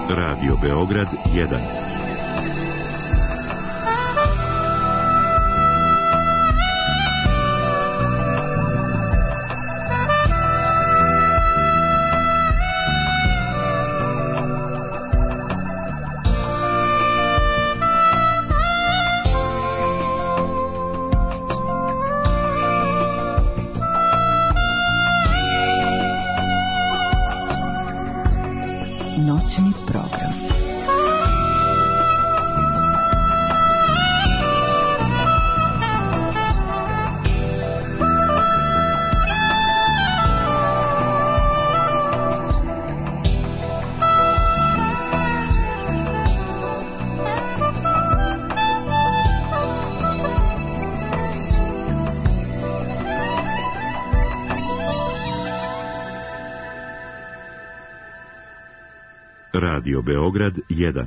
Radio Beograd 1. Noćni program. Radio Beograd 1.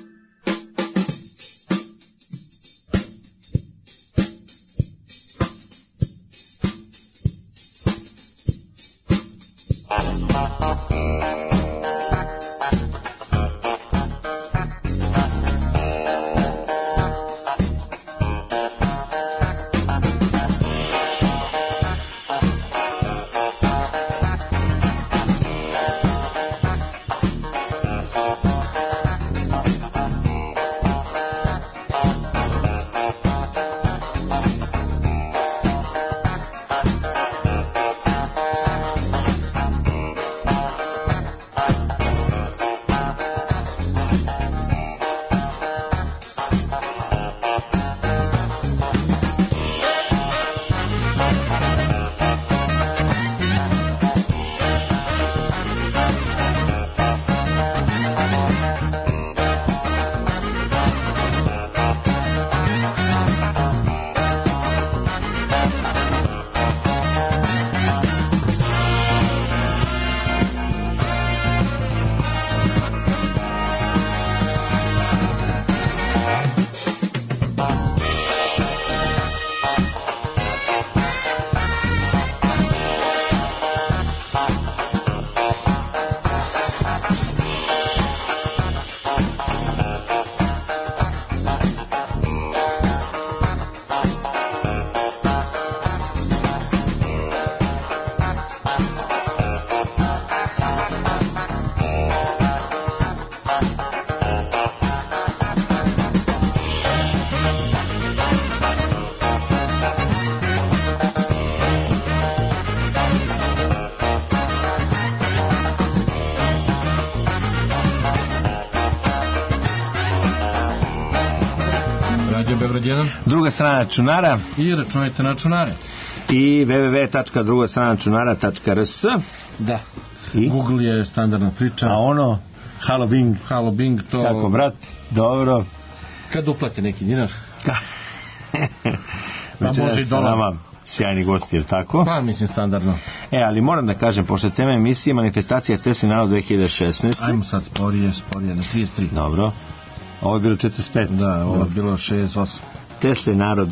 Druga strana računara i računajte na računare i www.drugostranačunara.rs. Da. I? Google je standardna priča. A ono Halo Bing to... Kako brat, dobro. Kad uplate neki dinar pa može i dolar. Nama sjajni gosti, jer tako? Pa mislim standardno. Ali moram da kažem, pošto je tema emisije manifestacija Tesla narod 2016. Ajmo sad sporije na 33. Dobro. Ovo je bilo 45. Da, ovo je bilo 68. Tesla narod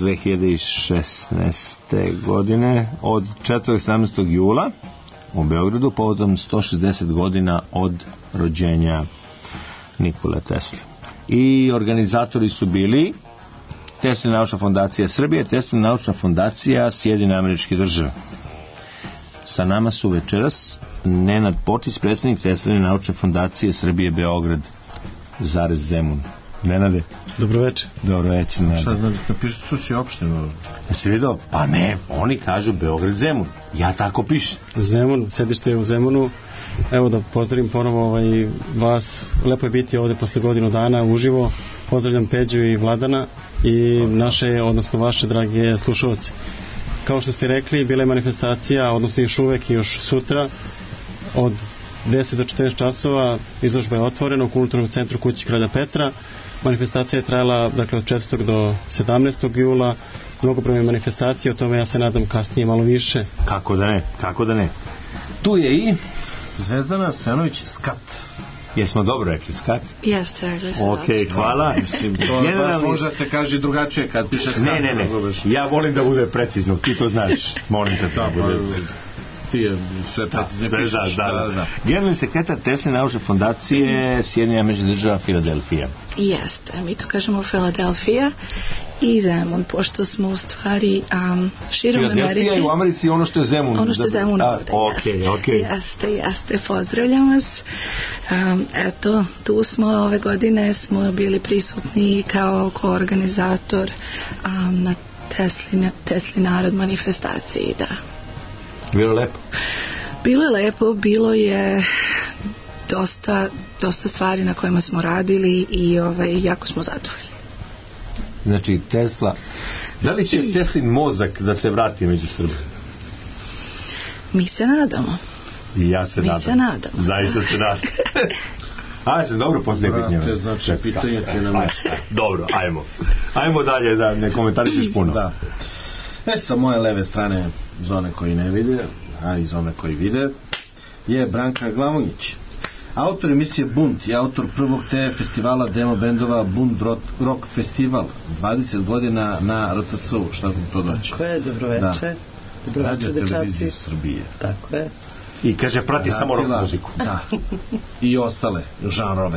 2016. godine od 17. jula u Beogradu povodom 160 godina od rođenja Nikole Tesle. I organizatori su bili Tesla naučna fondacija Srbije, Tesla naučna fondacija Sjedinjenih Američkih Država. Sa nama su večeras Nenad Počić, predsjednik Tesla naučne fondacije Srbije Beograd Zemun. Nenade. Dobro večer. Šta znači, napišu suši opštinu? Jesi vidio? Pa ne, oni kažu Beograd Zemun. Ja tako pišem. Zemun, sedište je u Zemunu. Evo da pozdravim ponovo vas. Lepo je biti ovde posle godinu dana uživo. Pozdravljam Peđu i Vladana i naše, odnosno vaše drage slušalce. Kao što ste rekli, bila je manifestacija, odnosno još uvek i još sutra od 10 do 14 časova. Izložba je otvorena u Kulturnom centru Kući Kralja Petra. Manifestacija je trajala od 4. do 17. jula. Mnogobrojne manifestacije, o tome ja se nadam kasnije malo više. Kako da ne. Tu je i Zvezdana Stojanović Skat. Jesmo dobro rekli Skat? Jeste, rekli se. Ok, hvala. To baš možda se kaže drugačije kad piše Skat. Ne. Ja volim da bude precizno, ti to znaš. Molim te to bude. Ti sve precizne pišeš. Da. Generalni sekretar Tesla naučne fondacije Sjedinjenih Američkih Država Filadelfija. Jeste, mi to kažemo Filadelfija i Zemun, pošto smo u stvari širom Amerike. Filadelfija je u Americi ono što je Zemun. Ono što je Zemun ovde, jeste, pozdravljam vas. Eto, tu smo ove godine, smo bili prisutni kao koorganizator na Tesli narod manifestaciji, da. Bilo lepo? Bilo je lepo, bilo je dosta stvari na kojima smo radili i jako smo zadovoljni. Znači Tesla, da li će Teslin mozak da se vrati među Srbe? Mi se nadamo. I ja se nadam. Mi se nadamo. Zaista se nadam. Ajde se dobro poslije pitanje. Znači, pitanje ti nam... Dobro, ajmo dalje da ne komentarišeš puno. Da. Sa moje leve strane, za one koji ne vide, a i za one koji vide, je Branka Glavonjić. Autor emisije Bunt i autor prvog TV festivala demo bendova Bunt Rock Festival. 20 godina na RTS-u. Šta vam to doći? Tako je, dobroveče. Radio televizije Srbije. Tako je. I kaže, prati samo rock muziku. Da. I ostale žanrove.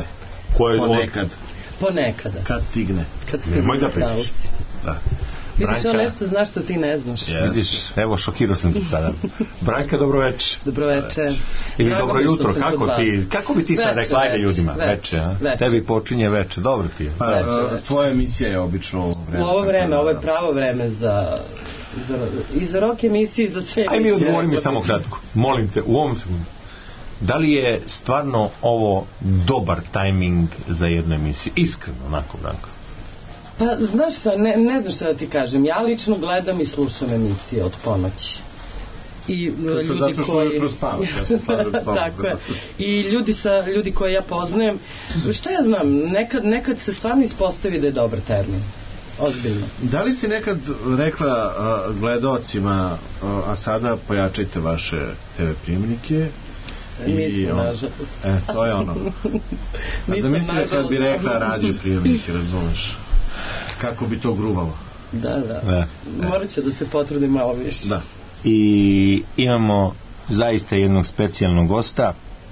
Ponekada. Kad stigne. Moj da pričaš. Da. Vidiš, on nešto znaš što ti ne znaš. Vidiš, evo, šokirao sam ti sada. Branka, dobroveče. Dobroveče. Ili dobro jutro, kako bi ti sad rekla, ajde ljudima? Veče, tebi počinje veče, dobro ti je. Tvoja emisija je obično ovo vreme. U ovo vreme, ovo je pravo vreme i za rock emisije i za sve emisije. Aj mi odgovori mi samo kratko, molim te, u ovom sekundu. Da li je stvarno ovo dobar tajming za jednu emisiju? Iskreno, onako, Branko. Pa, znaš šta, ne znam šta da ti kažem. Ja lično gledam i slušam emisije od ponoći. I ljudi zato što koji... jutro spavaš, ja se slažem s tobom. Tako je. I ljudi koje ja poznajem, šta ja znam, nekad se stvarno ispostavi da je dobar termin. Ozbiljno. Da li si nekad rekla gledaocima, a sada pojačajte vaše TV prijemnike? Nisam, nažalost. To je ono. A zamislite kad bi rekla radio prijemnike, razumeš? Kako bi to gruvalo? Da. Morat će da se potrudi malo više. Da. I imamo zaista jednog specijalnog gosta.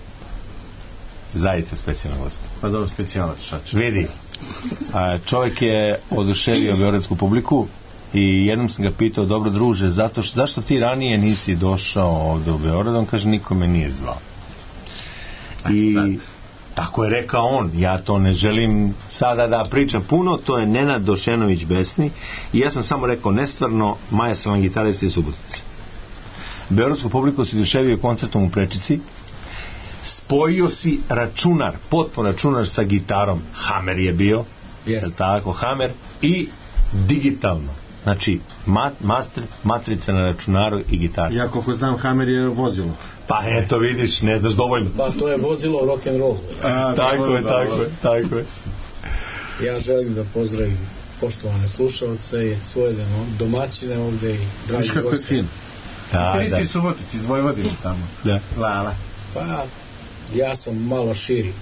Pa dobro, specijalac, šta će? Vidi, čovjek je oduševio beogradsku publiku i jednom sam ga pitao, dobro druže, zašto ti ranije nisi došao ovdje u Beograd? On kaže, niko me nije zvao. I tako je rekao on, ja to ne želim sada da pričam puno, to je Nenad Došenović Besni i ja sam samo rekao, nestvarno, majestralan gitarista iz Subotice. Beogradsku publiku si oduševio koncertom u Prečici, spojio si računar, potpuno računar sa gitarom, Hammer je bio, tako, Hammer, i digitalno. Znači, matrica na računaru i gitaru. Ja koliko znam, Hammer je vozilo. Pa eto, vidiš, ne znaš dovoljno. Pa to je vozilo rock'n'roll. Tako je. Ja želim da pozdravim poštovane slušalce i svoje domaćine ovde i dragi goste. Viš kako je fin. Ti si Subotici iz Vojvodine tamo. Da. Lala. Pa, ja sam malo širi.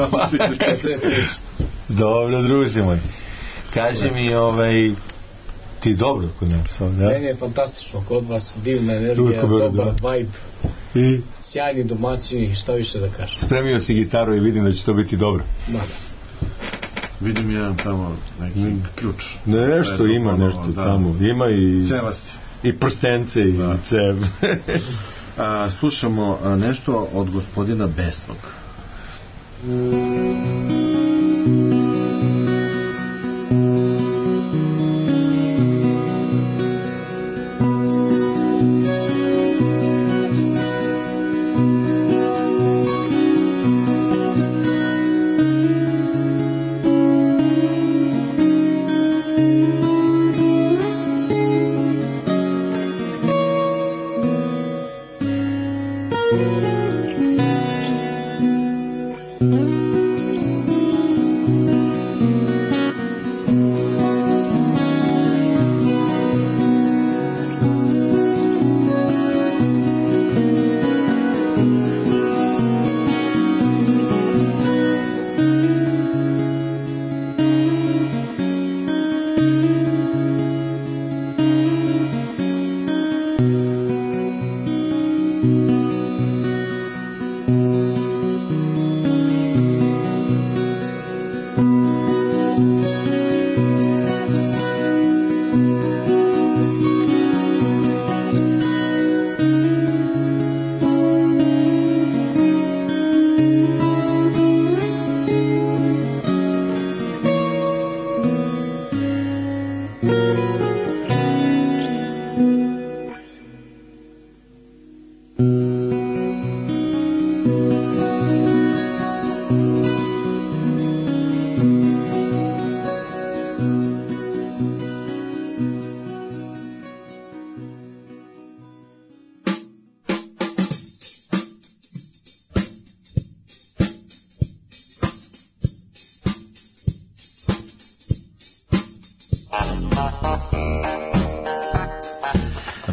Dobro, druži moj. Kaži mi, ti dobro kod nas ovdje? Meni je fantastično kod vas, divna energija, dobar vibe, sjajni domaćini, šta više da kažem. Spremio si gitaru i vidim da će to biti dobro. Da. Vidim jedan tamo neki ključ. Nešto ima, nešto tamo. Ima i... Cevasti. I prstence i cev. Slušamo nešto od gospodina Besnog.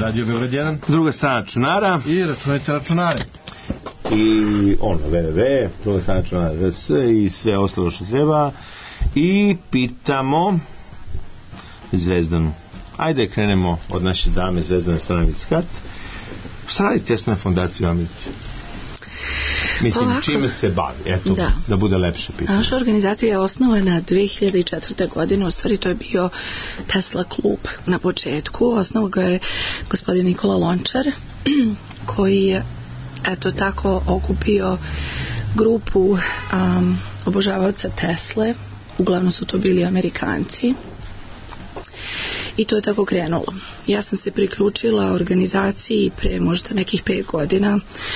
Radio Beograd 1. Druga strana računara. I računajte računare. I www, druga strana računara RS i sve ostalo što treba. I pitamo Zvezdanu. Ajde krenemo od naše dame Zvezdane Stanović-Hart. Šta radi Teslina fondacija u Americi? Mislim, ovako, čime se bavi? Eto, da bude lepše pitanje. Naša organizacija je osnovana 2004. godine, u stvari to je bio Tesla klub na početku. Osnovao ga je gospodin Nikola Lončar, koji je eto tako okupio grupu obožavaoca Tesle, uglavnom su to bili Amerikanci. I to je tako krenulo. Ja sam se priključila organizaciji pre možda nekih 5 godina.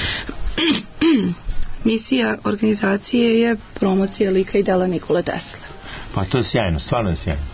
Misija organizacije je promocija lika i dela Nikole Tesle. Pa to je sjajno, stvarno je sjajno.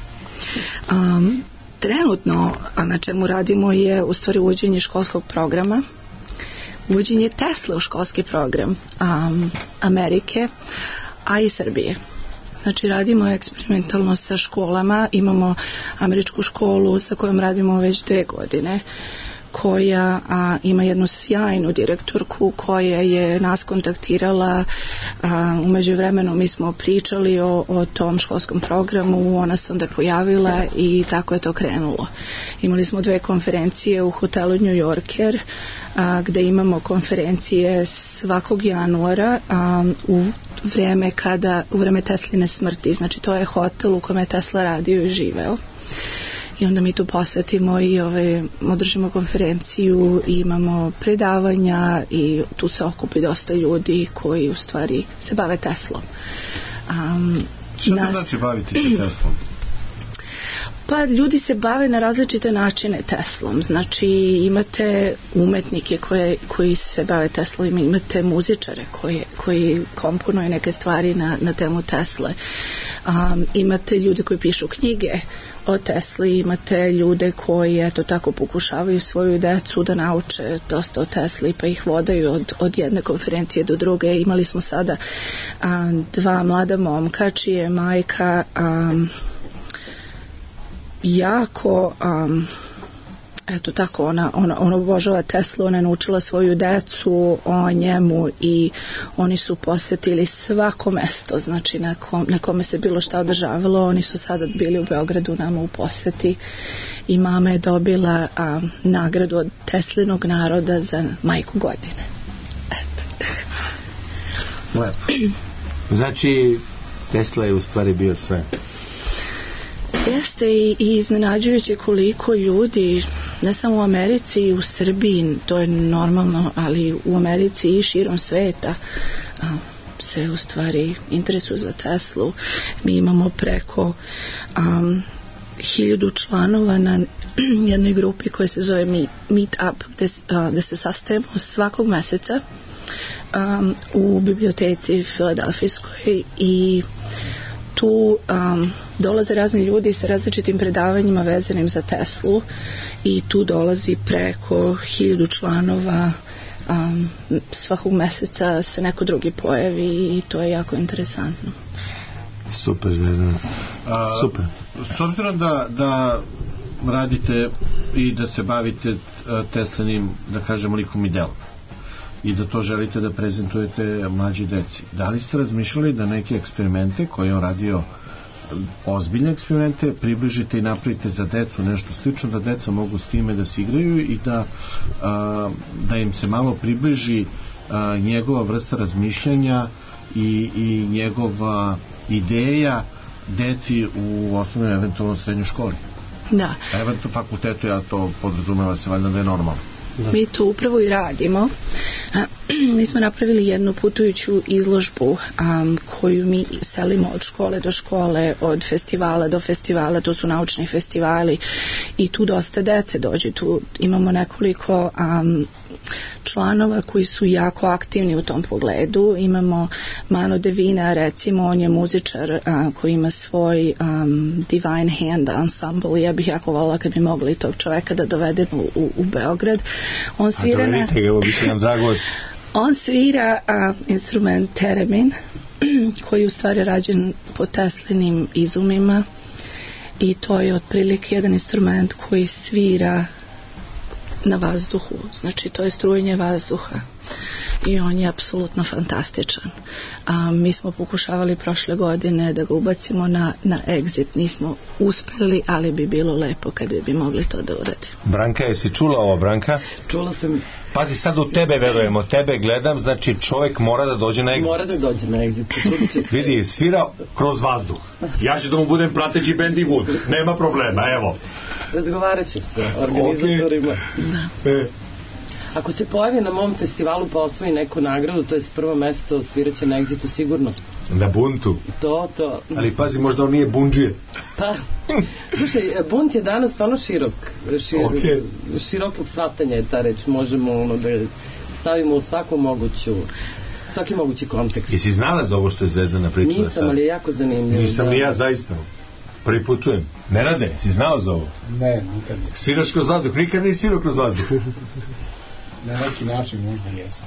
Trenutno, na čemu radimo je u stvari uvođenje školskog programa, uvođenje Tesle u školski program Amerike, a i Srbije. Znači radimo eksperimentalno sa školama, imamo američku školu sa kojom radimo već 2 godine, koja ima jednu sjajnu direktorku koja je nas kontaktirala. U međuvremenu mi smo pričali o tom školskom programu, ona se onda pojavila i tako je to krenulo. Imali smo 2 konferencije u hotelu New Yorker, gde imamo konferencije svakog januara u vreme Tesline smrti. Znači to je hotel u kome je Tesla radio i živeo. I onda mi tu posvetimo i održimo konferenciju i imamo predavanja i tu se okupi dosta ljudi koji u stvari se bave Teslom. Što to znači baviti se Teslom? Pa ljudi se bave na različite načine Teslom. Znači imate umetnike koji se bave Teslom, imate muzičare koji komponuju neke stvari na temu Tesle. Imate ljude koji pišu knjige o Tesli, imate ljude koji eto tako pokušavaju svoju decu da nauče dosta o Tesli pa ih vodaju od jedne konferencije do druge. Imali smo sada 2 mlada momka čije je majka jako eto tako ona obožava Teslu, ona je naučila svoju decu o njemu i oni su posjetili svako mesto, znači na kome se bilo šta održavalo. Oni su sada bili u Beogradu nama u posjeti i mama je dobila nagradu od Teslinog naroda za majku godine. Eto. Lepo. Znači Tesla je u stvari bio sve. Jeste i iznenađujuće koliko ljudi, ne samo u Americi i u Srbiji, to je normalno, ali u Americi i širom sveta se u stvari interesuju za Teslu. Mi imamo preko 1000 članova na jednoj grupi koja se zove Meet Up, gde se sastajemo svakog meseca u biblioteci Filadelfijskoj i tu dolaze razni ljudi sa različitim predavanjima vezanim za Teslu i tu dolazi preko 1000 članova. Svakog meseca se neko drugi pojavi i to je jako interesantno. Super, Zvezdana. Super. S obzirom da radite i da se bavite Teslinim, da kažemo, likom i delom i da to želite da prezentujete mlađi deci, da li ste razmišljali da neke eksperimente koje je on radio, ozbiljne eksperimente, približite i napravite za decu nešto slično, da deca mogu s time da se igraju i da im se malo približi njegova vrsta razmišljanja i njegova ideja deci u osnovnoj, eventualno srednjoj školi? Da. Eventualno fakultetu, ja to podrazumeva se valjda da je normalno. Mi to upravo i radimo. Mi smo napravili jednu putujuću izložbu koju mi selimo od škole do škole, od festivala do festivala, to su naučni festivali i tu dosta dece dođe. Tu imamo nekoliko članova koji su jako aktivni u tom pogledu. Imamo Mano Devina, recimo, on je muzičar koji ima svoj Divine Hand ensemble. Ja bih jako voljela kad bi mogli tog čoveka da dovedemo u Beograd. On svira on svira instrument teremin koji je u stvari rađen po Teslinim izumima i to je otprilike jedan instrument koji svira na vazduhu, znači to je strujenje vazduha i on je apsolutno fantastičan. Mi smo pokušavali prošle godine da ga ubacimo na exit, nismo uspeli, ali bi bilo lepo kada bi mogli to da uradimo. Branka, jesi čula ovo, Branka? Čula sam. Pazi, sad u tebe verujemo, tebe gledam, znači čovjek mora da dođe na exit. Mora da dođe na exit. Vidi, svira kroz vazduh. Ja ću da mu budem prateći bend i Wood. Nema problema, evo. Razgovarat ću sa organizatorima. Da. Ako se pojavi na mom festivalu pa osvoji neku nagradu, to je prvo mesto, sviraće na Exitu sigurno. Na buntu. To. Ali pazi, možda on nije bundžije. Pa, slušaj, bunt je danas ono širokog shvatanja je ta reč. Možemo da stavimo u svaki mogući kontekst. Jesi znala za ovo što je Zvezdana pričala? Nisam, ali je jako zanimljivo. Nisam ni ja, zaista. Prvi put čujem. Nenade, si znao za ovo? Ne, nikad nisam. Sviraš kroz vazduh, nikad nisi svirao kroz vazduh. Na neki način možda jesam.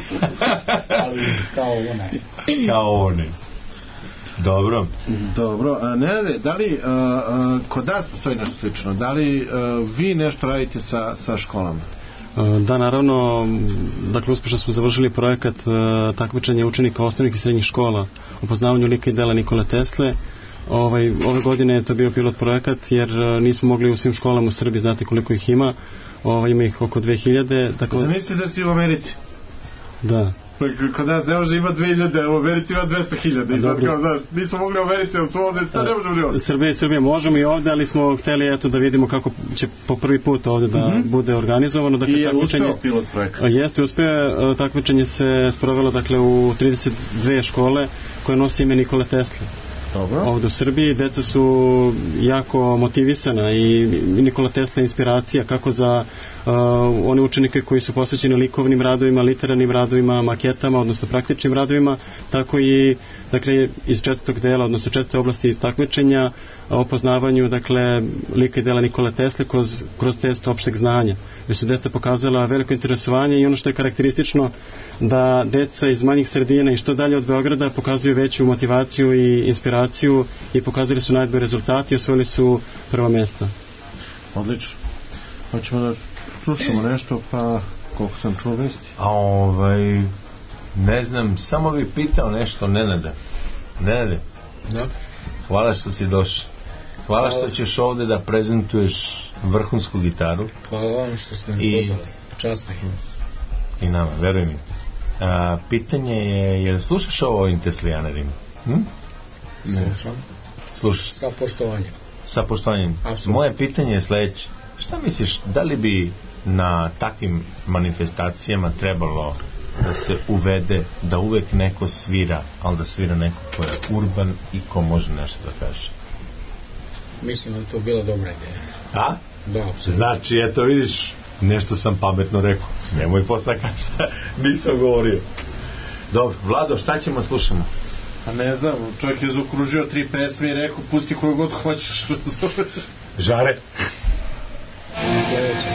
Ali kao ovo ne. Kao ovo ne. Dobro. Nenade, da li kod nas postoji nešto slično? Da li vi nešto radite sa školama? Da, naravno, dakle uspješno smo završili projekat takmičenja učenika osnovnih i srednjih škola o poznavanju lika i dela Nikole Tesle. Ove godine je to bio pilot projekat jer nismo mogli u svim školama u Srbiji znati koliko ih ima. Ima ih oko 2000. Zamisli da si u Americi. Da. Kod nas ne može ima 2000, u Americi ima 200.000 i sad kao, znaš, nismo mogli u Americi, ali smo ovdje, to ne možemo ni ovdje. Srbije možemo i ovdje, ali smo htjeli da vidimo kako će po prvi put ovdje da bude organizovano. Dakle, i je uspeo pilot projekat? Jeste, uspeo. Takmičenje se sprovelo u 32 škole koje nosi ime Nikole Tesle. Dobro. Ovdje u Srbiji deca su jako motivisana i Nikola Tesla je inspiracija kako za one učenike koji su posvećeni likovnim radovima, literarnim radovima, maketama, odnosno praktičnim radovima, tako i iz četvrtog dela, odnosno četvrte oblasti takmičenja o poznavanju lika i dela Nikole Tesle kroz test opšteg znanja, gdje su deca pokazala veliko interesovanje i ono što je karakteristično da deca iz manjih sredina i što dalje od Beograda pokazuju veću motivaciju i inspiraciju i pokazali su najbolje rezultate i osvojili su prva mjesta. Odlično. Hoćemo da slušamo nešto, pa koliko sam čuo vesti? Ne znam, samo bih pitao nešto Nenade. Da? Hvala što si došao. Hvala što ćeš ovdje da prezentuješ vrhunsku gitaru. Hvala vam što ste mi pozvali. Čast mi. I nama, veruj mi. Pitanje je, jel slušaš ovo o Teslijanerima? Slušaš? Sa poštovanjem. Absolutno. Moje pitanje je sljedeće. Šta misliš, da li bi na takvim manifestacijama trebalo da se uvede da uvek neko svira, ali da svira neko ko je urban i ko može nešto da kaže? Mislim da je to bila dobra ideja. A? Da, absolutno. Znači, eto vidiš, nešto sam pametno rekao. Nemoj posle kaži šta nisam govorio. Dobro, Vlado, šta ćemo slušamo? A ne znam, čovjek je zaokružio 3 pesme i rekao pusti koju god hoćeš. Žare. Sljedeće.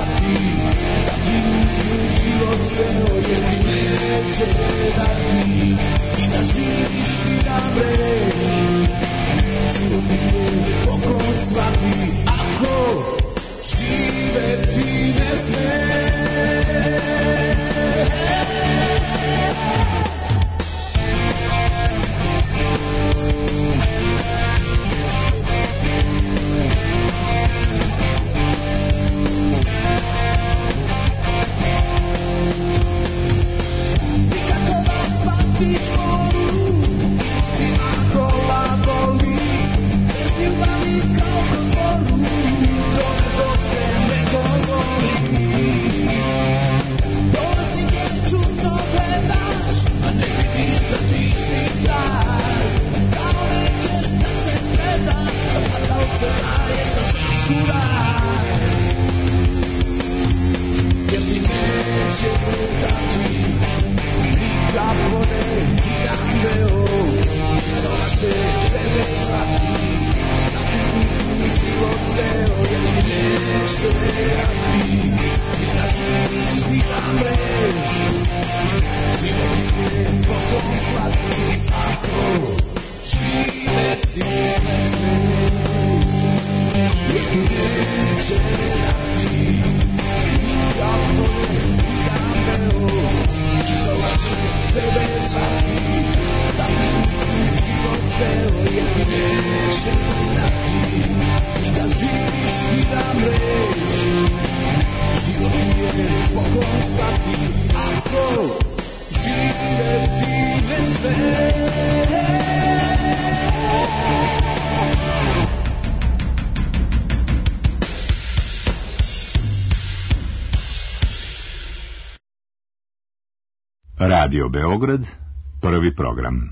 Život se, jer ti neće dati Radio Beograd, prvi program.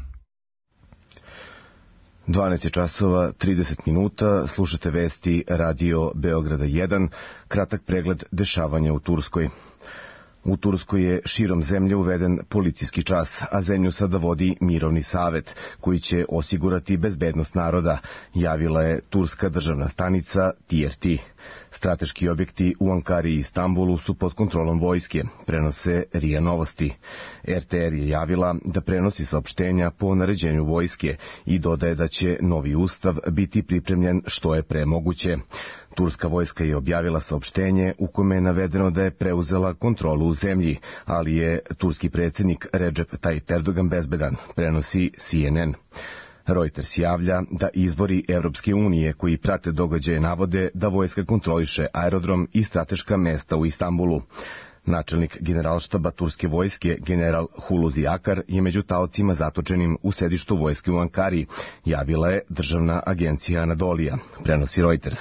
12 časova, 30 minuta, slušate vesti Radio Beograda 1, kratak pregled dešavanja u Turskoj. U Turskoj je širom zemlje uveden policijski čas, a zemlju sada vodi mirovni savet, koji će osigurati bezbednost naroda, javila je turska državna stanica TRT. Strateški objekti u Ankari i Istanbulu su pod kontrolom vojske, prenose RIA Novosti. RTR je javila da prenosi saopštenja po naređenju vojske i dodaje da će novi ustav biti pripremljen što je pre moguće. Turska vojska je objavila saopštenje u kome je navedeno da je preuzela kontrolu u zemlji, ali je turski predsjednik Recep Tayyip Erdogan bezbedan, prenosi CNN. Reuters javlja da izvori Evropske unije koji prate događaje navode da vojska kontroliše aerodrom i strateška mesta u Istanbulu. Načelnik generalštaba turske vojske, general Hulusi Akar, je među taocima zatočenim u sedištu vojske u Ankari, javila je državna agencija Anadolija, prenosi Reuters.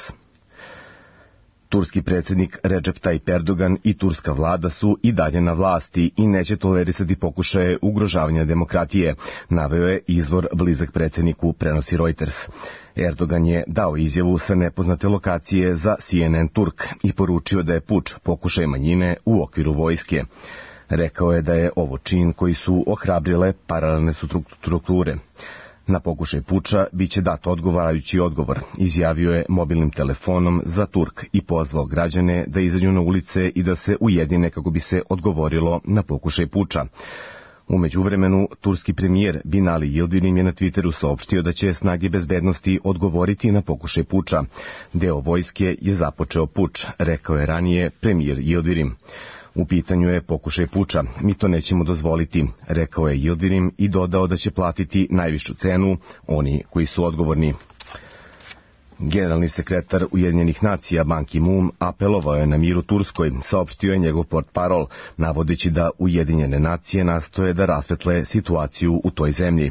Turski predsjednik Recep Tayyip Erdogan i turska vlada su i dalje na vlasti i neće tolerisati pokušaje ugrožavanja demokratije, naveo je izvor blizak predsjedniku, prenosi Reuters. Erdogan je dao izjavu sa nepoznate lokacije za CNN Turk i poručio da je puč pokušaj manjine u okviru vojske. Rekao je da je ovo čin koji su ohrabrile paralelne strukture. Na pokušaj puča biće dat odgovarajući odgovor, izjavio je mobilnim telefonom za Turk i pozvao građane da izađu na ulice i da se ujedine kako bi se odgovorilo na pokušaj puča. U međuvremenu, turski premijer Binali Yildirim je na Twitteru saopštio da će snage bezbednosti odgovoriti na pokušaj puča. Deo vojske je započeo puč, rekao je ranije premijer Yildirim. U pitanju je pokušaj puča, mi to nećemo dozvoliti, rekao je Yildirim i dodao da će platiti najvišu cenu oni koji su odgovorni. Generalni sekretar Ujedinjenih nacija Ban Ki-moon apelovao je na mir u Turskoj, saopštio je njegov portparol, navodeći da Ujedinjene nacije nastoje da rasvetle situaciju u toj zemlji.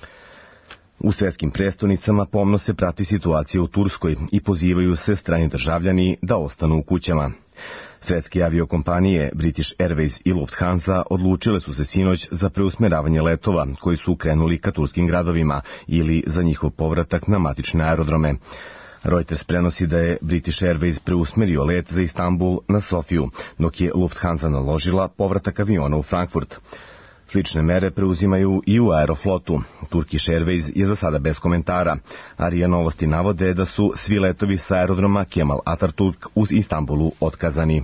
U svetskim prestonicama pomno se prati situacija u Turskoj i pozivaju se strani državljani da ostanu u kućama. Svetske aviokompanije British Airways i Lufthansa odlučile su se sinoć za preusmeravanje letova koji su krenuli ka turskim gradovima ili za njihov povratak na matične aerodrome. Reuters prenosi da je British Airways preusmerio let za Istanbul na Sofiju, dok je Lufthansa naložila povratak aviona u Frankfurt. Slične mere preuzimaju i u Aeroflotu. Turkish Airways je za sada bez komentara, a RIA Novosti navode da su svi letovi sa aerodroma Kemal Atatürk u Istanbulu otkazani.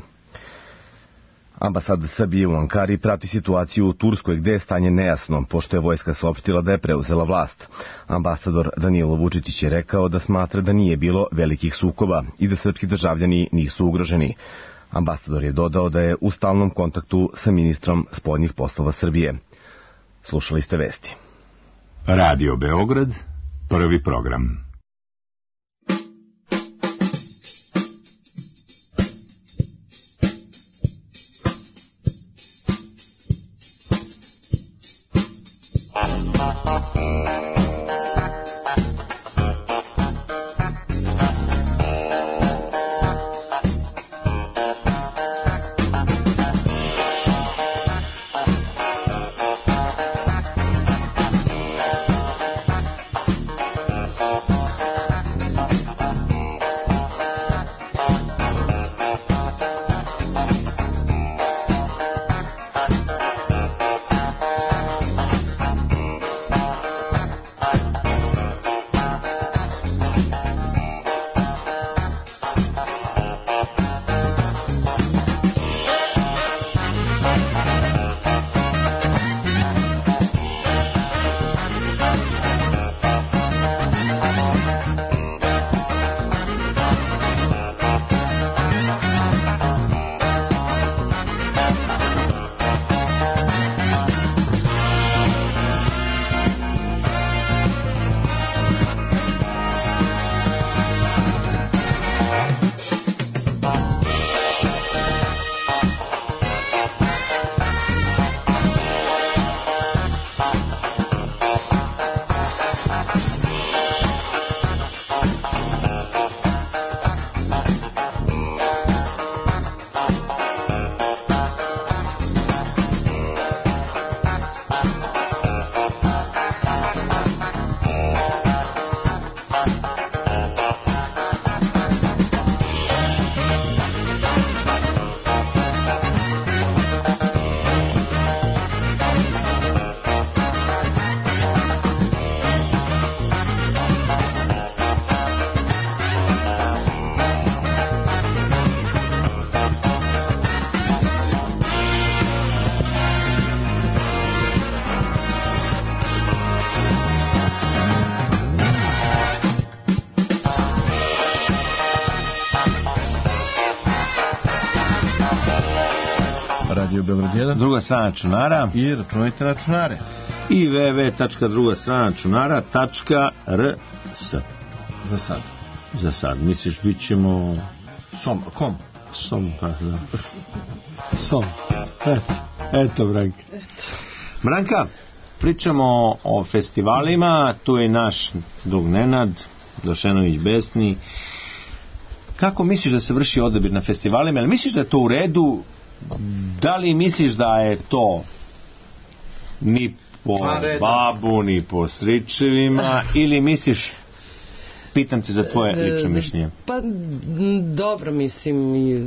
Ambasada Srbije u Ankari prati situaciju u Turskoj gde je stanje nejasno, pošto je vojska saopštila da je preuzela vlast. Ambasador Danilo Vučić je rekao da smatra da nije bilo velikih sukoba i da srpski državljani nisu ugroženi. Ambasador je dodao da je u stalnom kontaktu sa ministrom spoljnih poslova Srbije. Slušali ste vesti. Radio Beograd, prvi program. Radio Beograd 1. Druga strana računara. I računajte računare. I www.drugastranačunara.rs. Za sad. Za sad. Misliš, bit ćemo... Kom? Som, tako da. Som. Eto, Branka. Branka, pričamo o festivalima, tu je naš drug Nenad Došenović Besni. Kako misliš da se vrši odabir na festivalima? Jel misliš da je to u redu? Da li misliš da je to ni po babu, ni po stričevima, ili misliš, pitam te za tvoje lično mišljenje? Pa dobro, mislim,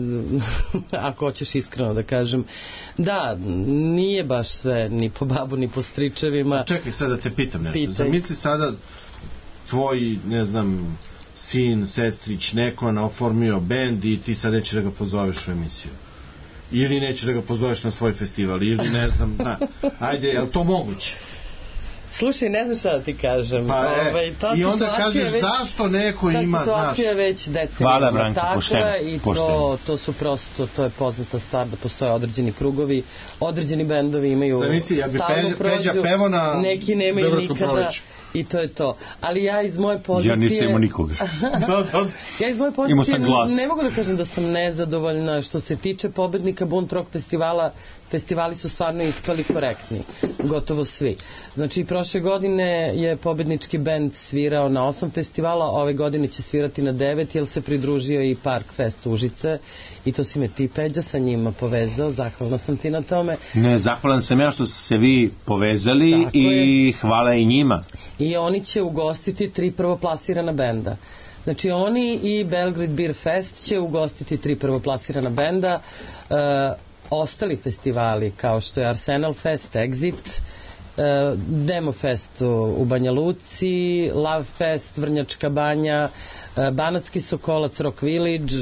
ako hoćeš iskreno da kažem, da, nije baš sve ni po babu, ni po stričevima. Čekaj, sad da te pitam nešto. Zamisli sada tvoj, ne znam, sin, sestrić, neko oformio bend i ti sad nećeš da ga pozoveš u emisiju. Ili nećeš da ga pozoveš na svoj festival, ili ne znam, ajde, je li to moguće? Slušaj, ne znam šta da ti kažem. I onda kažeš da što neko ima, znaš. Ta situacija je već decenijama takva i to su prosto, to je poznata stvar da postoje određeni krugovi, određeni bendovi imaju stalnu prođu, neki nemaju nikada. I to je to. Ali ja iz moje pozicije... Ja nisam imao nikoga. Ja iz moje pozicije ne mogu da kažem da sam nezadovoljna. Što se tiče pobednika Bunt Rock festivala, festivali su stvarno ispali korektni. Gotovo svi. Znači, prošle godine je pobednički bend svirao na 8 festivala, ove godine će svirati na 9, jer se pridružio i Park Fest Užice. I to si me ti, Peđa, sa njima povezao. Zahvalna sam ti na tome. Ne, zahvalan sam ja što ste se vi povezali i hvala i njima. I oni će ugostiti 3 prvoplasirana benda. Znači oni i Belgrade Beer Fest će ugostiti 3 prvoplasirana benda. Ostali festivali kao što je Arsenal Fest, Exit, Demo Fest u Banja Luci, Love Fest, Vrnjačka Banja, Banatski Sokolac, Rock Village,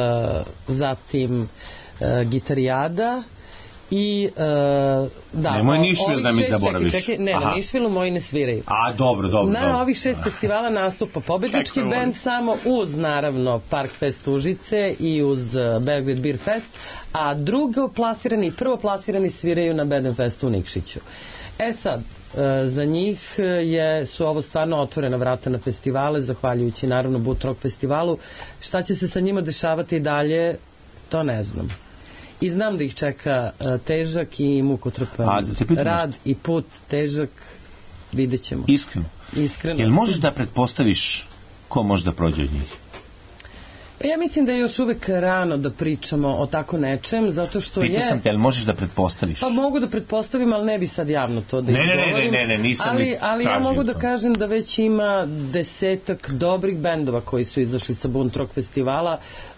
zatim Gitarijada i da, nemoj Nišvil da mi zaboraviš. Na Nišvilu moji ne sviraju. Dobro. Na ovih 6 festivala nastupa pobednički bend samo uz, naravno, Park Fest Užice i uz Belgrade Beer Fest, a drugoplasirani i prvoplasirani sviraju na Beden Festu u Nikšiću. Sad, za njih su ovo stvarno otvorena vrata na festivale, zahvaljujući naravno Bunt Rock festivalu. Šta će se sa njima dešavati i dalje, to ne znam. I znam da ih čeka težak i mukotrpan rad i put težak, vidjet ćemo. Iskreno. Jel možeš da pretpostaviš ko može da prođe od njih? Ja mislim da je još uvek rano da pričamo o tako nečem, zato što Pitao sam te, jel možeš da pretpostaviš? Pa mogu da pretpostavim, ali ne bi sad javno to da izgovorim. Ne, nisam ni tražio. Ali ja mogu da kažem da već ima 10 dobrih bendova koji su izašli sa Bunt Rock festivala.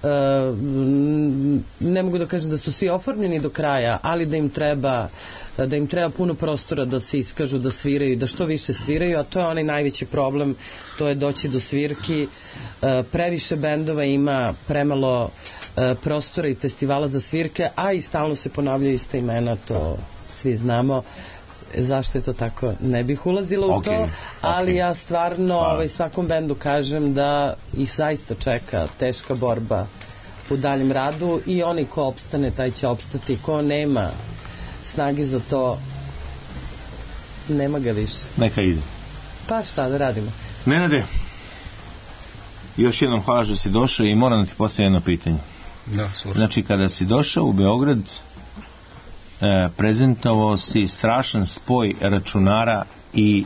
Ne mogu da kažem da su svi oformljeni do kraja, ali da im treba puno prostora da se iskažu, da sviraju, da što više sviraju, a to je onaj najveći problem, to je doći do svirki. Previše bendova ima, premalo prostora i festivala za svirke, a i stalno se ponavljaju ista imena, to svi znamo. Zašto je to tako? Ne bih ulazila u to, ali ja stvarno svakom bendu kažem da ih zaista čeka teška borba u daljem radu i onaj ko opstane, taj će opstati. Ko nema snage za to, nema ga više. Neka ide. Pa šta da radimo? Nenade, još jednom hvala što si došao i moram da ti postavim jedno pitanje. Da, slušam. Znači, kada si došao u Beograd, prezentovao si strašan spoj računara i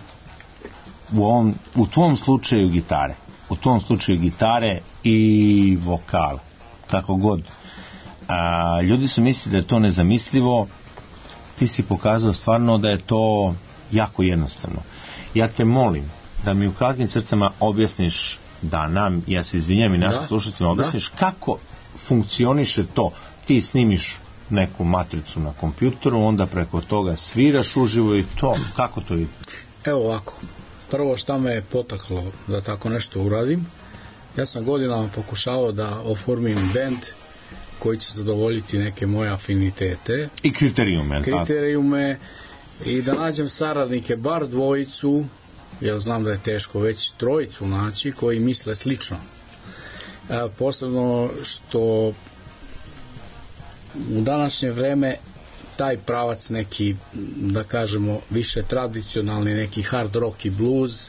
u tvom slučaju gitare. U tvom slučaju gitare i vokala. Kako god. Ljudi su mislili da je to nezamislivo. Ti si pokazao stvarno da je to jako jednostavno. Ja te molim da mi u kratkim crtama objasniš, da nam, ja se izvinjam i našim slušacima, objasniš kako funkcioniše to. Ti snimiš neku matricu na kompjuteru, onda preko toga sviraš uživo i to, kako to ide? Evo ovako, prvo šta me je potaklo da tako nešto uradim, ja sam godinama pokušavao da oformim bend koji će zadovoljiti neke moje afinitete i kriterijume i da nađem saradnike, bar dvojicu, jer znam da je teško već trojicu naći koji misle slično. Posebno što u današnje vreme taj pravac neki, da kažemo, više tradicionalni, neki hard rock i blues.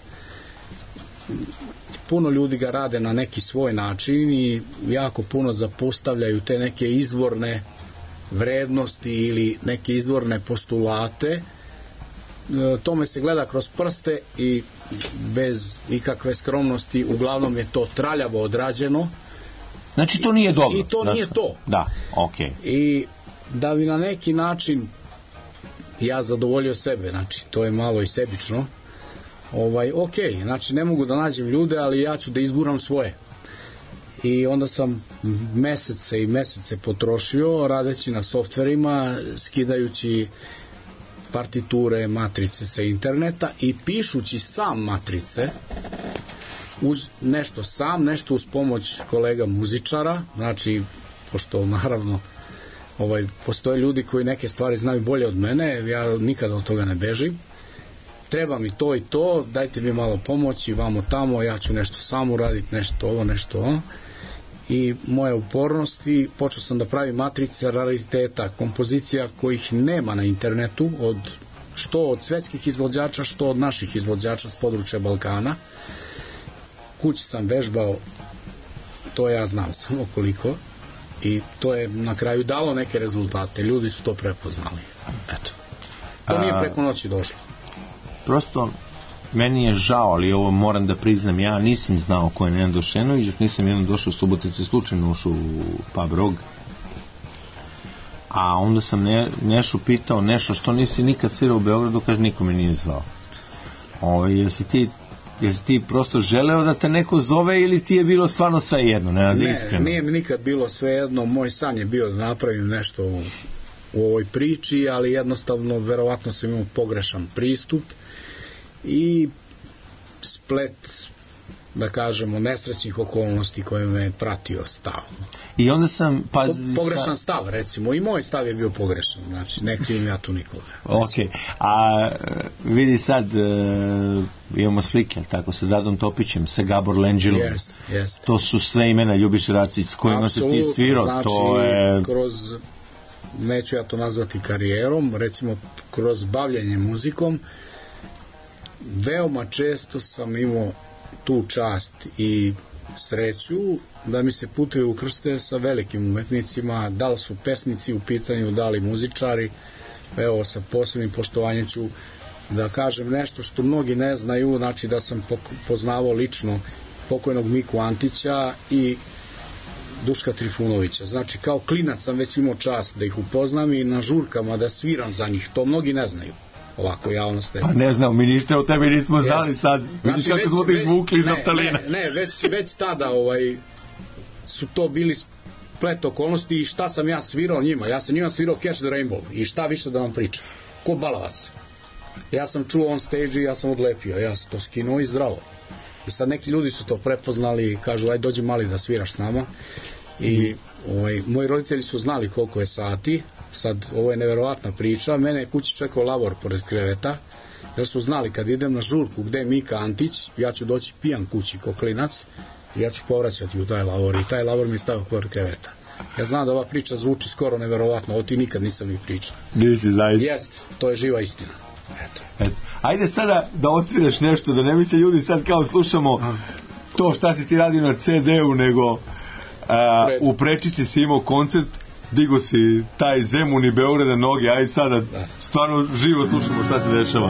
Puno ljudi ga rade na neki svoj način i jako puno zapostavljaju te neke izvorne vrednosti ili neke izvorne postulate. Tome se gleda kroz prste i bez ikakve skromnosti, uglavnom je to traljavo odrađeno. Znači to nije dobro. I to nije to. Da, okej. I da bi na neki način ja zadovoljio sebe, znači to je malo i sebično. Okej, znači ne mogu da nađem ljude, ali ja ću da izguram svoje. I onda sam mesece i mesece potrošio radeći na softverima, skidajući partiture, matrice sa interneta i pišući sam matrice, uz nešto sam, nešto uz pomoć kolega muzičara, znači pošto naravno postoje ljudi koji neke stvari znaju bolje od mene, ja nikada od toga ne bežim. Treba mi to i to, dajte mi malo pomoći, vamo tamo, ja ću nešto sam uraditi, nešto ovo. I moja upornost i počeo sam da pravim matrice rariteta, kompozicija kojih nema na internetu, što od svetskih izvođača, što od naših izvođača s područja Balkana. Kući sam vežbao, to ja znam samo koliko, i to je na kraju dalo neke rezultate, ljudi su to prepoznali. Eto. To nije preko noći došlo. Prosto meni je žao, ali ovo moram da priznam, ja nisam znao ko je Nenad Došenović, nisam jednom došao u Subotici, slučajno ušao u pub Rog, a onda sam Nešu pitao nešto što nisi nikad svirao u Beogradu, kaže niko me nije zvao. Jesi ti prosto želeo da te neko zove ili ti je bilo stvarno sve jedno? Ne, nije mi nikad bilo sve jedno, moj san je bio da napravim nešto u ovoj priči, ali jednostavno verovatno sam imao pogrešan pristup i splet, da kažemo, nesrećnih okolnosti koje me pratio stalno. I onda sam pogrešan stav, recimo, i moj stav je bio pogrešan, znači ne krivim ja tu nikoga. Ok, a vidi sad imamo slike, tako, sa Dadom Topićem, sa Gabor Lenđilom. Jest. To su sve imena Ljubiša Racić s kojima se ti svirao. Znači, to je... kroz, neću ja to nazvati karijerom, recimo kroz bavljanje muzikom, veoma često sam imao tu čast i sreću da mi se putevi ukrste sa velikim umetnicima, da li su pesnici u pitanju, da li muzičari. Evo, sa posebnim poštovanjem ću da kažem nešto što mnogi ne znaju, znači da sam poznavao lično pokojnog Miku Antića i Duška Trifunovića. Znači, kao klinac sam već imao čast da ih upoznam i na žurkama da sviram za njih. To mnogi ne znaju. Ovako javnost ne zna. Pa ne znam, mi ništa o tebi nismo znali sad. Vidiš znači, kako smo te izvukli iz naftalina. Ne, već tada su to bili splet okolnosti i šta sam ja svirao njima. Ja sam njima svirao Catch the Rainbow i šta više da vam pričam. Ko balavac. Ja sam čuo on stage i ja sam odlepio. Ja sam to skinuo i zdravo. I sad neki ljudi su to prepoznali i kažu, aj dođi mali da sviraš s nama. I moji roditelji su znali koliko je sati. Sad, ovo je neverovatna priča, mene je kući čekao lavor pored kreveta, jer su znali kad idem na žurku gde je Mika Antić, ja ću doći pijan kući ko klinac i ja ću povraćati u taj lavor i taj lavor mi je stavio pored kreveta. Ja znam da ova priča zvuči skoro neverovatno, ovo ti nikad nisam ni pričao. Nisi zaista. Jest, to je živa istina. Eto. Ajde sada da odsvireš nešto, da ne misle ljudi sad kao slušamo to šta si ti radio na CD-u, nego u Prečici si imao koncert, digo si taj Zemun i Beograd na noge, aj sada stvarno živo slušamo šta se dešava.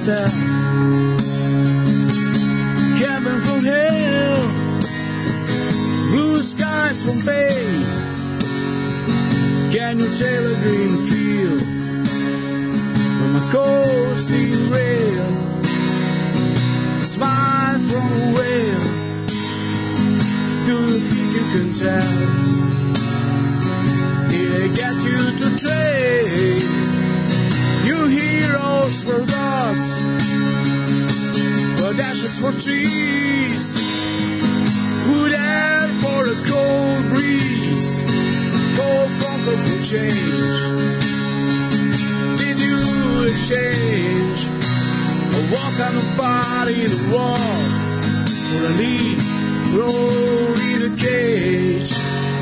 tell. Heaven from hell, blue skies from bay. Can you tell a green field from a cold steel rail? A smile from a whale. Do you think you can tell? Did I get you to trade your heroes for gods, for dashes for trees, food air for a cold breeze, cold comfortable change? Did you exchange a walk on a body in the wall for a leaf rolled in a cage?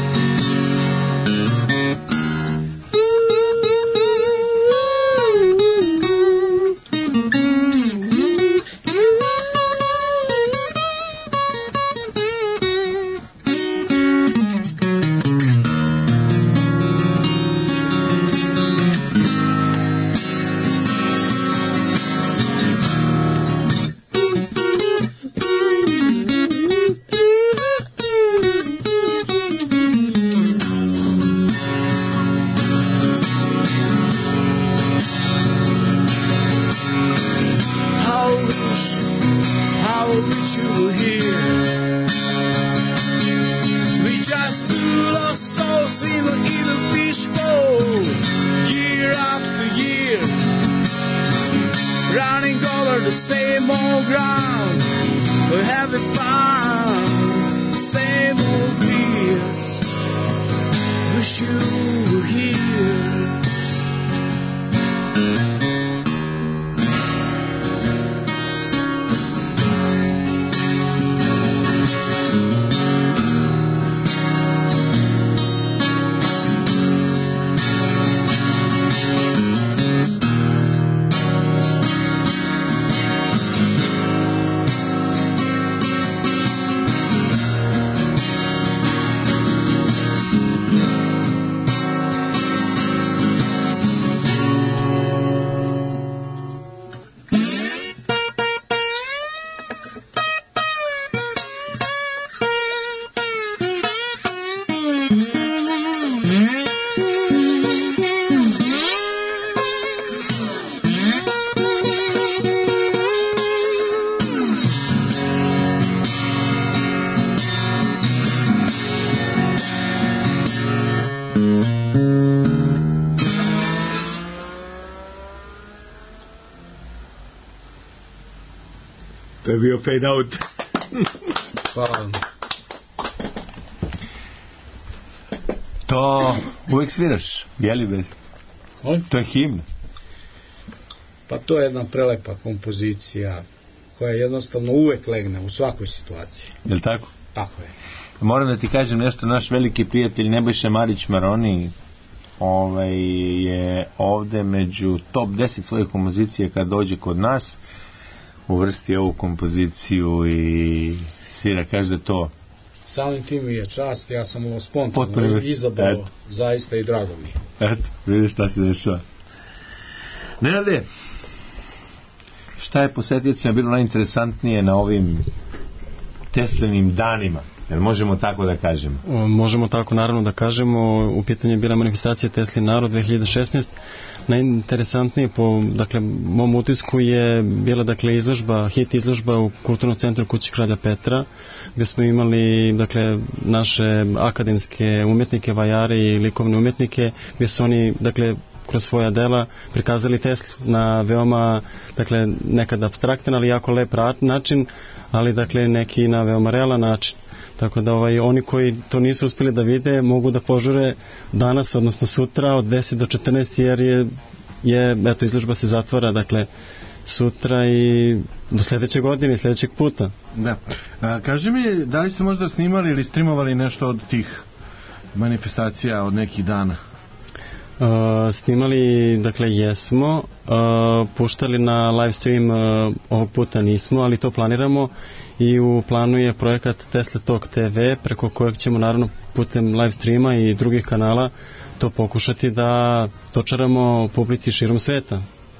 To je bio fade out. Hvala. To uvijek sviraš, jeli bez? To je himna. Pa to je jedna prelepa kompozicija koja jednostavno uvek legne u svakoj situaciji. Je li tako? Tako je. Moram da ti kažem nešto, naš veliki prijatelj Nebojša Marić Maroni je ovde među top 10 svojih kompozicija kad dođe kod nas, uvrsti ovu kompoziciju i svira, kaže da to samim tim mi je čast, ja sam ovo spontano izabrao, zaista i drago mi. Eto, vidiš šta se dešava. Nenade, šta je posetiocima bilo najinteresantnije na ovim Teslinim danima? Jer možemo tako da kažemo? Možemo tako naravno da kažemo. U pitanju je bila manifestacija Teslin narod 2016. Najinteresantnije po mom utisku je bila izložba, hit izložba u Kulturnom centru Kući kralja Petra, gde smo imali naše akademske umetnike, vajare i likovne umetnike, gde su oni kroz svoja dela prikazali Teslu na veoma nekad apstraktan, ali jako lep način, ali neki na veoma realan način. Tako da oni koji to nisu uspjeli da vide mogu da požure danas, odnosno sutra od 10 do 14, jer eto, izložba se zatvara sutra i do sljedeće godine i sljedećeg puta. Da. Kaži mi, da li ste možda snimali ili streamovali nešto od tih manifestacija od nekih dana? Snimali, jesmo, puštali na live stream ovog puta nismo, ali to planiramo i u planu je projekat Tesla Talk TV, preko kojeg ćemo naravno putem live streama i drugih kanala to pokušati da dočaramo publici širom sveta.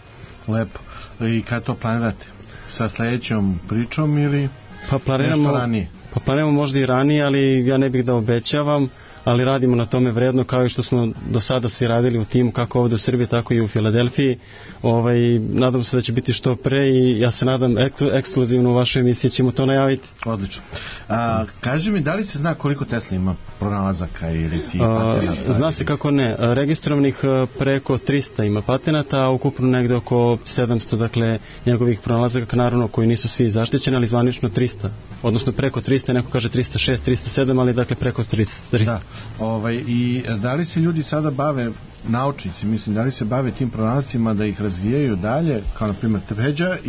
Lepo. I kada to planirate? Sa sledećom pričom ili nešto ranije? Pa planiramo možda i ranije, ali ja ne bih da obećavam, ali radimo na tome vredno kao i što smo do sada svi radili u timu, kako ovde u Srbiji, tako i u Filadelfiji. Nadam se da će biti što pre i ja se nadam ekskluzivno u vašoj emisiji ćemo to najaviti. Odlično. Kaži mi, da li se zna koliko Tesla ima pronalazaka ili patenata? Zna se kako ne. Registrovanih preko 300 ima patenata, a ukupno negde oko 700, dakle, njegovih pronalazaka, naravno, koji nisu svi zaštićeni, ali zvanično 300. Odnosno preko 300, neko kaže 306, 307, ali dakle preko 300. Da. I da li se ljudi sada bave, naučnici, mislim, da li se bave tim pronalazcima da ih razvijaju dalje, kao na primjer Peđa,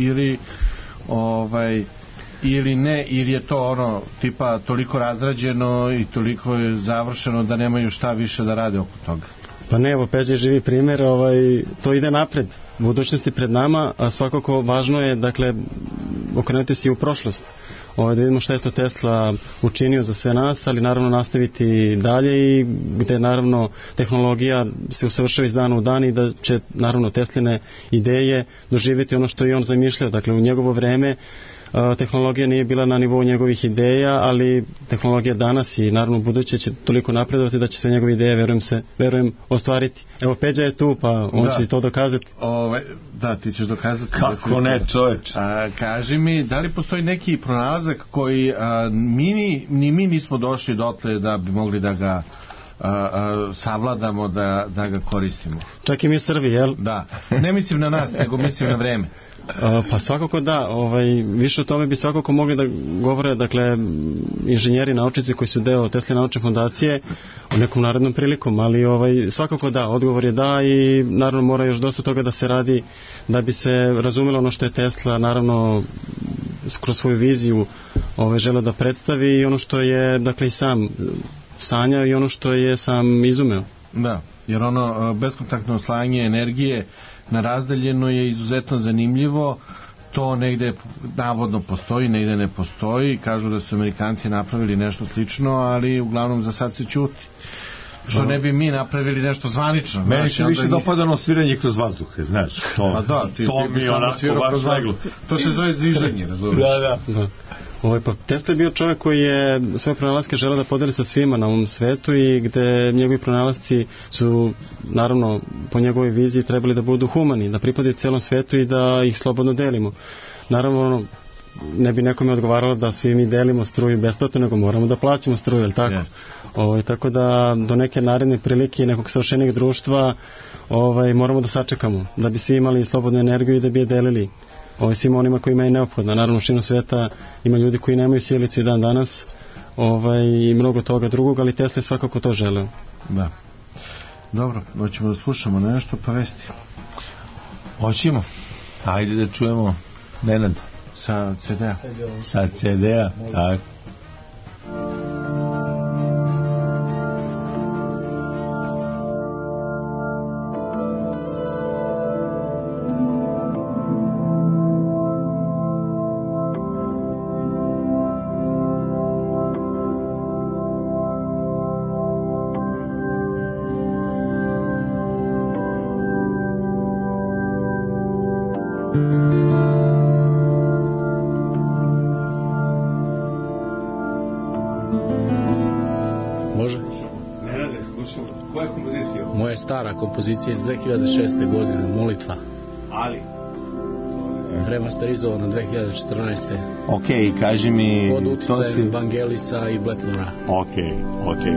ili ne, ili je to ono tipa toliko razrađeno i toliko je završeno da nemaju šta više da rade oko toga? Pa ne, evo Peđa je živi primjer, to ide napred, budućnosti pred nama, a svakako važno je, dakle, okrenuti se i u prošlost. Da vidimo šta je to Tesla učinio za sve nas, ali naravno nastaviti dalje i gde naravno tehnologija se usavršava iz dana u dan i da će naravno Tesline ideje doživjeti ono što je on zamišljao. Dakle, u njegovo vreme tehnologija nije bila na nivou njegovih ideja, ali tehnologija danas i naravno u buduće će toliko napredovati da će se njegove ideje, verujem, ostvariti. Evo, Peđa je tu, pa on će to dokazati. Da, ti ćeš dokazati. Kako ne, čoveč? Kaži mi, da li postoji neki pronalazak koji ni mi nismo došli dotle da bi mogli da ga savladamo, da ga koristimo? Čak i mi Srbi, jel? Da, ne mislim na nas, nego mislim na vreme. Pa svakako da, više o tome bi svakako mogli da govore, dakle, inženjeri, naučnici koji su deo Tesla naučne fondacije o nekom narednom prilikom, ali svakako da, odgovor je da i naravno mora još dosta toga da se radi da bi se razumelo ono što je Tesla naravno kroz svoju viziju želeo da predstavi i ono što je, dakle, i sam sanjao i ono što je sam izumeo. Da, jer ono beskontaktno oslanje energije na razdaljeno je izuzetno zanimljivo. To negde navodno postoji, negde ne postoji. Kažu da su Amerikanci napravili nešto slično, ali uglavnom za sad se ćuti. Što ne bi mi napravili nešto zvanično. Meni se više dopadano sviranje kroz vazduhe, znaš. To mi je onako baš leglo. To se zove zvižanje, razumiješ? Da. Pa Tesla je bio čovjek koji je svoje pronalaske želeo da podeli sa svima na ovom svetu i gde njegovi pronalasci su naravno po njegovoj viziji trebali da budu humani, da pripadaju celom svetu i da ih slobodno delimo. Naravno, ne bi nekome odgovaralo da svi mi delimo struju besplatno, nego moramo da plaćamo struju, jel tako? Yes. Tako da do neke naredne prilike nekog savršenijeg društva moramo da sačekamo, da bi svi imali slobodnu energiju i da bi je delili svima onima kojima je neophodno. Naravno, širom sveta ima ljudi koji nemaju sjelicu i dan danas i mnogo toga drugog, ali Tesla je svakako to želeo. Da. Dobro, hoćemo da slušamo nešto, pa vesti. Hoćemo. Ajde da čujemo Nenad. Sa CD-a. Sa CD-a, tako. Stara kompozicija iz 2006. godine, Molitva. Ali? Remasterizovana 2014. Okej, kaži mi... Pod uticajem Vangelisa i Blackmora. Okej.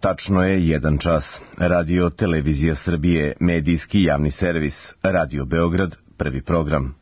Tačno je 1 čas. Radio Televizija Srbije, medijski javni servis. Radio Beograd, prvi program.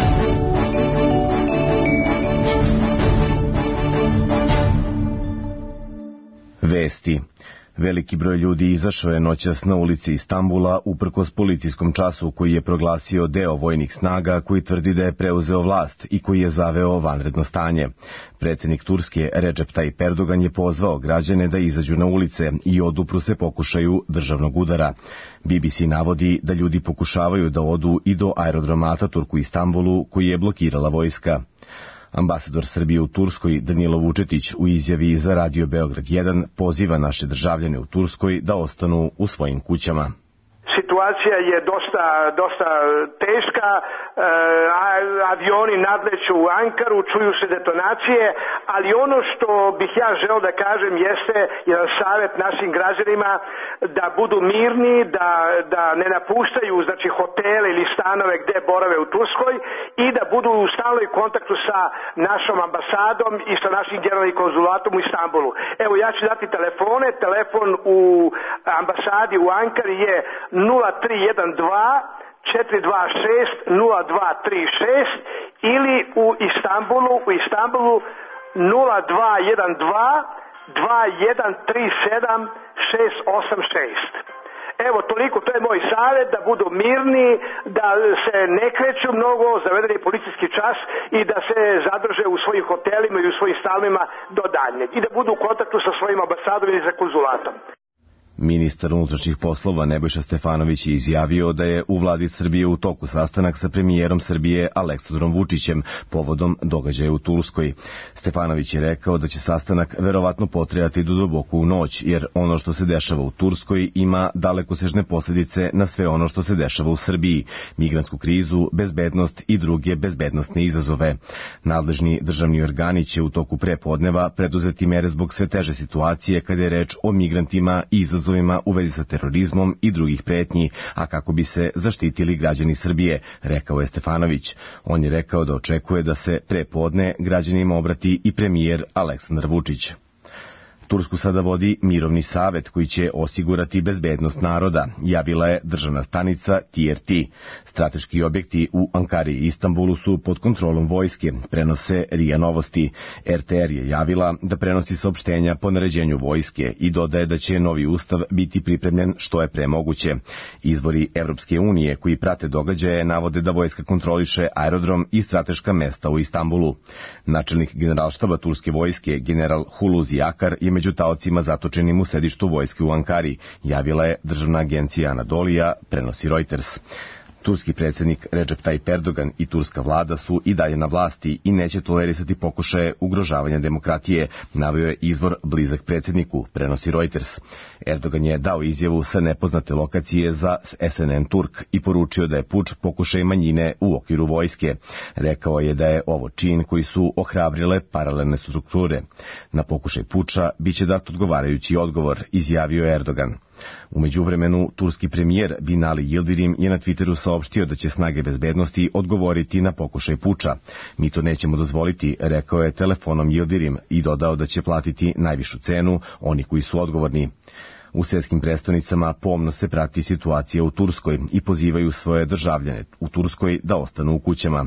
Vesti. Veliki broj ljudi izašao je noćas na ulici Istambula uprkos policijskom času koji je proglasio deo vojnih snaga koji tvrdi da je preuzeo vlast i koji je zaveo vanredno stanje. Predsjednik Turske Recep Tayyip Erdogan je pozvao građane da izađu na ulice i odupru se pokušaju državnog udara. BBC navodi da ljudi pokušavaju da odu i do aerodroma Ataturk u Istambulu koji je blokirala vojska. Ambasador Srbije u Turskoj Danilo Vučetić u izjavi za Radio Beograd 1 poziva naše državljane u Turskoj da ostanu u svojim kućama. Situacija je dosta teška, avioni nadleću u Ankaru, čuju se detonacije, ali ono što bih ja želeo da kažem jeste jedan savjet našim građanima da budu mirni, da ne napuštaju hotele ili stanove gde borave u Turskoj i da budu u stalnoj kontaktu sa našom ambasadom i sa našim generalnim konzulatom u Istanbulu. Evo, ja ću dati telefone. Telefon u ambasadi u Ankari je 0312 426 0236 ili u Istanbulu 0212 2137 686. Evo, toliko, to je moj savjet, da budu mirni, da se ne kreću mnogo, zaveden je policijski čas i da se zadrže u svojim hotelima i u svojim stanovima do daljnjeg i da budu u kontaktu sa svojim ambasadom ili sa konzulatom. Ministar unutrašnjih poslova Nebojša Stefanović je izjavio da je u vladi Srbije u toku sastanak sa premijerom Srbije Aleksandrom Vučićem povodom događaja u Turskoj. Stefanović je rekao da će sastanak verovatno potrajati do duboko u noć, jer ono što se dešava u Turskoj ima dalekosežne posljedice na sve ono što se dešava u Srbiji, migrantsku krizu, bezbednost i druge bezbednosne izazove. Nadležni državni organi će u toku prepodneva preduzeti mere zbog sve teže situacije kada je reč o migrantima i izazovima u vezi sa terorizmom i drugih pretnji, a kako bi se zaštitili građani Srbije, rekao je Stefanović. On je rekao da očekuje da se pre podne građanima obrati i premijer Aleksandar Vučić. Tursku sada vodi mirovni savet koji će osigurati bezbednost naroda, javila je državna stanica TRT. Strateški objekti u Ankari i Istanbulu su pod kontrolom vojske, prenose RIA Novosti. RTR je javila da prenosi saopštenja po naređenju vojske i dodaje da će novi ustav biti pripremljen što je pre moguće. Izvori Evropske unije koji prate događaje navode da vojska kontroliše aerodrom i strateška mesta u Istanbulu. Načelnik generalštaba turske vojske, general Hulusi Akar, je među taocima zatočenim u sedištu vojske u Ankari, javila je državna agencija Anadolija, prenosi Reuters. Turski predsjednik Recep Tayyip Erdogan i turska vlada su i dalje na vlasti i neće tolerisati pokušaje ugrožavanja demokratije, naveo je izvor blizak predsjedniku, prenosi Reuters. Erdogan je dao izjavu sa nepoznate lokacije za SNN Turk i poručio da je puč pokušaj manjine u okviru vojske. Rekao je da je ovo čin koji su ohrabrile paralelne strukture. Na pokušaj puča biće dat odgovarajući odgovor, izjavio je Erdogan. U međuvremenu, turski premijer Binali Yildirim je na Twitteru saopštio da će snage bezbednosti odgovoriti na pokušaj puča. Mi to nećemo dozvoliti, rekao je telefonom Yildirim i dodao da će platiti najvišu cenu oni koji su odgovorni. U svjetskim prestonicama pomno se prati situacija u Turskoj i pozivaju svoje državljane u Turskoj da ostanu u kućama.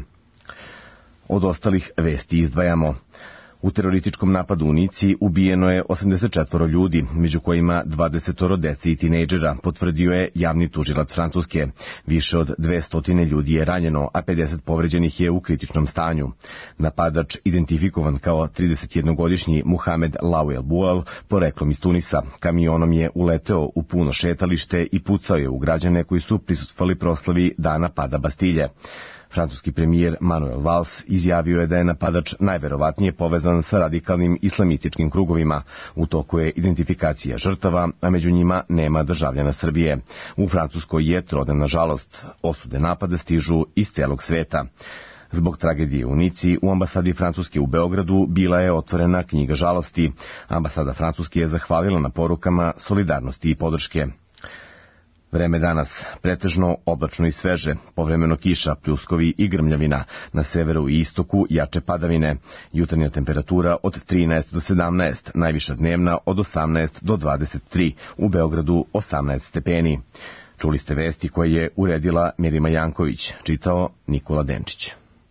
Od ostalih vesti izdvajamo. U terorističkom napadu u Nici ubijeno je 84 ljudi, među kojima 20 dece i tinejdžera, potvrdio je javni tužilac Francuske. Više od 200 ljudi je ranjeno, a 50 povređenih je u kritičnom stanju. Napadač, identifikovan kao 31-godišnji Muhamed Lawel Bouel, poreklom iz Tunisa, kamionom je uleteo u puno šetalište i pucao je u građane koji su prisustvovali proslavi dana pada Bastilje. Francuski premijer Manuel Valls izjavio je da je napadač najverovatnije povezan sa radikalnim islamističkim krugovima. U toku je identifikacija žrtava, a među njima nema državljana Srbije. U Francuskoj je trodnevna žalost. Osude napada stižu iz celog sveta. Zbog tragedije u Nici, u ambasadi Francuske u Beogradu bila je otvorena knjiga žalosti. Ambasada Francuske je zahvalila na porukama solidarnosti i podrške. Vreme danas pretežno oblačno i sveže, povremeno kiša, pljuskovi i grmljavina. Na severu i istoku jače padavine. Jutarnja temperatura od 13 do 17, najviša dnevna od 18 do 23, u Beogradu 18 stepeni. Čuli ste vesti koje je uredila Mirima Janković, čitao Nikola Denčić.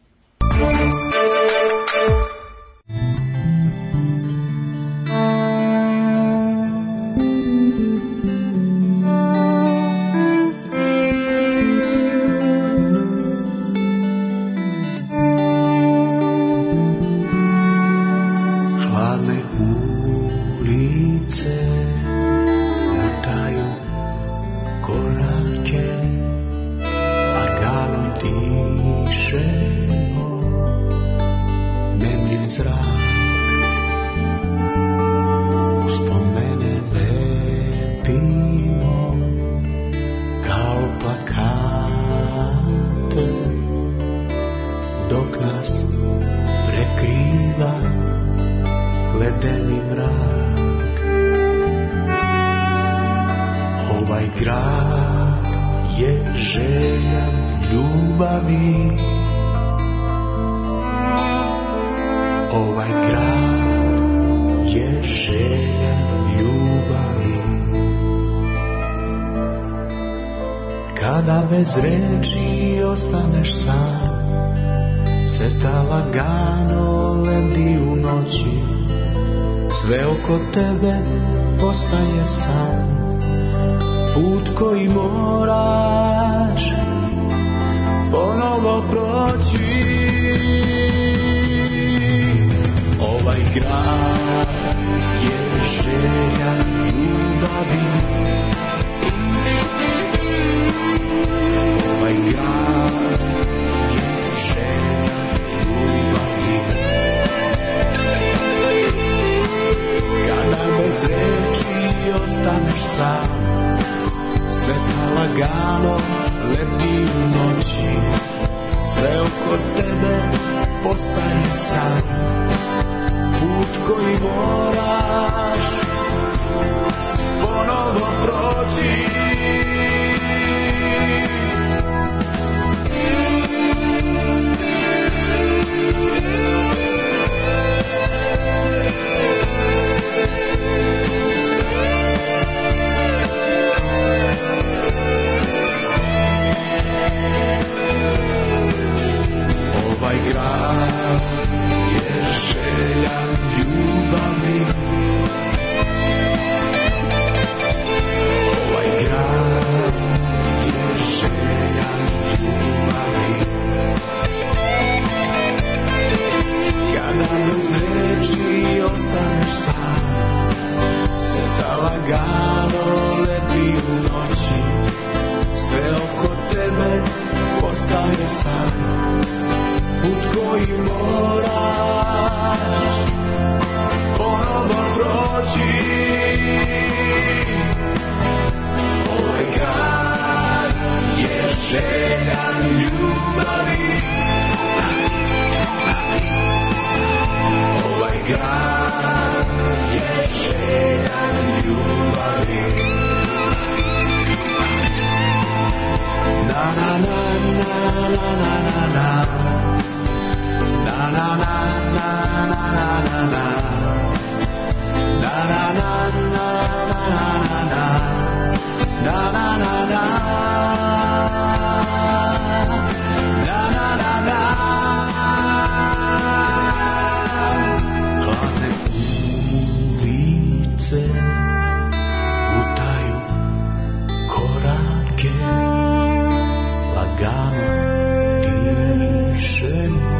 Bez reči ostaneš sam, seta lagano ledi u noći, sve oko tebe postaje san, put koji moraš ponovo proći. Ovaj grad je želja ljubavi, ovaj grad je želja ljubavi. Kada bez reči ostaneš sam, sveta lagano leti u noći, sve oko tebe postaje san, put koji moraš ponovo proći. Ovaj grad je želja ljubavi, ovaj grad je želja ljubavi. Kada bez reči ostaneš sam, seta lagano leti u noći, sve oko tebe postaje san, put koji moraš ponovo proći. Ovaj grad je želja ljubavi, ovaj grad je želja ljubavi. Na na na na na na na. Na na na na na na na. Na na na na na na. Na na na na. Na na na na. Hladne ulice gutaju korake, lagano dišemo.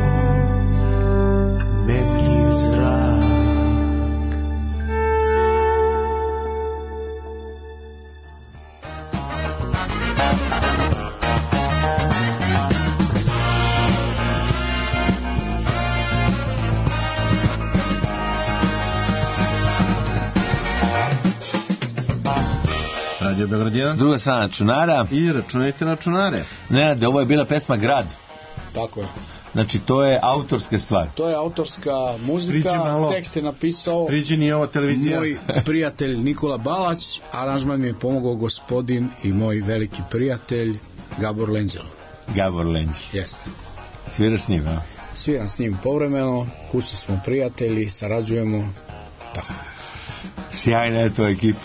Radio Beograd 1. Druga strana računara. I računajte računare. Ne, da ovo je bila pesma Grad. Tako je. Znači, to je autorska stvar. To je autorska muzika, tekst je napisao ova televizija. Moj prijatelj Nikola Balać, aranžman mi je pomogao gospodin i moj veliki prijatelj Gabor Lenđel. Gabor Lenđel. Jeste. Sviraš s njim, a? Sviram s njim povremeno, kući smo prijatelji, sarađujemo, tako. Sjajna je to ekipa.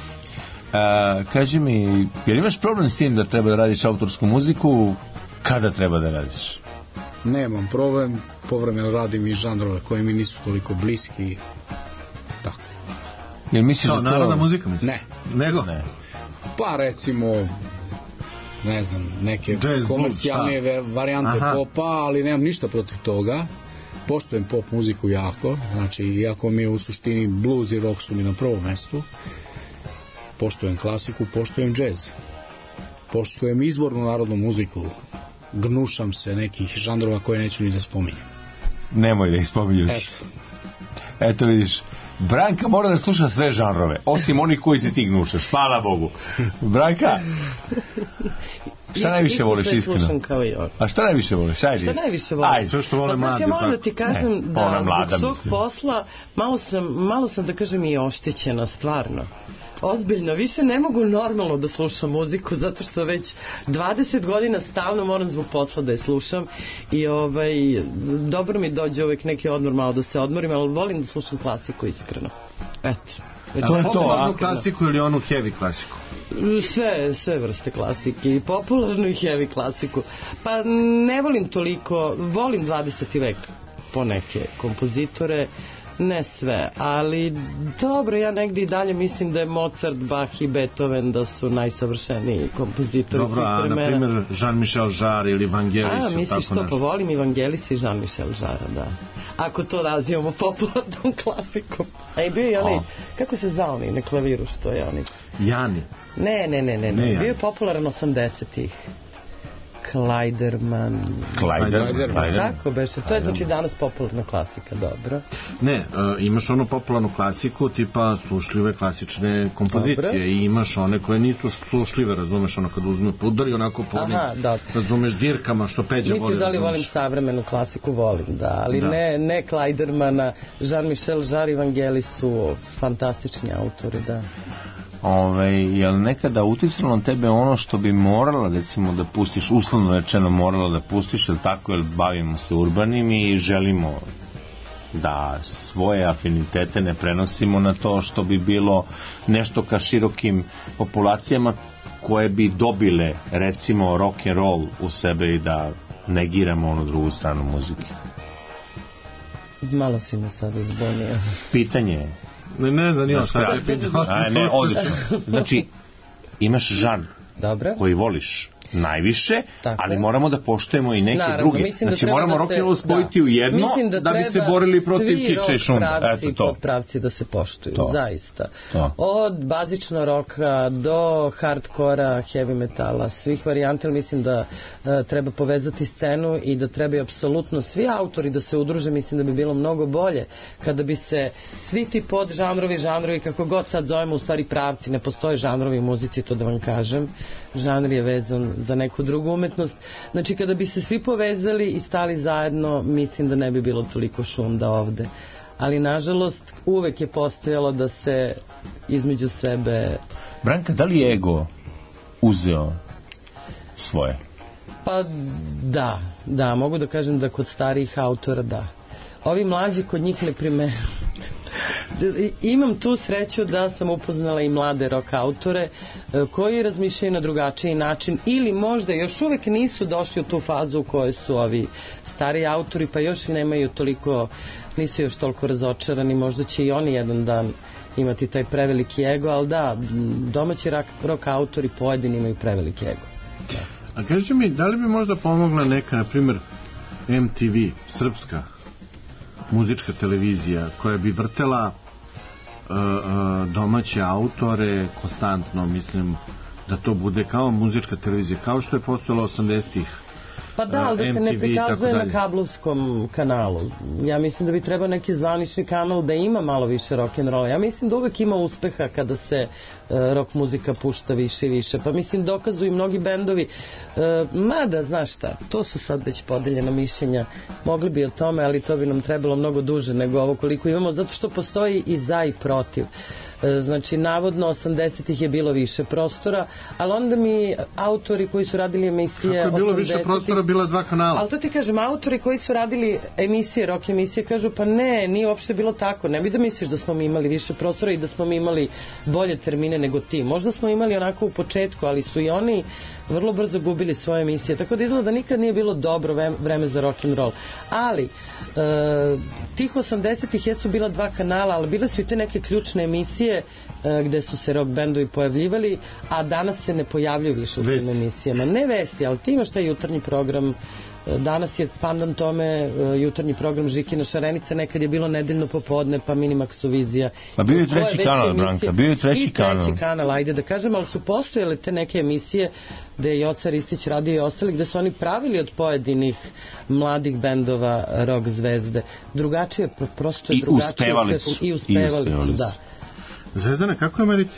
Kaži mi, jer imaš problem s tim da treba da radiš autorsku muziku? Kada treba da radiš? Nemam problem, povremeno radim i žanrove koji mi nisu toliko bliski, tako. Jel misliš da to... Narodna muzika misliš? Ne. Nego? Ne. Pa recimo, ne znam, neke komercijalne varijante popa, ali nemam ništa protiv toga. Poštujem pop muziku jako, znači iako mi je u suštini blues i rock su mi na prvom mestu. Poštujem klasiku, poštujem džez. Poštujem izvornu narodnu muziku. Gnušam se nekih žanrova koje neću ni da spominjem. Nemoj da ih spominješ. Eto vidiš, Branka mora da sluša sve žanrove, osim onih koji se ti gnušaš, hvala Bogu. Branka, šta najviše voliš iskreno? A šta najviše voliš? Ajde. Šta najviše voliš? Ajde, sve što vole mladi. Ja moram da ti kažem da zbog svog posla malo sam da kažem i oštećena, stvarno. Ozbiljno, više ne mogu normalno da slušam muziku zato što već 20 godina stalno moram zbog posla da je slušam i dobro mi dođe uvek neki odmor, malo da se odmorim, ali volim da slušam klasiku iskreno. Eto. To je to, popularnu klasiku ili onu heavy klasiku? Sve vrste klasike, i popularnu i heavy klasiku. Pa ne volim toliko, volim 20. vek po neke kompozitore, ne sve, ali dobro, ja negdje i dalje mislim da je Mozart, Bach i Beethoven da su najsavršeniji kompozitori svih vremena. Dobro, a na primjer Jean-Michel Jarre ili Vangelis. Misliš to, pa volim i Vangelis i Jean-Michel Jarre, da. Ako to nazivamo popularnom klasikom. A i bio je onaj, kako se zvao onaj na klaviru, što je onaj? Jani. Ne, bio je popularan 80-ih. Kleiderman. Tako beše, to je znači danas popularna klasika, dobro. Ne, imaš onu popularnu klasiku tipa slušljive klasične kompozicije i imaš one koje nisu slušljive, razumeš, ono kad uzme pudar i onako po onim, razumeš, dirkama što Peđa voli. Misliš da li volim savremenu klasiku? Volim, da, ali ne Kleidermana, Jean-Michel Jarre i Vangelis su fantastični autori, da. Je li nekada uticalo na tebe ono što bi morala, recimo, da pustiš, uslovno rečeno morala da pustiš, ili tako, jer bavimo se urbanim i želimo da svoje afinitete ne prenosimo na to što bi bilo nešto ka širokim populacijama koje bi dobile, recimo, rock and roll u sebe i da negiramo onu drugu stranu muzike? Malo si me sada zbunio. Pitanje je. Ne zanima šta je pitao. Ne, odlično. Znači, imaš žanr koji voliš najviše, ali moramo da poštujemo i neke druge. Znači, moramo rock and roll spojiti u jedno da bi se borili protiv kiča i šunda. Svi pravci da se poštuju, zaista. Od bazično roka do hardkora, heavy metala, svih varijanta, mislim da treba povezati scenu i da trebaju apsolutno svi autori da se udruže, mislim da bi bilo mnogo bolje kada bi se svi ti žanrovi, kako god sad zovemo, u stvari pravci, ne postoje žanrovi u muzici, to da vam kažem. Žanr je vezan za neku drugu umetnost. Znači, kada bi se svi povezali i stali zajedno, mislim da ne bi bilo toliko šunda ovde. Ali, nažalost, uvek je postojalo da se između sebe... Branka, da li je ego uzeo svoje? Pa, da, mogu da kažem da kod starijih autora, da. Ovi mlađi kod njih ne primećuju. Imam tu sreću da sam upoznala i mlade rock autore koji razmišljaju na drugačiji način ili možda još uvek nisu došli u tu fazu u kojoj su ovi stari autori, pa još i nemaju toliko, nisu još toliko razočarani, možda će i oni jedan dan imati taj preveliki ego, ali da, domaći rock autori pojedini imaju preveliki ego. A kaži mi, da li bi možda pomogla neka, na primjer, MTV, srpska muzička televizija koja bi vrtela domaće autore konstantno, mislim da to bude kao muzička televizija, kao što je postojalo 80-ih Pa da, ali da se ne prikazuje na kablovskom kanalu. Ja mislim da bi trebao neki zvanični kanal da ima malo više rock'n'rolla. Ja mislim da uvek ima uspeha kada se rock muzika pušta više i više. Pa mislim dokazuju mnogi bendovi. Mada, znaš šta, to su sad već podeljena mišljenja. Mogli bi o tome, ali to bi nam trebalo mnogo duže nego ovo koliko imamo, zato što postoji i za i protiv. Znači, navodno 80-ih je bilo više prostora, ali onda mi autori koji su radili emisije... Kako je bilo više prostora, bila 2 kanala. Ali to ti kažem, autori koji su radili emisije, rock emisije, kažu pa ne, nije uopšte bilo tako. Ne bi da misliš da smo mi imali više prostora i da smo mi imali bolje termine nego ti. Možda smo imali onako u početku, ali su i oni vrlo brzo gubili svoje emisije. Tako da izgleda da nikad nije bilo dobro vreme za rock'n'roll. Ali, tih 80-ih jesu bila 2 kanala, ali bile su i te neke ključne emisije gde su se rock bendovi pojavljivali, a danas se ne pojavljuju više u tim emisijama. Ne vesti, ali ti imaš taj jutarnji program. Danas je pandan tome jutarnji program Žikina šarenica, nekad je bilo nedeljno popodne, pa Minimaxovizija. Pa bio je treći kanal, Branka, bio je treći kanal. I treći kanal, ajde da kažem, ali su postojale te neke emisije gde je Joca Ristić radio i ostali, gde su oni pravili od pojedinih mladih bendova rock zvezde. Drugačije, prosto je drugačije. I uspevali su, da. Zvezdana, kako je Americi?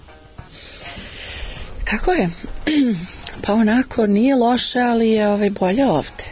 Kako je? Pa onako, nije loše, ali je bolje ovde.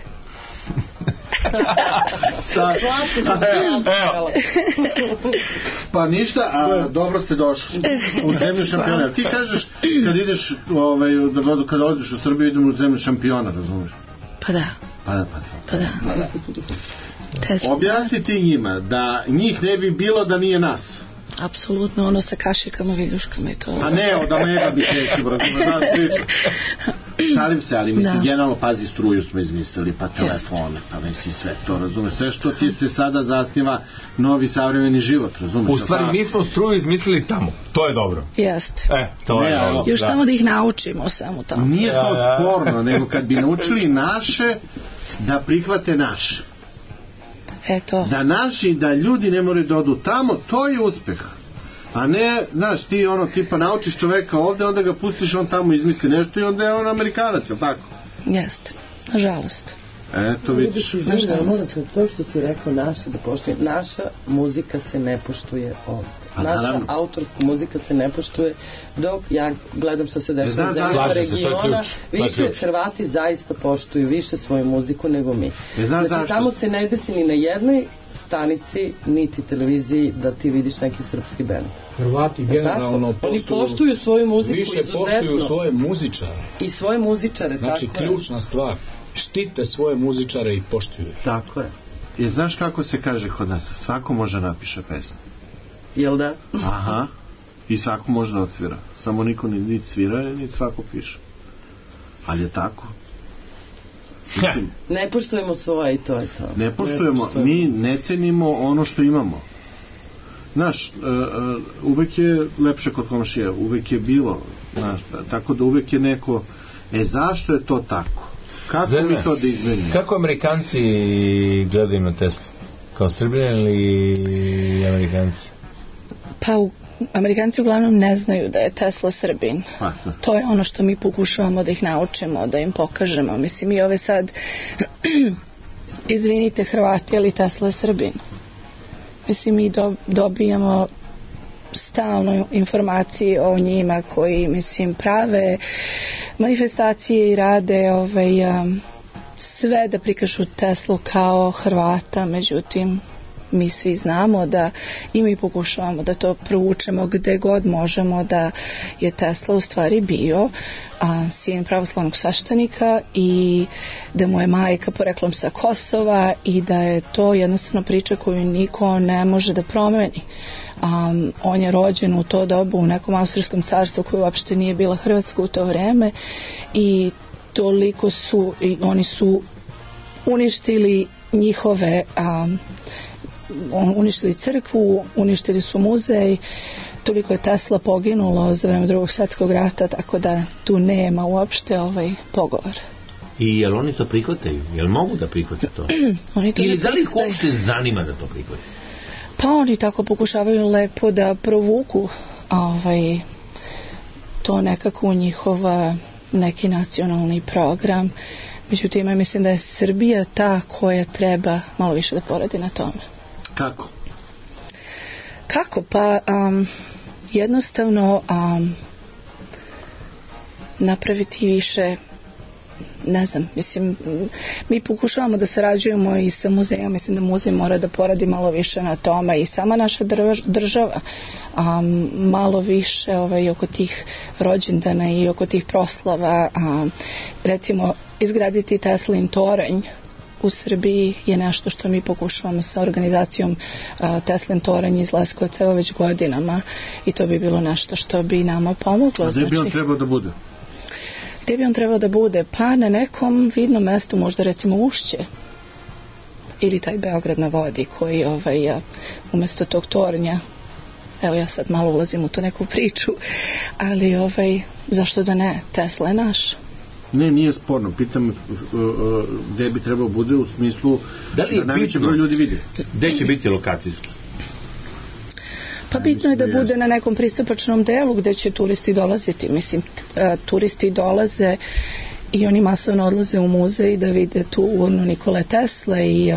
Pa ništa, a dobro ste došli u zemlju šampiona. Ti kažeš kad ideš kad odeš u Srbiju idemo u zemlju šampiona, razumiješ? Pa da. Pa da. Objasni ti njima da njih ne bi bilo da nije nas. Apsolutno, ono sa kašikama, viljuškama i to. A ne, od Amega bi kreću, razumiješ, priču. Šalim se, ali mislim, generalno, pazi, struju smo izmislili, pa telefone, pa mislim sve to, razumiješ, sve što ti se sada zasniva novi savremeni život, razumiješ. U stvari, mi smo struju izmislili tamo, to je dobro. Jeste. To je dobro. Još samo da ih naučimo samo tamo. Nije to sporno, nego kad bi naučili naše, da prihvate naše. Eto. Da naši, da ljudi ne moraju da odu tamo, to je uspeh. A ne, znaš, ti tipa naučiš čoveka ovde, onda ga pustiš, on tamo izmisli nešto i onda je on Amerikanac, je li tako? Jeste, nažalost. Eto vidiš. Morate, to što si rekao naša da poštuje, naša muzika se ne poštuje ovde. Naša autorska muzika se ne poštuje, dok ja gledam što se dešava u zemljama regiona, više Hrvati zaista poštuju više svoju muziku nego mi. Znači tamo se ne desi ni na jednoj stanici niti televiziji da ti vidiš neki srpski bend. Hrvati generalno poštuju svoju muziku više poštuju svoje muzičare i svoje muzičare. Znači ključna stvar, štite svoje muzičare i poštuju. Tako je. I znaš kako se kaže kod nas, svako može napiše pesmu. Jel da? Aha. I svako može da odsvira. Samo niko niti svira, niti svako piše. Ali je tako. Ne poštujemo svoje i to je to. Ne poštujemo, mi ne cenimo ono što imamo. Znaš, uvek je lepše kod komšija, uvek je bilo, znaš, tako da uvek je neko, zašto je to tako? Kako mi to da izmenimo? Kako Amerikanci gledaju na Teslu? Kao Srbije ili Amerikanci? Pa Amerikanci uglavnom ne znaju da je Tesla Srbin. To je ono što mi pokušavamo da ih naučimo, da im pokažemo. Mislim, mi ove sad izvinite Hrvati, ali Tesla je Srbin. Mislim, mi dobijamo stalno informacije o njima koji, mislim, prave manifestacije i rade sve da prikažu Teslu kao Hrvata, međutim mi svi znamo da i mi pokušavamo da to provučemo gde god možemo, da je Tesla u stvari bio sin pravoslavnog sveštenika i da mu je majka poreklom sa Kosova i da je to jednostavno priča koju niko ne može da promeni. On je rođen u to dobu u nekom austrijskom carstvu koje uopšte nije bila Hrvatska u to vreme i toliko su, i oni su uništili njihove uništili crkvu, uništili su muzej, toliko je Tesla poginulo za vreme Drugog svjetskog rata, tako da tu nema uopšte pogovor. I jel oni to prihvataju? Jel mogu da prihvate to? Ili da li ih uopšte zanima da to prihvate? Pa oni tako pokušavaju lepo da provuku to nekako u njihov neki nacionalni program. Međutim, ja mislim da je Srbija ta koja treba malo više da poradi na tome. Kako? Kako? Pa jednostavno napraviti više, ne znam, mislim, mi pokušavamo da sarađujemo i sa muzejom, mislim da muzej mora da poradi malo više na tome i sama naša država malo više oko tih rođendana i oko tih proslava, recimo izgraditi Teslin toranj u Srbiji je nešto što mi pokušavamo sa organizacijom Teslin toranj iz Leskovca već godinama i to bi bilo nešto što bi nama pomoglo. A gdje bi on trebao da bude? Gdje bi on trebao da bude? Pa na nekom vidnom mjestu, možda recimo Ušće ili taj Beograd na vodi koji umjesto tog tornja, evo ja sad malo ulazim u tu neku priču, ali zašto da ne, Tesla je naš. Ne, nije sporno, pitam gdje bi trebao bude u smislu da najveći broj ljudi vidi. Gdje će biti lokacijski? Pa bitno je da bude na nekom pristupačnom delu gdje će turisti dolaziti. Mislim, turisti dolaze i oni masovno odlaze u muzej da vide tu urnu Nikole Tesle i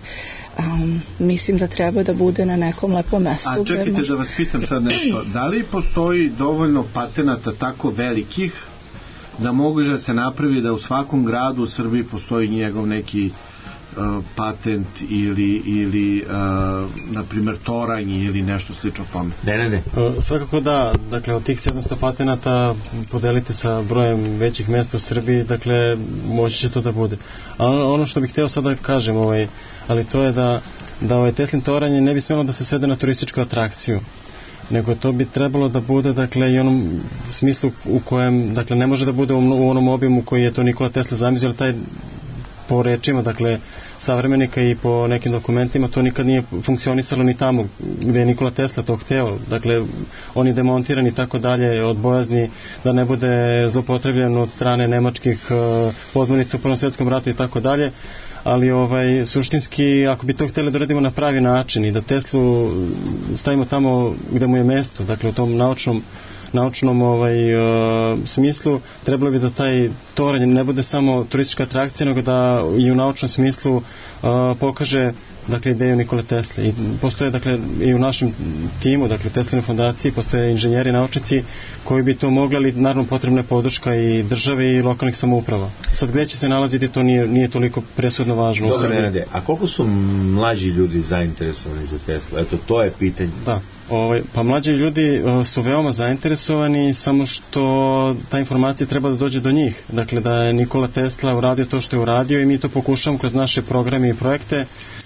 mislim da treba da bude na nekom lepom mjestu. A čekajte da vas pitam sad nešto. Da li postoji dovoljno patenata tako velikih da može se napravi da u svakom gradu u Srbiji postoji njegov neki patent ili na primjer toranj ili nešto slično tome? Ne. Svakako da, dakle od tih 700 patenata podelite sa brojem većih mjesta u Srbiji, dakle moći će to da bude. A ono što bih hteo sada da kažem, ali to je da Teslin toranj ne bi smjelo da se svede na turističku atrakciju, nego to bi trebalo da bude, dakle, i onom smislu u kojem, dakle, ne može da bude u onom obimu koji je to Nikola Tesla zamislio, ali taj po rečima, dakle, savremenika i po nekim dokumentima to nikad nije funkcionisalo ni tamo gdje je Nikola Tesla to hteo. Dakle, on je demontiran i tako dalje od bojazni da ne bude zloupotrebljen od strane nemačkih podmornica u Prvom svjetskom ratu i tako dalje. Ali suštinski, ako bi to htjeli da radimo na pravi način i da Teslu stavimo tamo gdje mu je mjesto, dakle u tom naučnom smislu, trebalo bi da taj toranj ne bude samo turistička atrakcija, nego da i u naučnom smislu pokaže, dakle, ideju Nikole Tesle. I postoje, dakle, i u našem timu, dakle u Teslinoj fondaciji postoje inženjeri i naučnici koji bi to mogli, ali naravno potrebna je podrška i države i lokalnih samouprava. Sad gdje će se nalaziti, to nije toliko presudno važno. Dobre, a koliko su mlađi ljudi zainteresovani za Teslu? Eto, to je pitanje. Da. Pa mlađi ljudi su veoma zainteresovani, samo što ta informacija treba da dođe do njih. Dakle, da je Nikola Tesla uradio to što je uradio i mi to pokušamo kroz naše programe i projekte.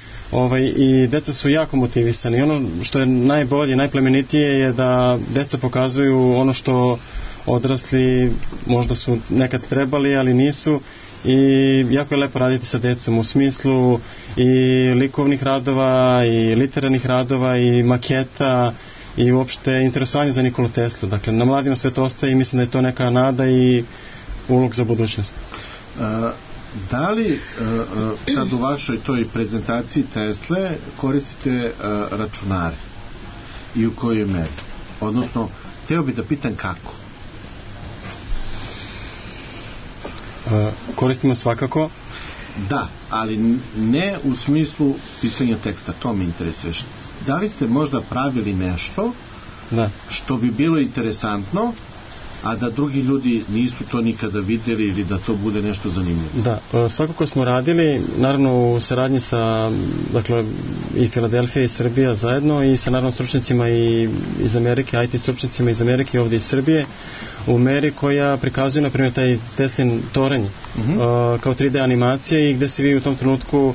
I deca su jako motivisani. I ono što je najbolje, najplemenitije je da deca pokazuju ono što odrasli možda su nekad trebali, ali nisu. I jako je lepo raditi sa decom u smislu i likovnih radova i literarnih radova i maketa i uopšte interesovanje za Nikolu Teslu. Dakle, na mladima sve to ostaje i mislim da je to neka nada i ulog za budućnost. Da li sad u vašoj toj prezentaciji Tesle koristite računare i u kojoj meri? Odnosno, htio bih da pitam kako? Koristimo svakako. Da, ali ne u smislu pisanja teksta, to me interesuje. Da li ste možda pravili nešto što bi bilo interesantno, a da drugi ljudi nisu to nikada vidjeli ili da to bude nešto zanimljivo? Da, svakako smo radili, naravno u saradnji sa, dakle, i Filadelfija i Srbija zajedno i sa naravno stručnicima iz Amerike, IT stručnicima iz Amerike i ovdje iz Srbije, u meri koja prikazuje, na primjer, taj Teslin toranj kao 3D animacija i gdje se vi u tom trenutku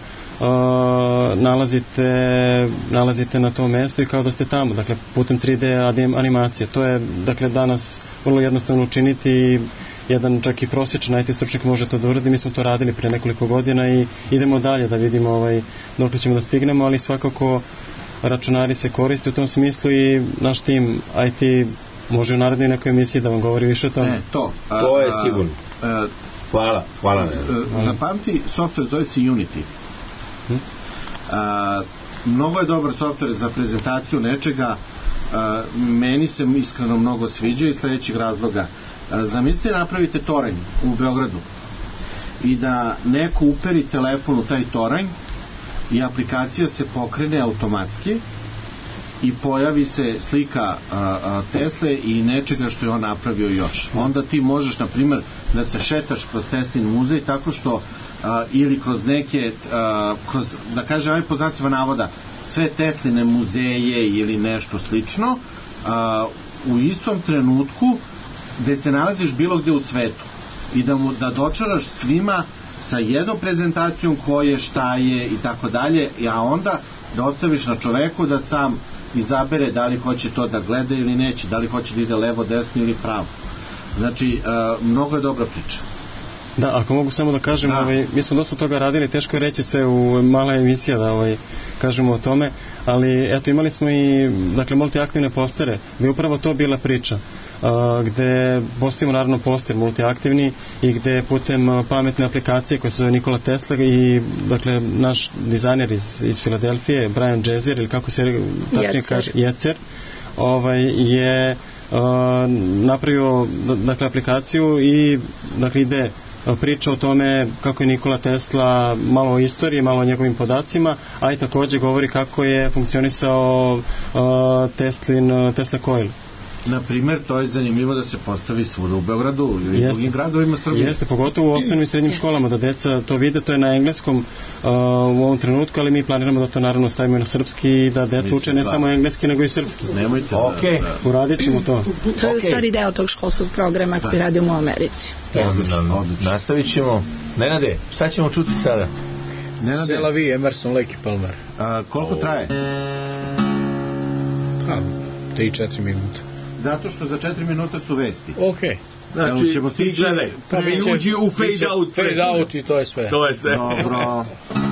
nalazite na tom mjestu i kao da ste tamo, dakle putem 3D animacije. To je, dakle, danas vrlo jednostavno učiniti i jedan čak i prosječan IT stručnjak može to da uradi. Mi smo to radili pre nekoliko godina i idemo dalje da vidimo dok ćemo da stignemo, ali svakako računari se koriste u tom smislu i naš tim IT može u narednoj nekoj emisiji da vam govori više o tome. To je sigurno. Hvala. Zapamti, software zove se Unity. Mnogo je dobar software za prezentaciju nečega. Meni se iskreno mnogo sviđa iz sljedećeg razloga. Zamislite napravite toranj u Beogradu i da neko uperi telefon u taj toranj i aplikacija se pokrene automatski i pojavi se slika Tesle i nečega što je on napravio još. Onda ti možeš, na primjer, da se šetaš kroz Teslin muzej tako što ili kroz neke kroz, da kažem, ovaj po znacima navoda, sve Tesline muzeje ili nešto slično, u istom trenutku gde se nalaziš bilo gde u svetu i da dočaraš svima sa jednom prezentacijom ko je, šta je i tako dalje, a onda da ostaviš na čoveku da sam izabere da li hoće to da gleda ili neće, da li hoće da ide levo, desno ili pravo. Znači, mnogo je dobra priča. Da, ako mogu samo da kažem, mi smo dosta toga radili, teško je reći sve u mala emisija da kažemo o tome, ali eto, imali smo i multiaktivne postere, gde je upravo to bila priča, gde postavimo naravno poster multiaktivni i gde putem pametne aplikacije koja se zove Nikola Tesla i naš dizajner iz Filadelfije, Brian Jezer, ili kako se tačnije kaže, Jecer, je napravio aplikaciju i ide priča o tome kako je Nikola Tesla, malo o istoriji, malo o njegovim podacima, a i također govori kako je funkcionisao Tesla Coil. Na primjer, to je zanimljivo da se postavi svuda u Beogradu ili u drugim gradovima Srbije. Jeste, pogotovo u osnovnim i srednjim školama, da deca to vide, to je na engleskom u ovom trenutku, ali mi planiramo da to naravno stavimo i na srpski i da deca uče ne samo engleski, nego i srpski. Nemojte uradit ćemo to. To je u stvari deo tog školskog programa koji radimo u Americi. Odlično. Nastavit ćemo. Nenade, šta ćemo čuti sada? C'est la vie, Emerson, Lake i Palmer. Koliko traje? 3-4 minuta. Zato što za 4 minuta su vesti. Okej. Znači, ti gledaj, uđi u fade out. Fade out i to je sve. To je sve. Dobro.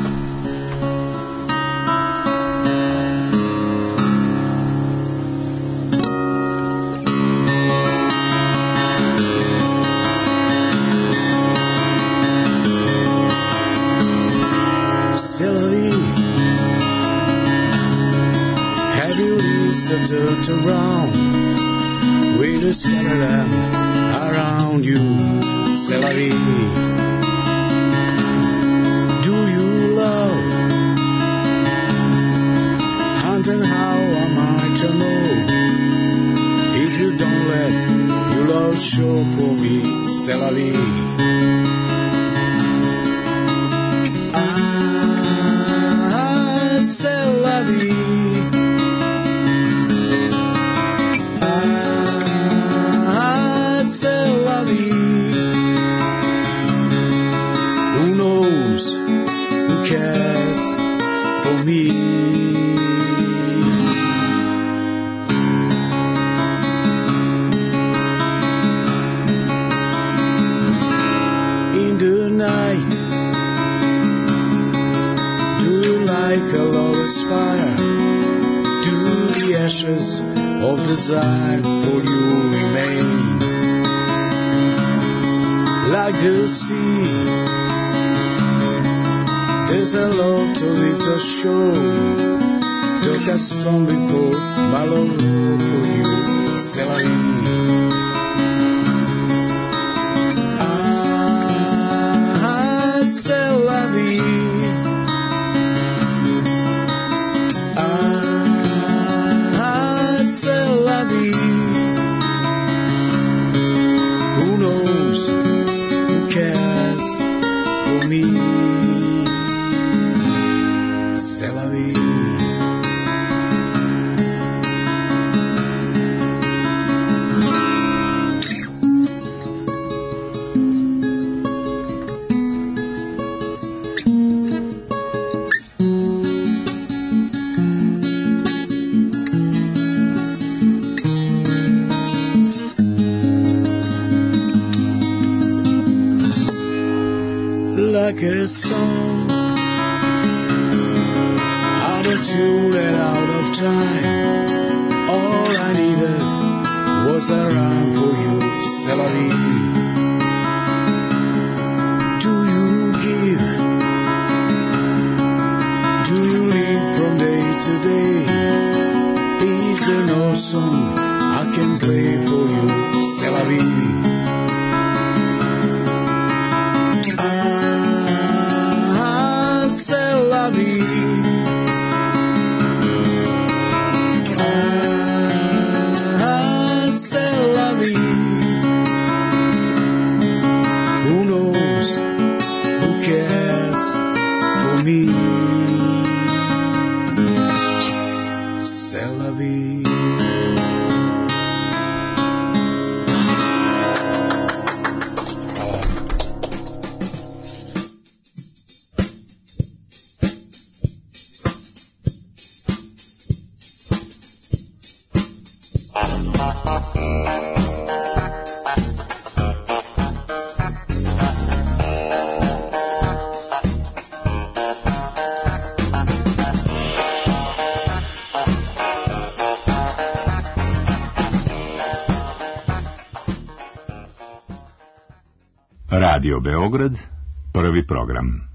Turned around with a skeleton around you, c'est la vie. Do you love? And then how am I to know? If you don't let your love show for me, c'est la vie. C'est la vie. Of desire for you remain like the sea. There's a lot to leave the shore. Took us from before, my love for you, c'est la vie. C'est la vie. Like a song, out of tune and out of time. All I needed was a rhyme for you, c'est la vie. Do you give? Do you live from day to day? Is there no song I can play for you, c'est la vie? Radio Beograd, prvi program.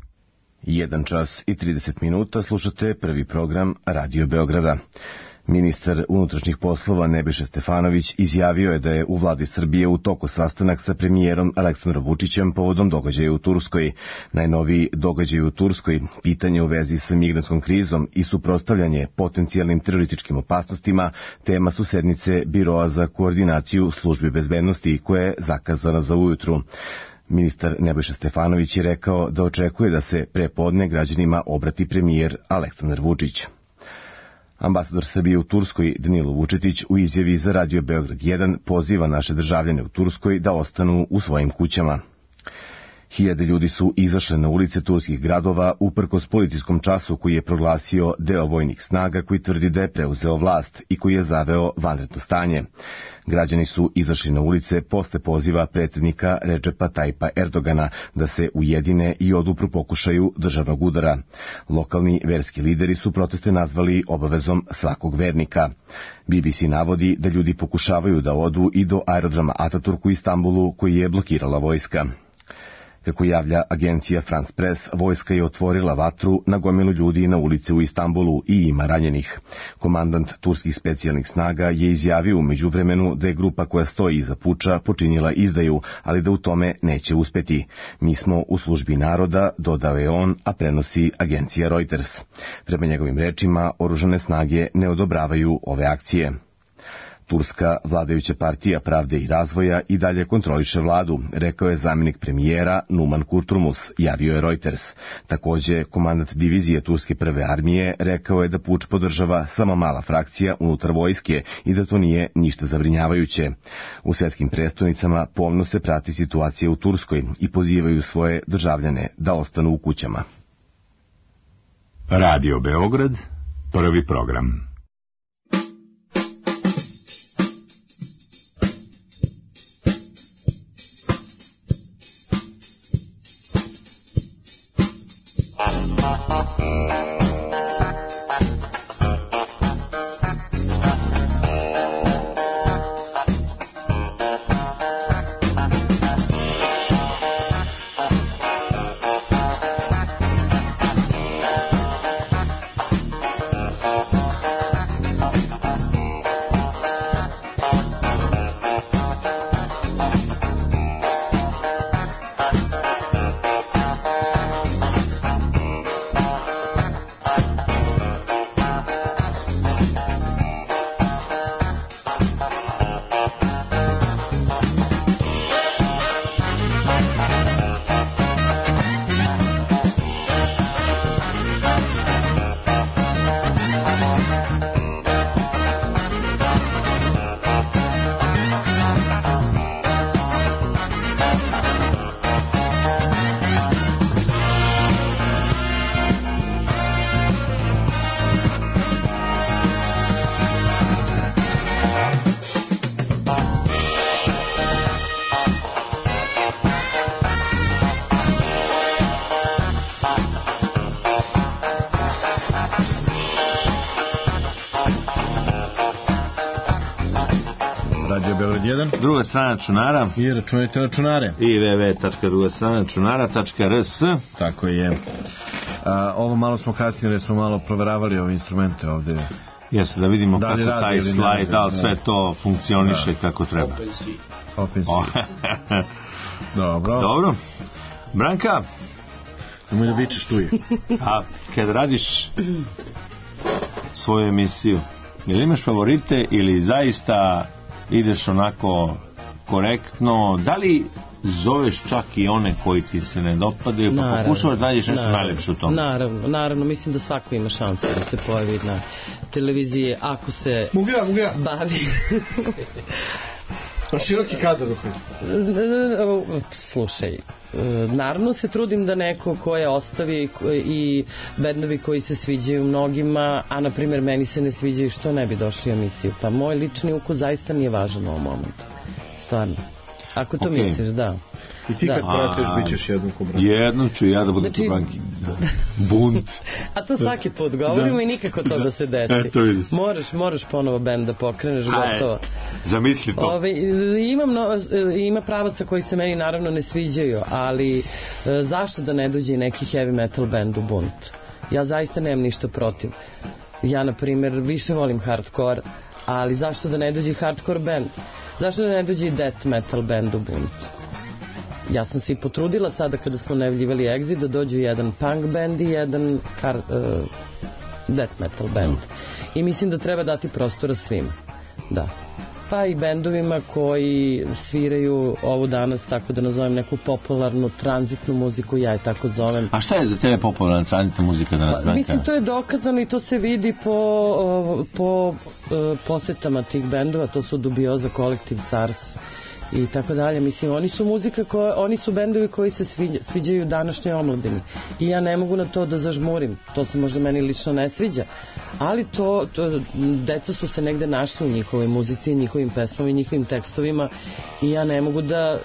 1 čas i 30 minuta, slušate prvi program Radio Beograda. Ministar unutrašnjih poslova Nebojša Stefanović izjavio je da je u vladi Srbije u toku sastanak sa premijerom Aleksandrom Vučićem povodom događaja u Turskoj. Najnoviji događaj u Turskoj, pitanje u vezi sa migrantskom krizom i suprotstavljanje potencijalnim terorističkim opasnostima, tema su sednice Biroa za koordinaciju službi bezbednosti koja je zakazana za ujutru. Ministar Nebojša Stefanović je rekao da očekuje da se pre podne građanima obrati premijer Aleksandar Vučić. Ambasador Srbije u Turskoj Danilo Vučetić u izjavi za Radio Beograd 1 poziva naše državljane u Turskoj da ostanu u svojim kućama. Hiljade ljudi su izašle na ulice turskih gradova uprkos policijskom času koji je proglasio deo vojnih snaga koji tvrdi da je preuzeo vlast i koji je zaveo vanredno stanje. Građani su izašli na ulice posle poziva predsjednika Redžepa Tajpa Erdogana da se ujedine i odupru pokušaju državnog udara. Lokalni verski lideri su proteste nazvali obavezom svakog vernika. BBC navodi da ljudi pokušavaju da odu i do aerodroma Ataturk u Istanbulu koji je blokirala vojska. Kako javlja agencija France Press, vojska je otvorila vatru na gomilu ljudi na ulici u Istanbulu i ima ranjenih. Komandant turskih specijalnih snaga je izjavio u međuvremenu da je grupa koja stoji iza puča počinila izdaju, ali da u tome neće uspeti. Mi smo u službi naroda, dodao je on, a prenosi agencija Reuters. Prema njegovim rečima, oružane snage ne odobravaju ove akcije. Turska vladajuća partija Pravde i razvoja i dalje kontroliše vladu, rekao je zamjenik premijera Numan Kurtulmus, javio je Reuters. Takođe, komandant divizije Turske prve armije rekao je da puč podržava samo mala frakcija unutar vojske i da to nije ništa zabrinjavajuće. U svetskim prestonicama pomno se prati situacija u Turskoj i pozivaju svoje državljane da ostanu u kućama. Radio Beograd, prvi program. Druga strana računara i računajte računare i www.drugastranačunara.rs. Tako je. Ovo malo smo kasnije jer smo malo proveravali ove instrumente ovde. Jeste, da vidimo da kako taj slajd, da li sve to funkcioniše kako treba. Open C. Dobro. Branka, nemoj da vičeš tu je. A kad radiš svoju emisiju, ili imaš favorite ili zaista ideš onako korektno, da li zoveš čak i one koji ti se ne dopadaju, pa pokušavaš da nađeš nešto najlepše u tom? Naravno, mislim da svako ima šansu da se pojavi na televiziji ako se bavi. Široki kadar slušaj, naravno se trudim da neko koje ostavi i bendovi koji se sviđaju mnogima, a na primjer meni se ne sviđaju, što ne bi došli u emisiju, pa moj lični ukus zaista nije važan u ovom momentu, stvarno, ako to misliš, da. I ti kad porasteš bit ćeš jednom ko Branki. Jednom ću ja da budem ko Branki. Bunt. A to svaki put govorimo i nikako to da se desi. Eto vidiš. Moraš ponovo bend da pokreneš, gotovo. Zamisli to. Ima pravaca koji se meni naravno ne sviđaju, ali zašto da ne dođe neki heavy metal band u bunt? Ja zaista nemam ništa protiv. Ja, na primjer, više volim hardcore, ali zašto da ne dođe hardcore band? Zašto da ne dođe death metal band u bunt? Ja sam se i potrudila sada kada smo najavljivali Exit da dođu jedan punk band i jedan death metal band. I mislim da treba dati prostora svima. Da. Pa i bendovima koji sviraju ovu danas, tako da nazovem neku popularnu tranzitnu muziku, ja je tako zovem. A šta je za tebe popularna tranzitna muzika danas, Branka? Mislim, to je dokazano i to se vidi po posetama tih bendova, to su Dubioza, Kolektiv, SARS i tako dalje. Mislim, oni su bendovi koji se sviđaju današnjoj omladini. I ja ne mogu na to da zažmurim. To se možda meni lično ne sviđa. Ali deca su se negde našli u njihovoj muzici, njihovim pesmama i njihovim tekstovima i ja ne mogu da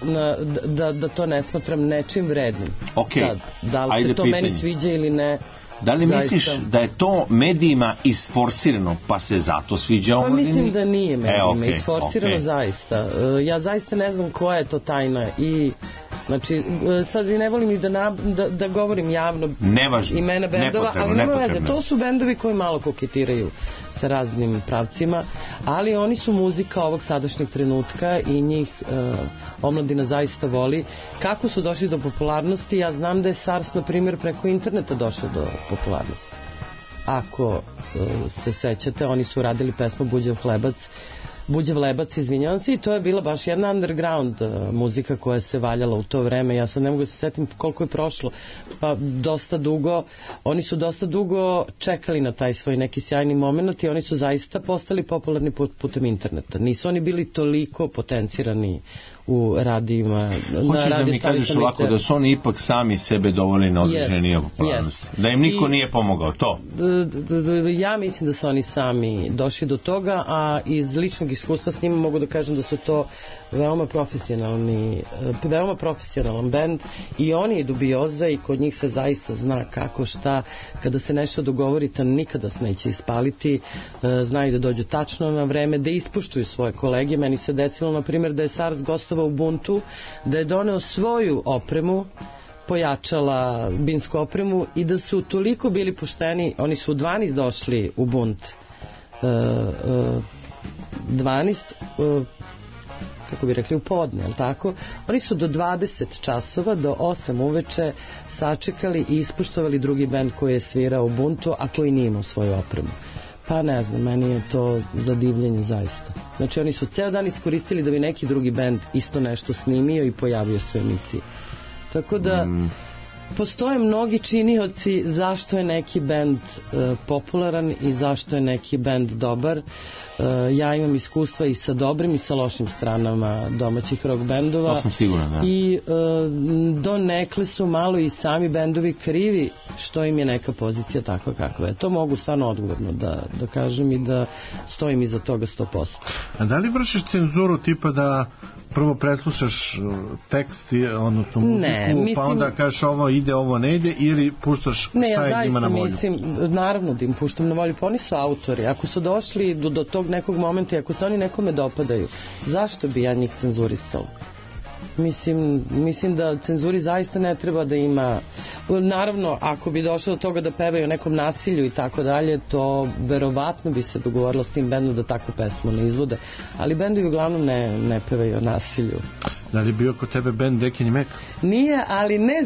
to ne smatram nečim vrednim. Sad, da li se to meni sviđa ili ne? Da li misliš da je to medijima isforsirano, pa se zato sviđa omladini? Pa mislim da nije medijima isforsirano, zaista. Ja zaista ne znam koja je to tajna i znači, sad ne volim ni da govorim javno imena bendova, ali nema veze. To su bendovi koji malo koketiraju sa raznim pravcima, ali oni su muzika ovog sadašnjeg trenutka i njih omladina zaista voli. Kako su došli do popularnosti? Ja znam da je SARS, na primjer, preko interneta došao do popularnosti. Ako se sećate, oni su radili pesmu Buđev lebac, izvinjavam se, i to je bila baš jedna underground muzika koja se valjala u to vreme. Ja sad ne mogu da se setim koliko je prošlo, pa dosta dugo, oni su dosta dugo čekali na taj svoj neki sjajni moment i oni su zaista postali popularni putem interneta. Nisu oni bili toliko potencirani u radijima. Hoćeš da mi kažeš ovako da su oni ipak sami sebe dovoljni na određenije popularnosti? Da im niko nije pomogao, to? Ja mislim da su oni sami došli do toga, a iz ličnog iskustva s njima mogu da kažem da su to veoma profesionalan bend i oni i Dubioza i kod njih se zaista zna kako šta, kada se nešto dogovorite nikada se neće ispaliti, znaju da dođu tačno na vreme, da ispuštuju svoje kolege. Meni se desilo na primjer da je SARS gostovao u buntu, da je doneo svoju opremu, pojačala binsku opremu i da su toliko bili pošteni, oni su u 12 došli u bunt, 12 kako bi rekli u podne, ali tako? Oni su do 20 časova, do 8 uveče sačekali i ispuštovali drugi bend koji je svirao u buntu, a koji nije imao svoju opremu. Pa ne znam, meni je to zadivljenje zaista. Znači oni su ceo dan iskoristili da bi neki drugi bend isto nešto snimio i pojavio se u emisiji. Tako da postoje mnogi činioci zašto je neki bend popularan i zašto je neki bend dobar. Ja imam iskustva i sa dobrim i sa lošim stranama domaćih rock bendova. To sam siguran, da. I donekle su malo i sami bendovi krivi što im je neka pozicija takva kakva je. To mogu stvarno odgovorno da kažem i da stojim iza toga 100%. A da li vršiš cenzuru tipa da prvo preslušaš tekst, odnosno muziku, pa onda kažeš ovo ide, ovo ne ide, ili puštaš šta je njima na volju? Ne, ja zaista mislim, naravno da im puštam na volju, pa oni su autori. Ako su došli do tog nekog momenta i ako se oni nekome dopadaju, zašto bi ja njih cenzurisala? Mislim da cenzuri zaista ne treba da ima. Naravno, ako bi došlo do toga da pevaju o nekom nasilju i tako dalje, to verovatno bi se dogovorilo s tim bendom da takvu pesmu ne izvode, ali bendovi uglavnom ne pevaju o nasilju. Da li je bio kod tebe bend Dekin i Mek? Nije, ali ne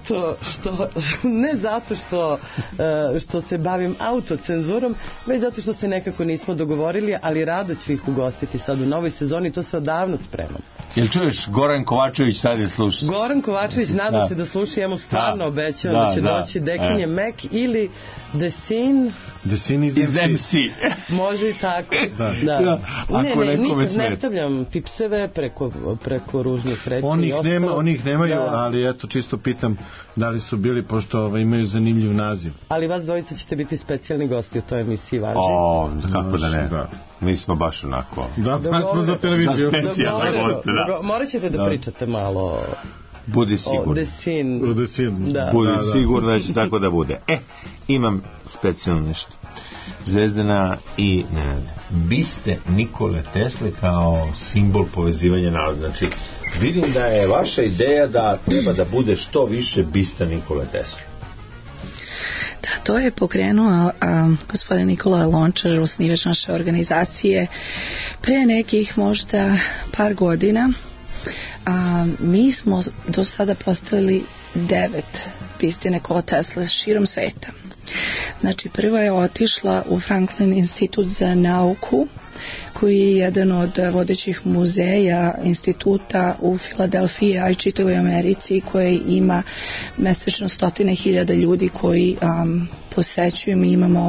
zato što se bavim autocenzurom, već zato što se nekako nismo dogovorili, ali rado ću ih ugostiti sad u novoj sezoni, to se odavno spremam. Jel čuješ, Goran Kovačević sad je sluša? Goran Kovačević, nadam se da sluša, ja mu stvarno obećavam da će doći Dekin je Mek ili The Scene iz MC. Može i tako. Da. Nikad ne stavljam pipseve preko ružnih reči. Oni ih nemaju, ali eto, čisto pitam da li su bili, pošto imaju zanimljiv naziv. Ali vas dvojica ćete biti specijalni gosti u toj emisiji, važi? Kako da ne. Mi smo baš onako... Da, baš smo za televiziju. Za specijalne goste, da. Morat ćete da pričate malo... Budi sigurno. Budi sigurno da će tako da bude. Imam specijalno nešto. Zvezdana i Nenade. Biste Nikole Tesle kao simbol povezivanja naroda. Znači, vidim da je vaša ideja da treba da bude što više bista Nikole Tesle. Da, to je pokrenuo gospodin Nikola Lončar, osnivač naše organizacije, pre nekih možda par godina. Mi smo do sada postavili 9 bisti Nikola Tesle širom sveta. Znači, prva je otišla u Franklin institut za nauku, koji je jedan od vodećih muzeja instituta u Filadelfiji, a i čitavoj Americi, koji ima mesečno 100.000 ljudi koji posećuju. Mi imamo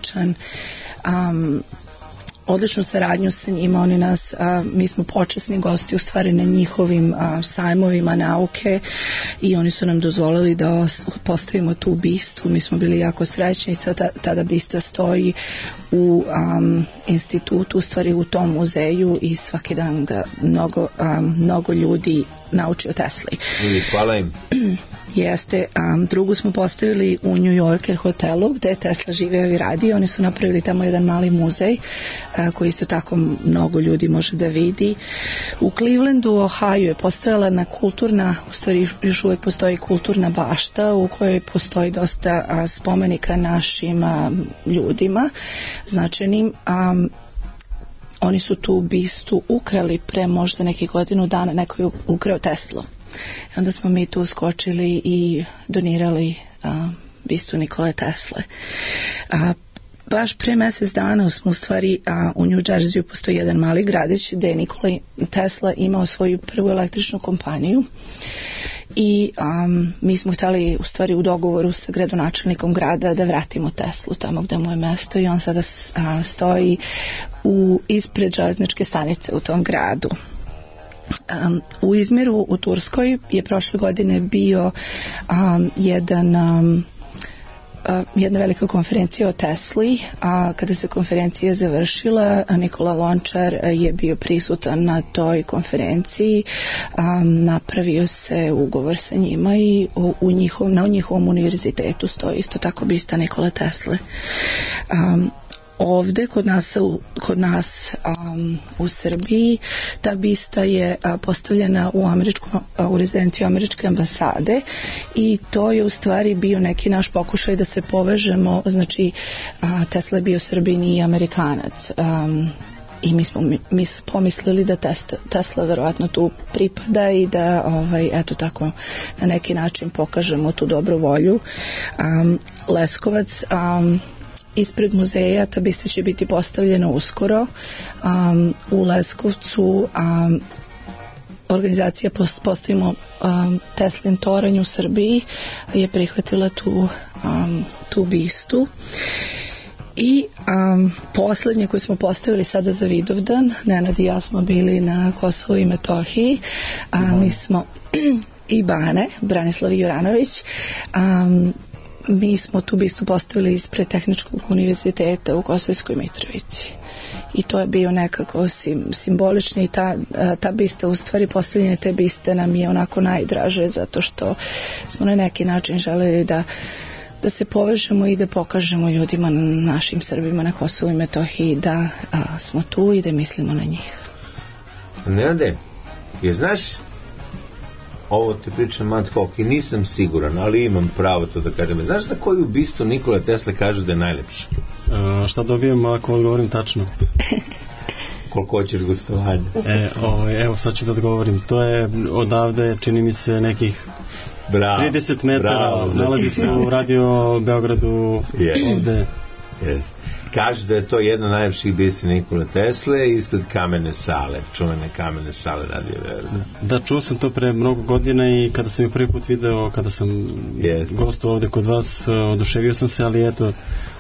odličnu saradnju sa njima. Oni nas, mi smo počasni gosti u stvari na njihovim sajmovima nauke i oni su nam dozvolili da postavimo tu bistu. Mi smo bili jako srećni. Tada bista stoji u institutu, u stvari u tom muzeju, i svaki dan ga mnogo ljudi nauči o Tesli. Hvala im. Jeste. Drugu smo postavili u New Yorker hotelu gde je Tesla živeo i radio. Oni su napravili tamo jedan mali muzej koji isto tako mnogo ljudi može da vidi. U Clevelandu, Ohio je postojala jedna kulturna, u stvari još uvijek postoji kulturna bašta u kojoj postoji dosta spomenika našim ljudima značajnim. Oni su tu bistu ukrali pre možda nekih godinu dana, neko je ukrao Teslu. Onda smo mi tu skočili i donirali bistu Nikole Tesle. Baš pre mjesec dana smo u stvari u New Jerseyu postoji jedan mali gradić gde je Nikola Tesla imao svoju prvu električnu kompaniju i mi smo htjeli u stvari u dogovoru sa gradonačelnikom grada da vratimo Teslu tamo gde mu je mesto, i on sada stoji ispred železničke stanice u tom gradu. U Izmiru u Turskoj je prošle godine bio jedna velika konferencija o Tesli, a kada se konferencija završila, Nikola Lončar je bio prisutan na toj konferenciji, napravio se ugovor sa njima i na njihovom univerzitetu stoji isto tako bista Nikole Tesle. Ovde kod nas u Srbiji ta bista je postavljena u rezidenciju američke ambasade i to je u stvari bio neki naš pokušaj da se povežemo. Znači, Tesla je bio Srbin i Amerikanac, i mi smo pomislili da Tesla verovatno tu pripada i da eto tako na neki način pokažemo tu dobru volju. Leskovac, ispred muzeja, ta bista će biti postavljena uskoro. U Leskovcu organizacija Postavimo Teslin toranj u Srbiji je prihvatila tu bistu. I poslednje koje smo postavili sada za Vidovdan, Nenad i ja smo bili na Kosovu i Metohiji, mi smo i Branislav Juranović, mi smo tu bistu postavili ispred Tehničkog univerziteta u Kosovskoj Mitrovici. I to je bio nekako simbolični, i ta bista, u stvari postavljanje te biste nam je onako najdraže, zato što smo na neki način želeli da se povežemo i da pokažemo ljudima, našim Srbima na Kosovu i Metohiji, da smo tu i da mislimo na njih. Nenade, znaš, ovo ti pričam ad hoc i nisam siguran, ali imam pravo to da kažem. Znaš za koju bistu Nikola Tesla kaže da je najlepša? Šta dobijem ako odgovorim tačno? Koliko hoćeš gostovanja? Evo sad ću da odgovorim. To je odavde, čini mi se, nekih 30 metara. Nalazi se u Radio Beogradu ovde. Kaže da je to jedna od najlepših bisti Nikole Tesle ispred kamene sale, čuvene kamene sale Radio Beograd. Da, čuo sam to pre mnogo godina i kada sam je prvi put video, kada sam gostovao ovde kod vas, oduševio sam se, ali eto,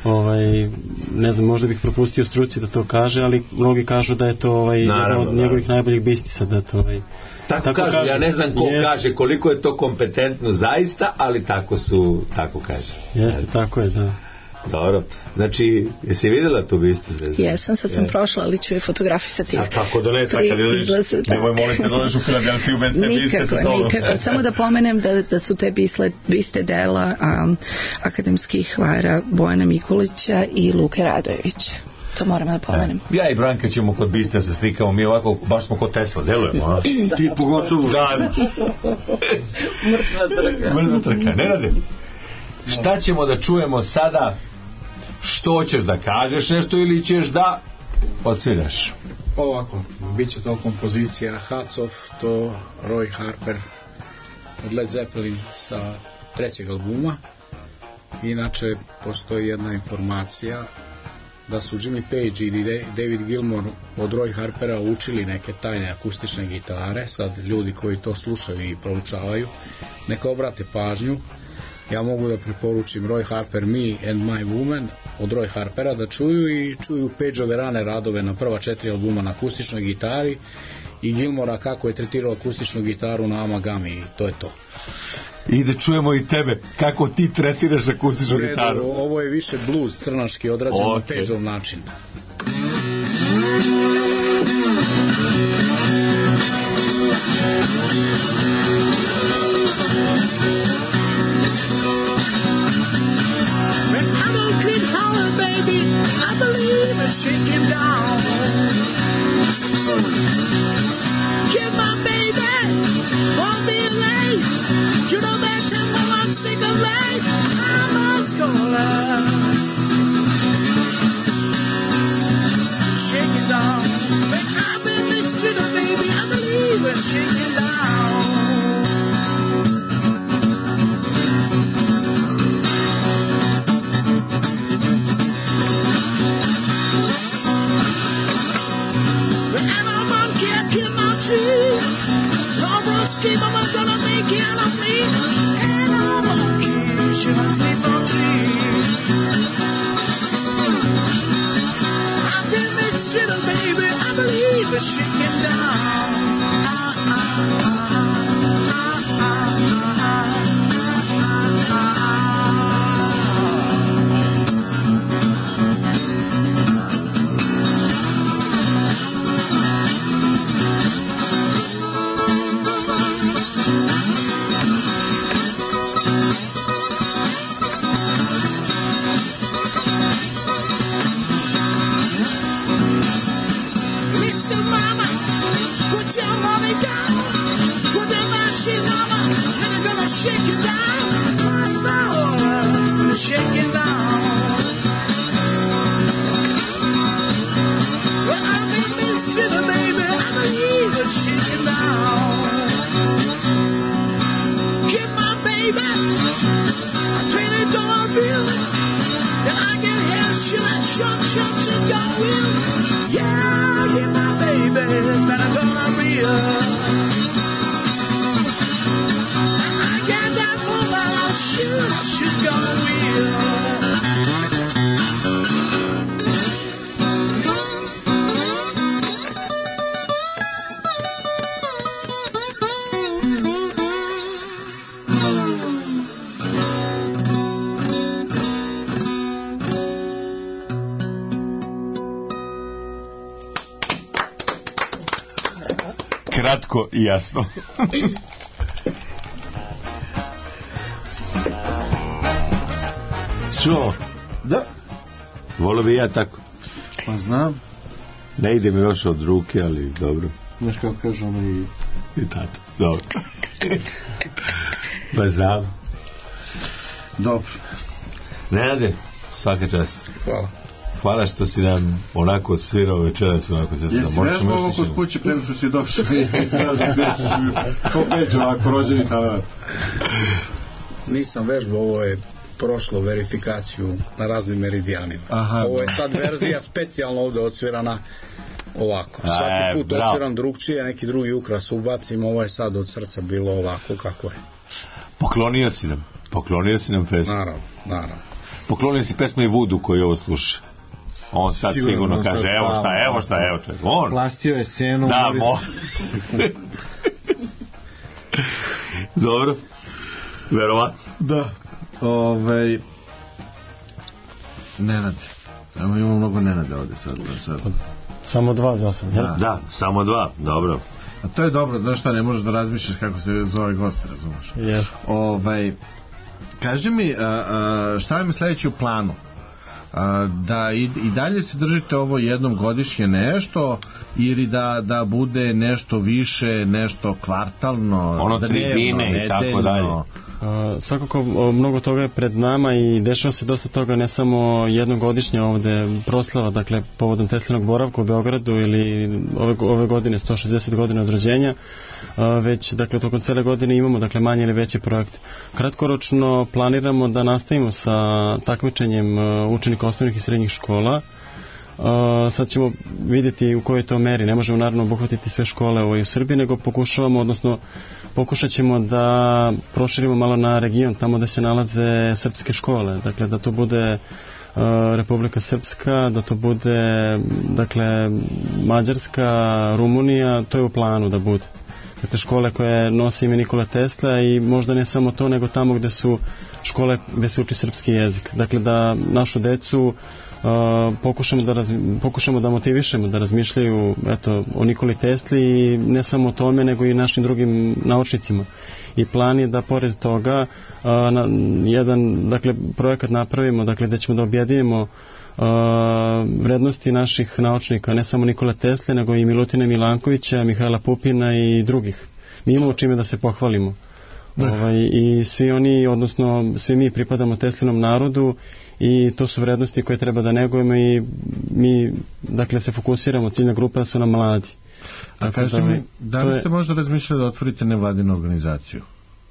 ne znam, možda bih propustio struci da to kaže, ali mnogi kažu da je to jedna od njegovih najboljih bisti sad, eto, Tako kažu, ja ne znam ko kaže koliko je to kompetentno zaista, ali tako kaže. Jeste, tako je, da. Dobro. Znači, jesi vidjela tu bistu Zvezda? Jesam, sad sam prošla, ali ću je fotografisati. Sad tako da ne, sad kad ideš, nemoj molite da odeš u Filadelfiju bez te biste sa tobom. Nikako, samo da pomenem da su te biste dela akademskih hvara Bojana Mikulića i Luke Radojevića. To moram da pomenem. Ja i Branka ćemo kod biste se slikamo, mi ovako baš smo kod Tesla, delujemo, a? Ti pogotovo. Da. Mrtva trka, ne rade. Šta ćemo da čujemo sada? Što ćeš da kažeš nešto ili ćeš da odsviraš? Ovako, bit će to kompozicija Hats Off, to Roy Harper od Led Zeppelin sa 3. albuma. Inače, postoji jedna informacija da su Jimmy Page i David Gilmour od Roy Harpera učili neke tajne akustične gitare. Sad ljudi koji to slušaju i proučavaju neka obrate pažnju. Ja mogu da preporučim Roy Harper Me and My Woman od Roy Harpera da čuju i čuju Pageove rane radove na prva 4 albuma na akustičnoj gitari i Gilmora kako je tretirao akustičnu gitaru na Amagami i to je to. I da čujemo i tebe, kako ti tretiraš akustičnu gitaru. Ovo je više blues crnački odrađen na Pageov način. Shake him down. Give my baby, won't be late. You know that time I'm sick of late. I must go love. Shake it down. When I've been mistreated, baby, I believe in shaking down. Keep on gonna make it out of me, and I'm gonna keep you on me for tea. I've been mistreated, baby. I believe it's shaking down. Kratko i jasno. Čuo? Da. Volio bi ja tako. Pa znam. Ne ide mi još od ruke, ali dobro. Znaš kako kaže ono i tata. Dobro. Pa znam. Dobro. Nenade, svaka čast. Hvala. Hvala što si nam onako svirao večeras. Jesi vežbao ovo kod kuće prema što si došao i sada da sviraš ko Beđo ovako rođeni talent? Nisam vežbao, ovo je prošlo verifikaciju na raznim meridijanima. Aha, ovo je sad verzija specijalno ovde odsvirana ovako. Svaki put odsviram drugčije, neki drugi ukras ubacim, ovo je sad od srca bilo ovako kako je. Poklonio si nam pesmu. Naravno. Poklonio si pesmu i Vudu koji ovo sluša. On sad sigurno kaže, evo šta, on. Plastio je senu. Da, Dobro. Verovatno. Da. Nenad. Imamo mnogo Nenade ovde sad. Samo 2 za sad, jel? Da, samo 2, dobro. A to je dobro, znaš šta, ne možeš da razmišljaš kako se zove gost, razumeš? Yes. Kaži mi, šta vam je sledeće u planu? Da i dalje se držite ovo jednom godišnje nešto ili da bude nešto više, nešto kvartalno, ono tribine i tako dalje. Svakako mnogo toga je pred nama i dešava se dosta toga, ne samo jednogodišnje ovde proslava, dakle povodom Teslinog boravka u Beogradu ili ove godine 160 godina od rođenja, već dakle tokom cele godine imamo dakle manje ili veće projekte. Kratkoročno planiramo da nastavimo sa takmičenjem učenika osnovnih i srednjih škola. Sad ćemo vidjeti u kojoj to meri. Ne možemo naravno obuhvatiti sve škole u Srbiji, nego pokušat ćemo da proširimo malo na region, tamo gde se nalaze srpske škole. Dakle, da to bude Republika Srpska, da to bude dakle Mađarska, Rumunija, to je u planu da bude. Dakle, škole koje nose ime Nikole Tesla i možda ne samo to, nego tamo gde su škole gde se uči srpski jezik. Dakle, da našu decu pokušamo da motivišemo da razmišljaju o Nikoli Tesli i ne samo o tome nego i našim drugim naučnicima. I plan je da pored toga jedan dakle projekat napravimo, dakle da ćemo da objedinimo vrednosti naših naučnika, ne samo Nikole Tesle nego i Milutina Milankovića, Mihajla Pupina i drugih. Mi imamo čime da se pohvalimo. I svi oni, odnosno svi mi pripadamo Teslinom narodu i to su vrednosti koje treba da negujemo i mi dakle se fokusiramo, ciljna grupa su nam mladi. A kažete mi, da li ste možda razmišljali da otvorite nevladinu organizaciju?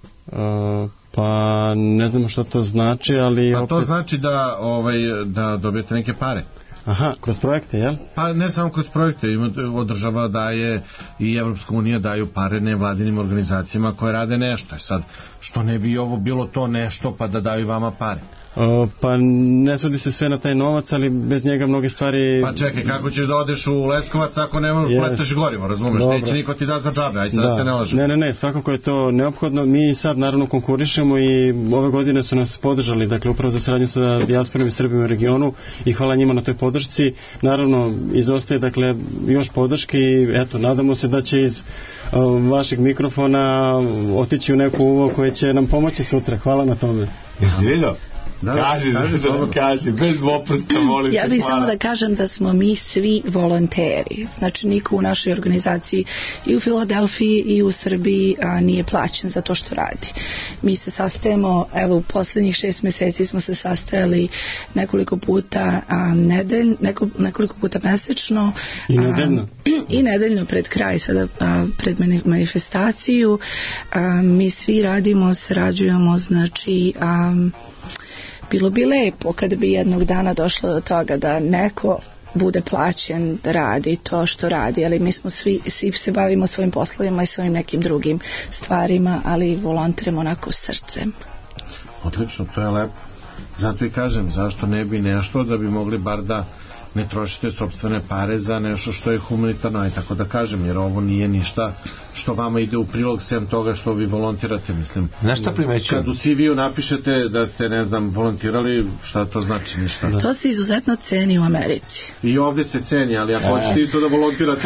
Pa ne znam što to znači, ali... Pa to znači da dobijete neke pare. Aha, kroz projekte, jel? Pa ne samo kroz projekte, država daje i Evropska unija daju pare nevladinim organizacijama koje rade nešto. Sad, što ne bi ovo bilo to nešto pa da daju vama pare? Pa ne svodi se sve na taj novac, ali bez njega mnoge stvari... Pa čekaj, kako ćeš da odeš u Leskovac ako ne plaćaš gorivo, razumeš? Neće niko ti da za džabe, aj sad se ne lažemo. Ne, svakako je to neophodno. Mi sad naravno konkurišemo i ove godine su nas podržali, dakle upravo za saradnju sa dijasporom i Srbima u regionu i hvala njima na toj podršci. Naravno, izostaje dakle još podrške i eto, nadamo se da će iz vašeg mikrofona otići u neku uvo koje će nam pomoći sutra. Hvala na tome. Jesi vidio? Kaži, bez oprosta, molim te. Ja bih samo da kažem da smo mi svi volonteri. Znači, niko u našoj organizaciji i u Filadelfiji i u Srbiji nije plaćen za to što radi. Mi se sastajemo, evo, u poslednjih 6 meseci smo se sastajali nekoliko puta nekoliko puta mesečno. I nedeljno. I nedeljno pred kraj, sada pred manifestaciju. Mi svi radimo, sarađujemo, znači... Bilo bi lepo kad bi jednog dana došlo do toga da neko bude plaćen da radi to što radi, ali mi smo svi se bavimo svojim poslovima i svojim nekim drugim stvarima, ali volontiramo onako srcem. Odlično, to je lepo. Zato i kažem, zašto ne bi nešto da bi mogli bar da ne trošite sopstvene pare za nešto što je humanitarno, i tako da kažem, jer ovo nije ništa što vama ide u prilog sem toga što vi volontirate, mislim. Znaš šta primećujem? Kad u CV-u napišete da ste, ne znam, volontirali, šta to znači? Ništa. To se izuzetno ceni u Americi. I ovdje se ceni, ali ako hoćete i to da volontirate...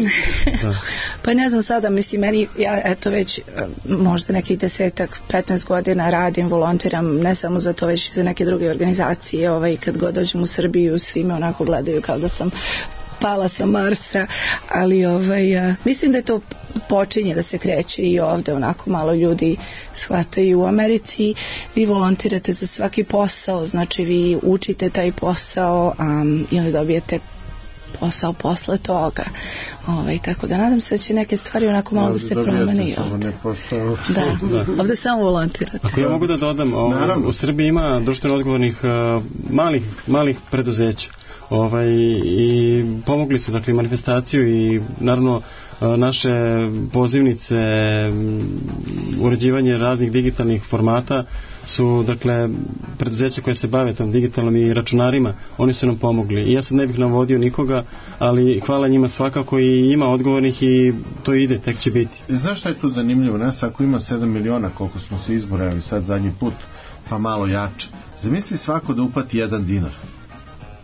Pa ne znam sada, mislim, ja eto već možda nekih 10-15 godina radim, volontiram, ne samo za to, već i za neke druge organizacije. Kad god dođem u Srbiju, svi me onako gledaju kao da sam pala sa Marsa, ali mislim da je to počinje da se kreće i ovde, onako malo ljudi shvataju. U Americi vi volontirate za svaki posao, znači vi učite taj posao i onda dobijete posao posle toga. Tako da nadam se da će neke stvari onako malo da se promene i ovde. Da, ovde samo volontirate. Ako ja mogu da dodam, u Srbiji ima društveno odgovornih malih preduzeća. I pomogli su dakle manifestaciju i naravno naše pozivnice, uređivanje raznih digitalnih formata su dakle preduzeća koje se bave tom digitalnom i računarima, oni su nam pomogli. I ja sad ne bih navodio nikoga, ali hvala njima svakako i ima odgovornih i to ide, tek će biti. Znaš šta je tu zanimljivo? Nas ako ima 7 miliona, koliko smo se izborili sad zadnji put, pa malo jače. Zamisli svako da uplati $1.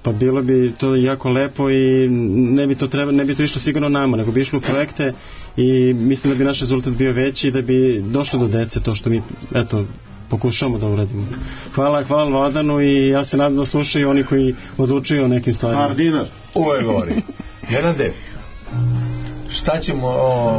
pa bilo bi to jako lepo i ne bi to išlo sigurno nama, nego bi išlo u projekte i mislim da bi naš rezultat bio veći i da bi došlo do dece to što mi pokušamo da uradimo. Hvala Vladanu i ja se nadam da slušaju oni koji odlučuju o nekim stvarima. Dinar. Uvek govori. Nenade, šta ćemo...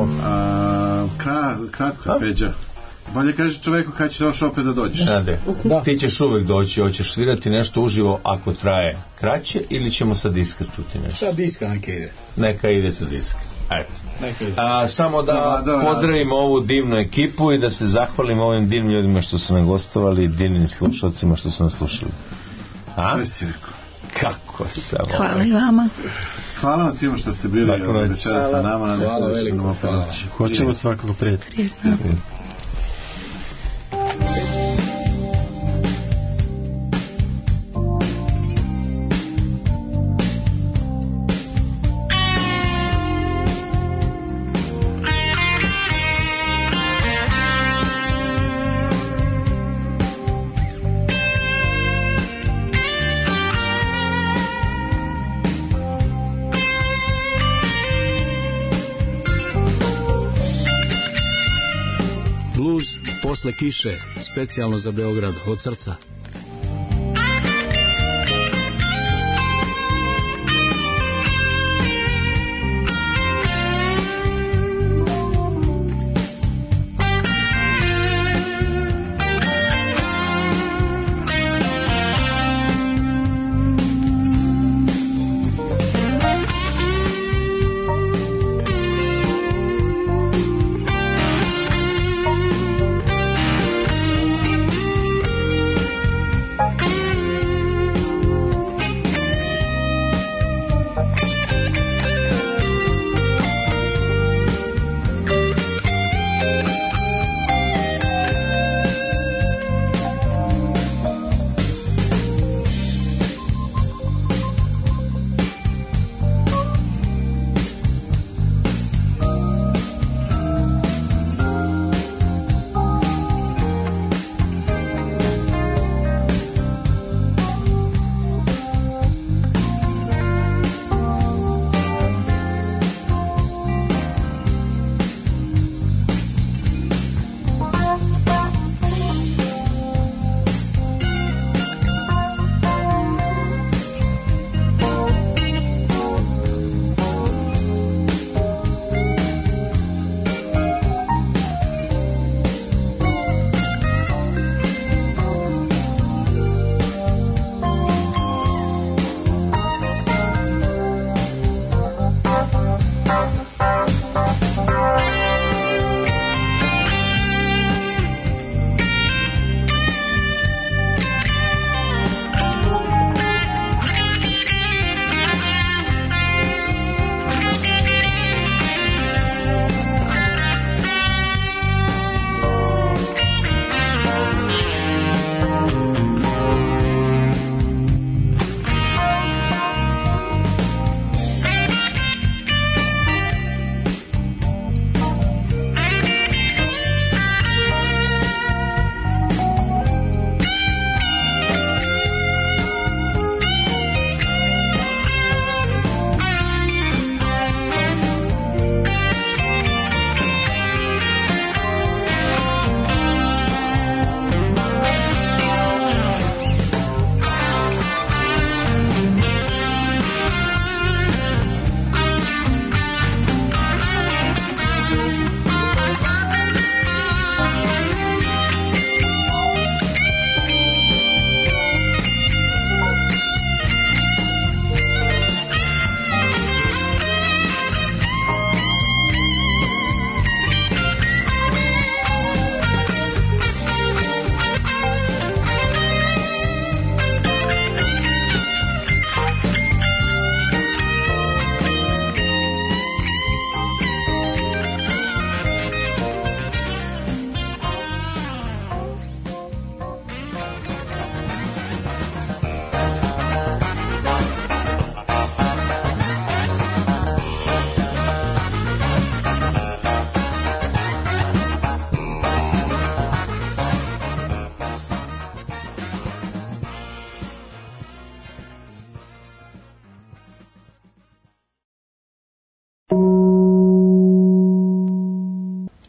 Kratko je Peđa. Bolje kaže čoveku kad će još opet da dođeš. Nenade, ti ćeš uvek doći, hoćeš svirati nešto uživo ako traje kraće ili ćemo sa diska čuti nešto? Sa diska neka ide. Neka ide sa diska. Eto. Samo da pozdravimo ovu divnu ekipu i da se zahvalim ovim divnim ljudima što su nam gostovali i divnim slušalcima što su nas slušali. Sve si rekao. Kako sam Hvala i vama. Hvala vam svima što ste bili večeras sa nama. Hvala veliko. Hoćemo svakako prijeti. Posle kiše, specijalno za Beograd, od srca.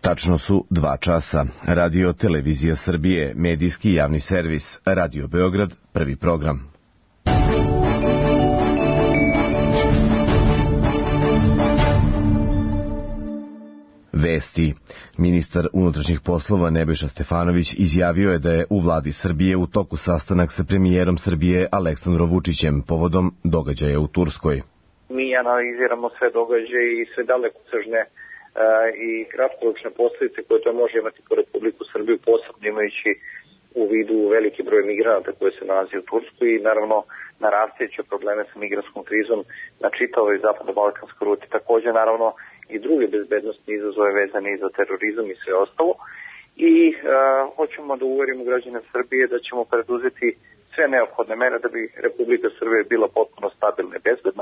Tačno su 2 časa. Radio Televizija Srbije, medijski javni servis, Radio Beograd, prvi program. Vesti. Ministar unutrašnjih poslova Nebojša Stefanović izjavio je da je u vladi Srbije u toku sastanak sa premijerom Srbije Aleksandrom Vučićem povodom događaja u Turskoj. Mi analiziramo sve događaje i sve dalekosežne i kratkoročne posljedice koje to može imati po Republiku Srbiju, posebno imajući u vidu veliki broj migranata koji se nalazi u Turskoj i naravno narastajuće probleme sa migrantskom krizom na čitavoj zapadno-balkanskoj ruti. Također naravno i druge bezbednostne izazove vezane i za terorizam i sve ostalo. I hoćemo da uverimo građane Srbije da ćemo preduzeti sve neophodne mere da bi Republika Srbije bila potpuno stabilna i bezbedna.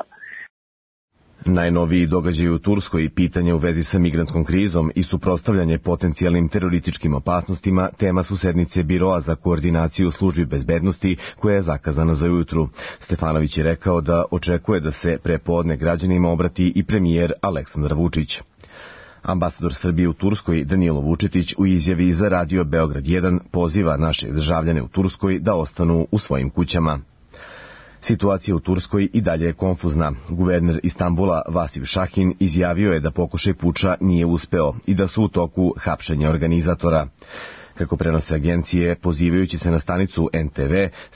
Najnoviji događaj u Turskoj i pitanje u vezi sa migrantskom krizom i suprotstavljanje potencijalnim terorističkim opasnostima tema su sednice Biroa za koordinaciju službi bezbednosti koja je zakazana za ujutru. Stefanović je rekao da očekuje da se prepodne građanima obrati i premijer Aleksandar Vučić. Ambasador Srbije u Turskoj Danilo Vučetić u izjavi za Radio Beograd 1 poziva naše državljane u Turskoj da ostanu u svojim kućama. Situacija u Turskoj i dalje je konfuzna. Guverner Istanbula Vasil Šahin izjavio je da pokušaj puča nije uspeo i da su u toku hapšenja organizatora. Kako prenose agencije, pozivajući se na stanicu NTV,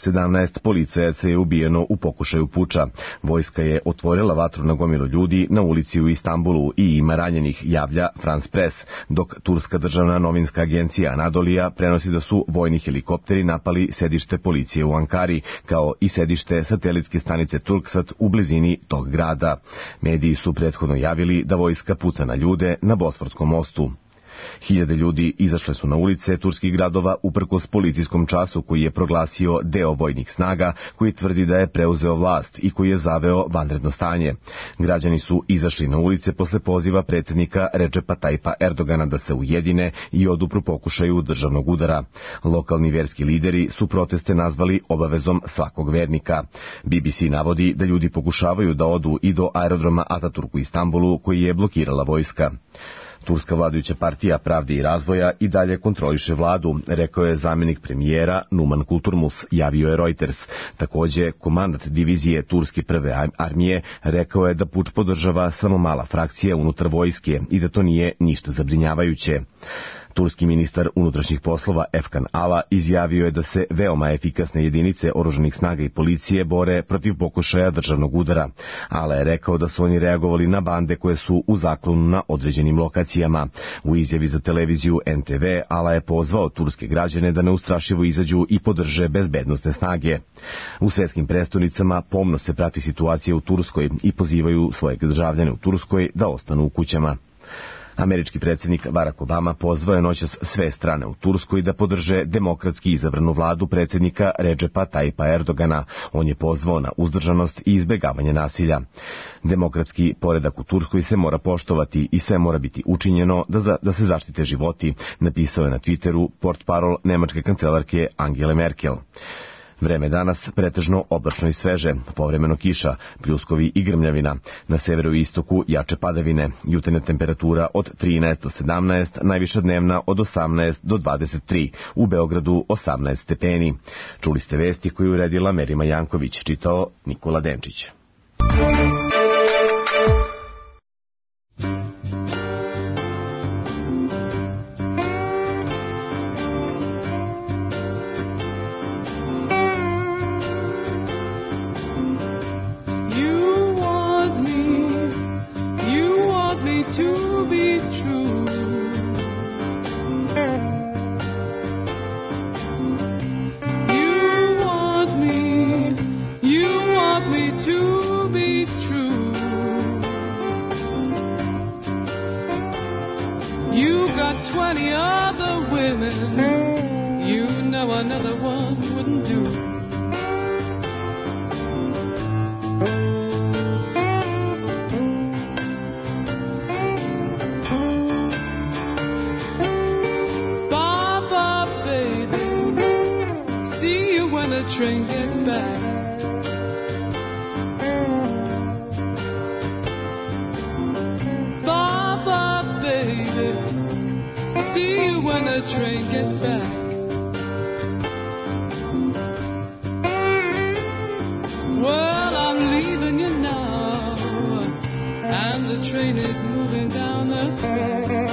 17 policajaca je ubijeno u pokušaju puča. Vojska je otvorila vatru na gomilu ljudi na ulici u Istanbulu i ima ranjenih, javlja France Press, dok turska državna novinska agencija Anadolija prenosi da su vojni helikopteri napali sedište policije u Ankari, kao i sedište satelitske stanice Turksat u blizini tog grada. Mediji su prethodno javili da vojska puca na ljude na Bosforskom mostu. Hiljade ljudi izašle su na ulice turskih gradova uprkos policijskom času koji je proglasio deo vojnih snaga koji tvrdi da je preuzeo vlast i koji je zaveo vanredno stanje. Građani su izašli na ulice posle poziva predsjednika Redžepa Tajpa Erdogana da se ujedine i odupru pokušaju državnog udara. Lokalni verski lideri su proteste nazvali obavezom svakog vernika. BBC navodi da ljudi pokušavaju da odu i do aerodroma Ataturk u Istanbulu koji je blokirala vojska. Turska vladajuća partija Pravde i razvoja i dalje kontroliše vladu, rekao je zamjenik premijera Numan Kulturmus, javio je Reuters. Također, komandant divizije Turske prve armije rekao je da puč podržava samo mala frakcija unutar vojske i da to nije ništa zabrinjavajuće. Turski ministar unutrašnjih poslova Efkan Ala izjavio je da se veoma efikasne jedinice oružanih snaga i policije bore protiv pokušaja državnog udara. Ala je rekao da su oni reagovali na bande koje su u zaklonu na određenim lokacijama. U izjavi za televiziju NTV Ala je pozvao turske građane da neustrašivo izađu i podrže bezbednosne snage. U svetskim prestonicama pomno se prati situacija u Turskoj i pozivaju svoje državljane u Turskoj da ostanu u kućama. Američki predsjednik Barack Obama pozvao je noćas sve strane u Turskoj da podrže demokratski izabranu vladu predsjednika Redžepa Tajpa Erdogana. On je pozvao na uzdržanost i izbjegavanje nasilja. Demokratski poredak u Turskoj se mora poštovati i sve mora biti učinjeno da se zaštite životi, napisao je na Twitteru portparol nemačke kancelarke Angele Merkel. Vreme danas pretežno oblačno i sveže, povremeno kiša, pljuskovi i grmljavina. Na severu i istoku jače padavine, jutarnja temperatura od 13 do 17, najviša dnevna od 18 do 23, u Beogradu 18 stepeni. Čuli ste vesti koju uredila Merima Janković, čitao Nikola Denčić. when the train gets back. Well, I'm leaving you now, and the train is moving down the track.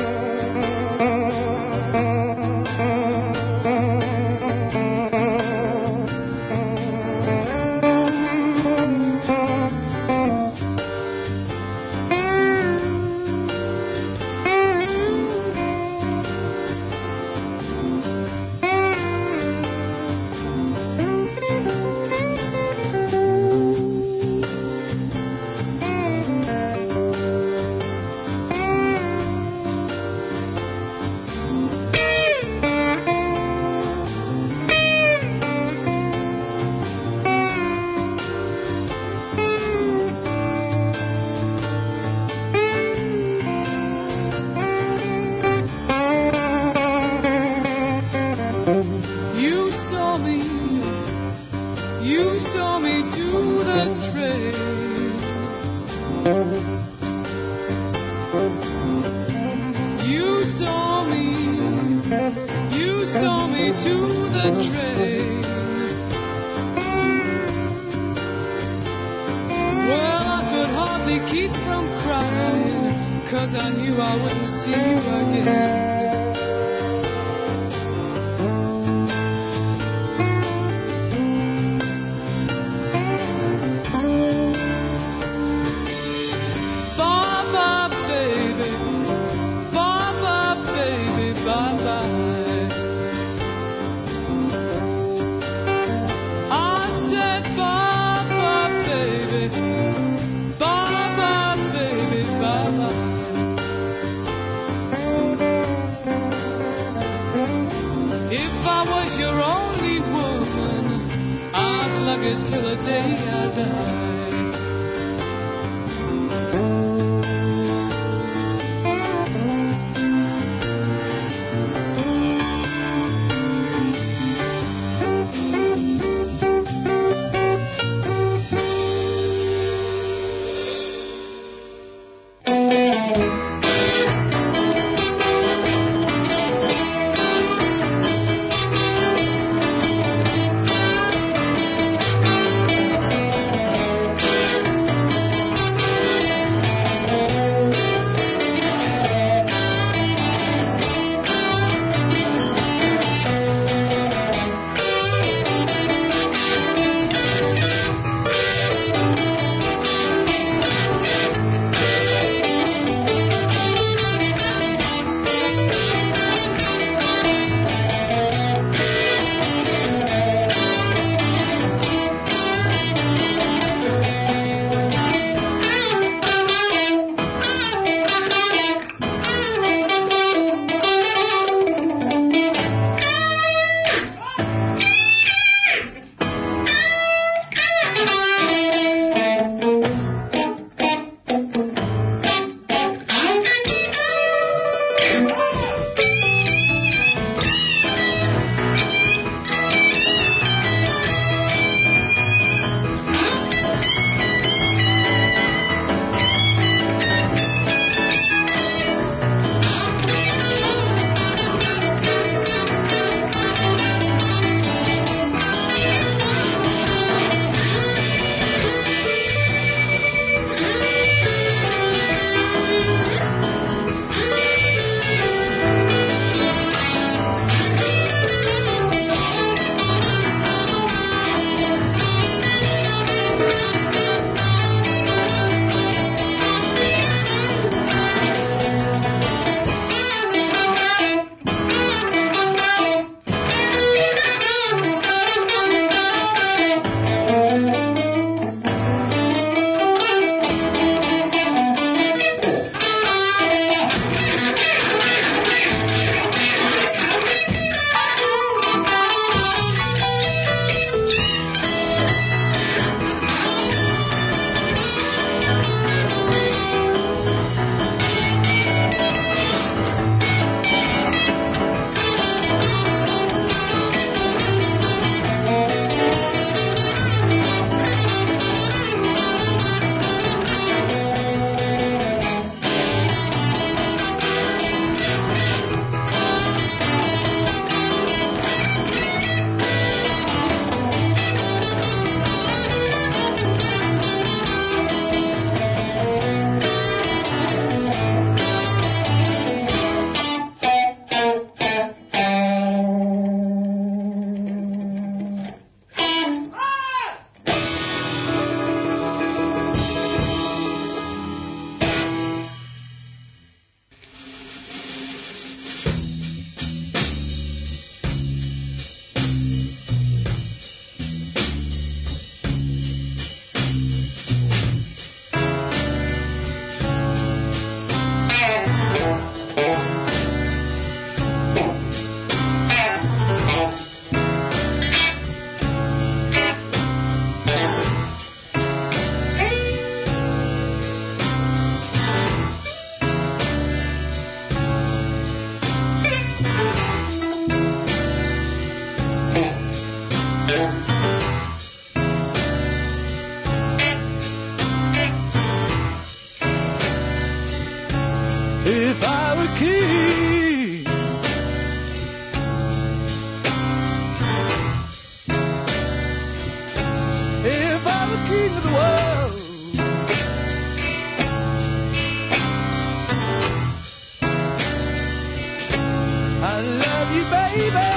I love you, baby.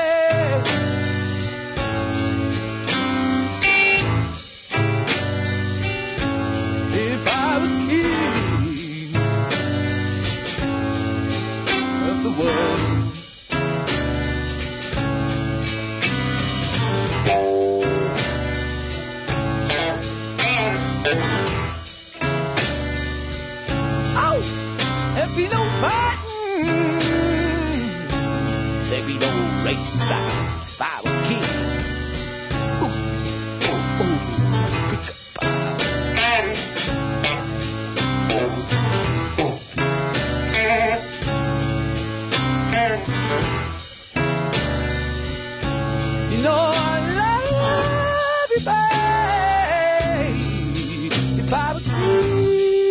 If I was king of the world. Race back, Spiral King. You know I love you, babe. If I was free.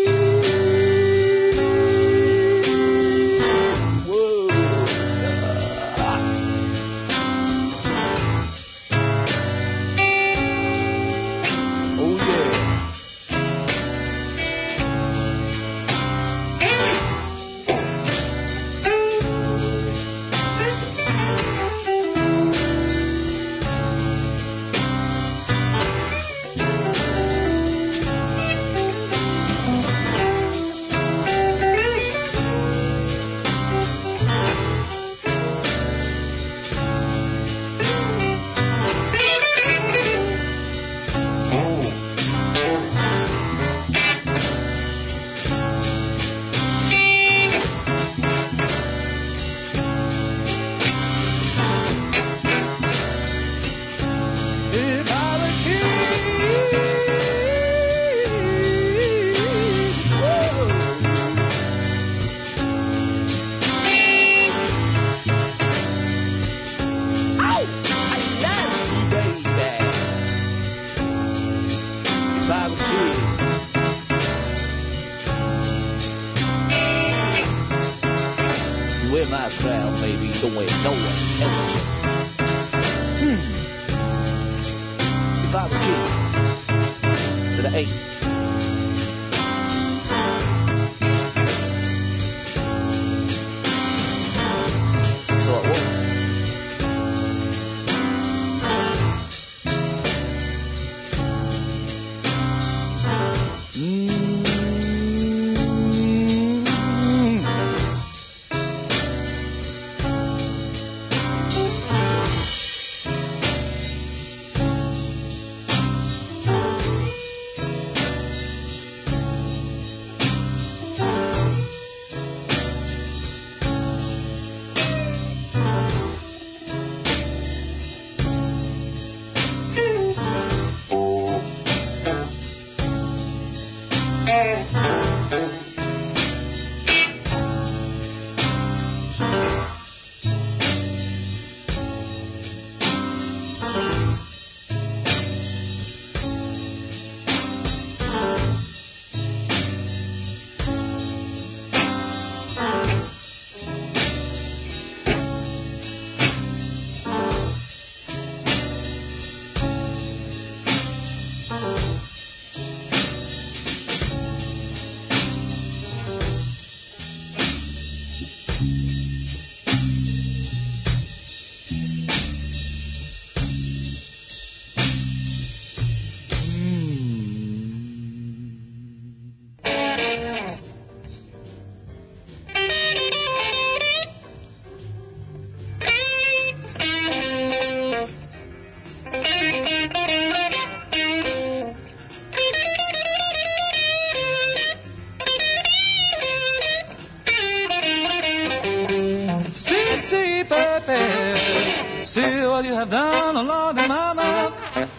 See what you have done, oh Lordy Mama.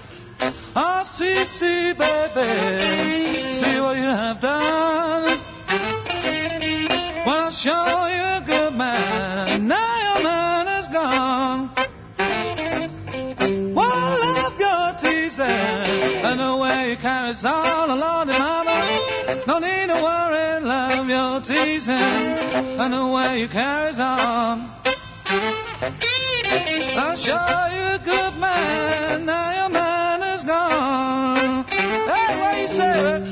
Oh, see, baby, see what you have done. Well, sure you're a good man, now your man is gone. Well, I love your teasing and the way you carry on, oh Lordy Mama. No need to worry, love your teasing and the way you carry on. I'll show you a good man, now your man is gone. Hey, what do you say?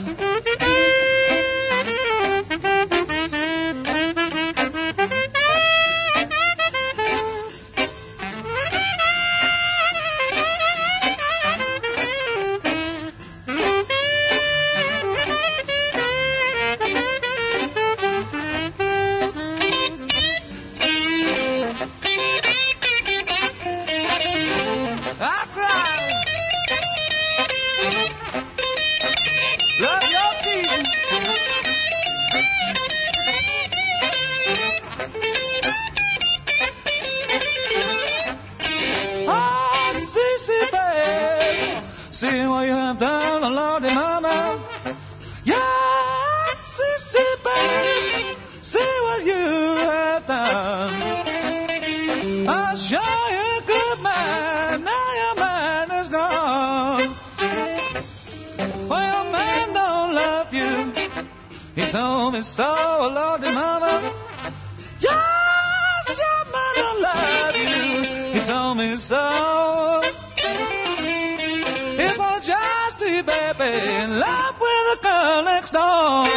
I show you a good man, now your man is gone. Well, your man don't love you. He told me so, Lord and Mother. Just your man don't love you. He told me so. He apologized to you, baby, in love with a girl next door.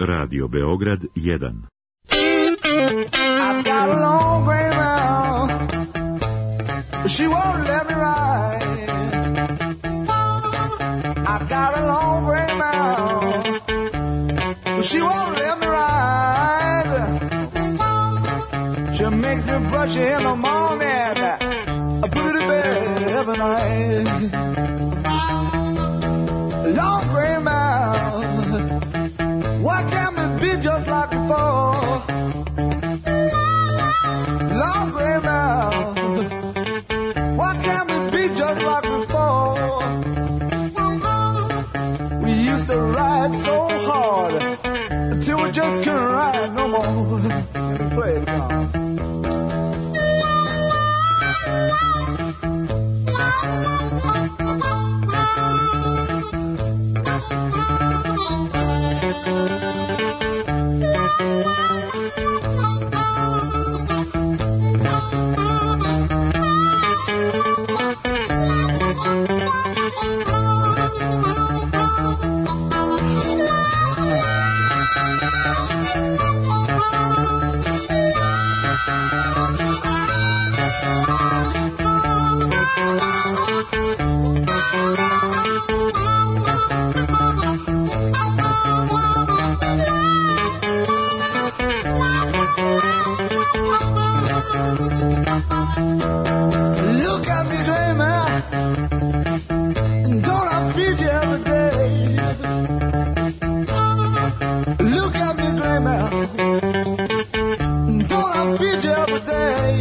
Radio Beograd 1. I've got a long gray mouth, but she won't let me ride. I've got a long gray mouth, but she won't let me ride. She makes me brush her in the morning, I put her to bed every night. Long gray mouth, why can't we be just like before? Long gray mouth, why can't we be just like before? We used to ride so hard until we just couldn't ride no more. Let me play it now. Look at me, gray man, don't I feed you every day? Look at me, gray man, don't I feed you every day?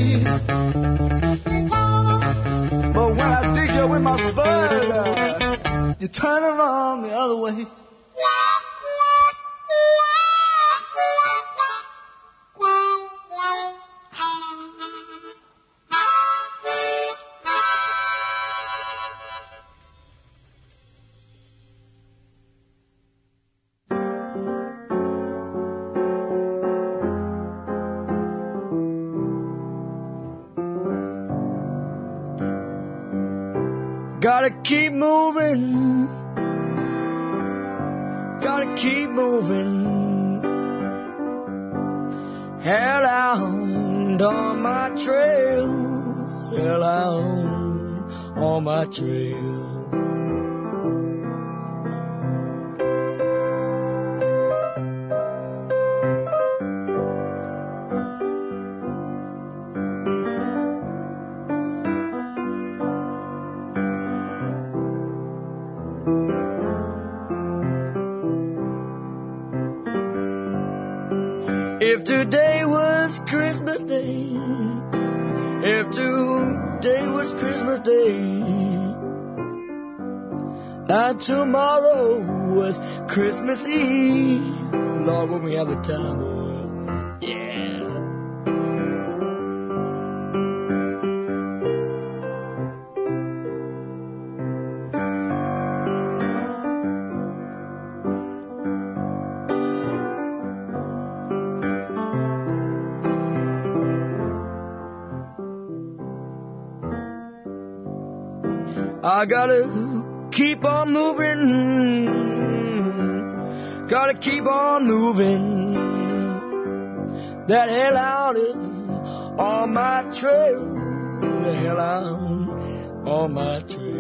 But when I dig you with my spade, you turn around the other way. Gotta keep moving, gotta keep moving. Hellhound on my trail, hellhound on my trail. If today was Christmas Day, if today was Christmas Day, and tomorrow was Christmas Eve, Lord, when we have a time, yeah. I gotta keep on moving, gotta keep on moving. That hellhound is on my trail, the hellhound on my trail.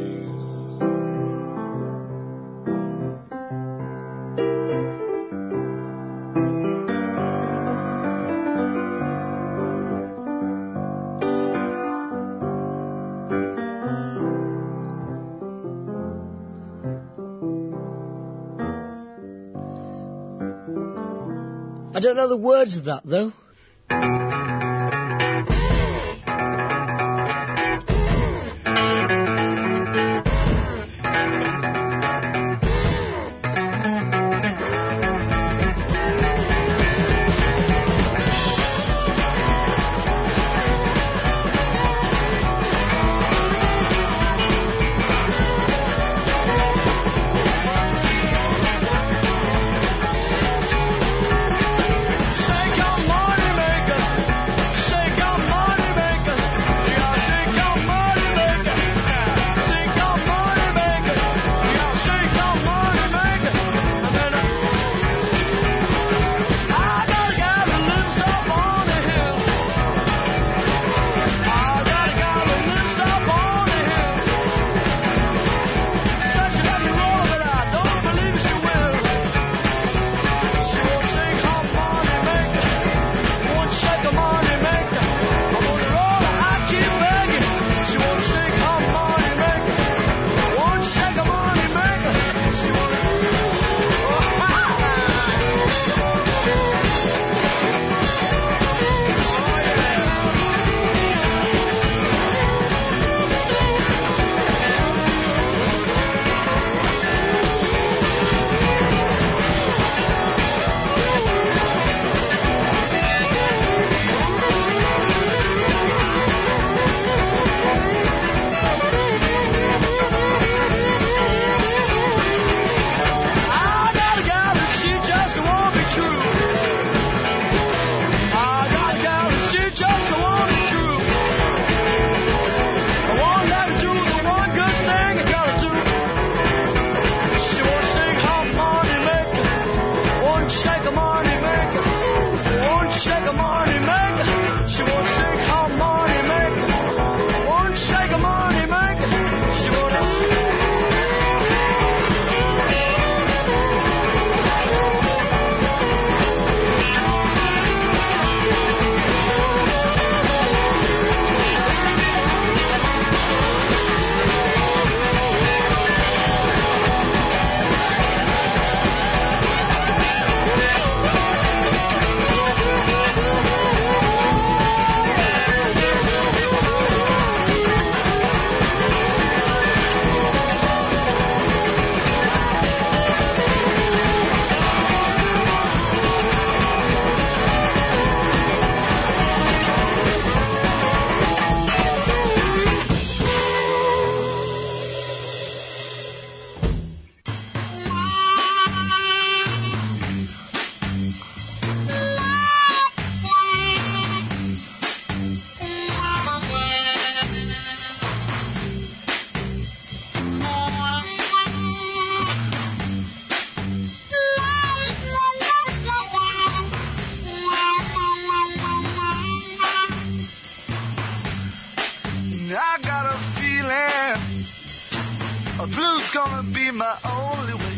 I don't know the words of that, though. Say good morning. Blue's gonna be my only way.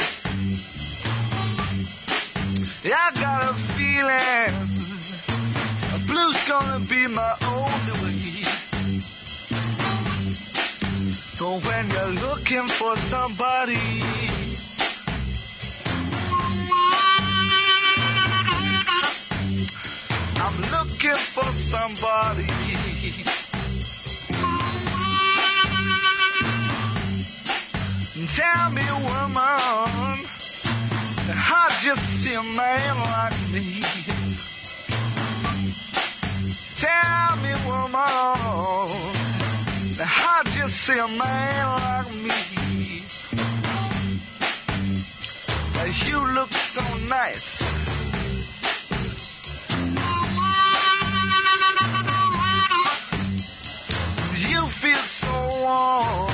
I got a feeling blue's gonna be my only way. So when you're looking for somebody, I'm looking for somebody. Tell me, woman, how'd you see a man like me? Tell me, woman, how'd you see a man like me? You look so nice. You feel so warm.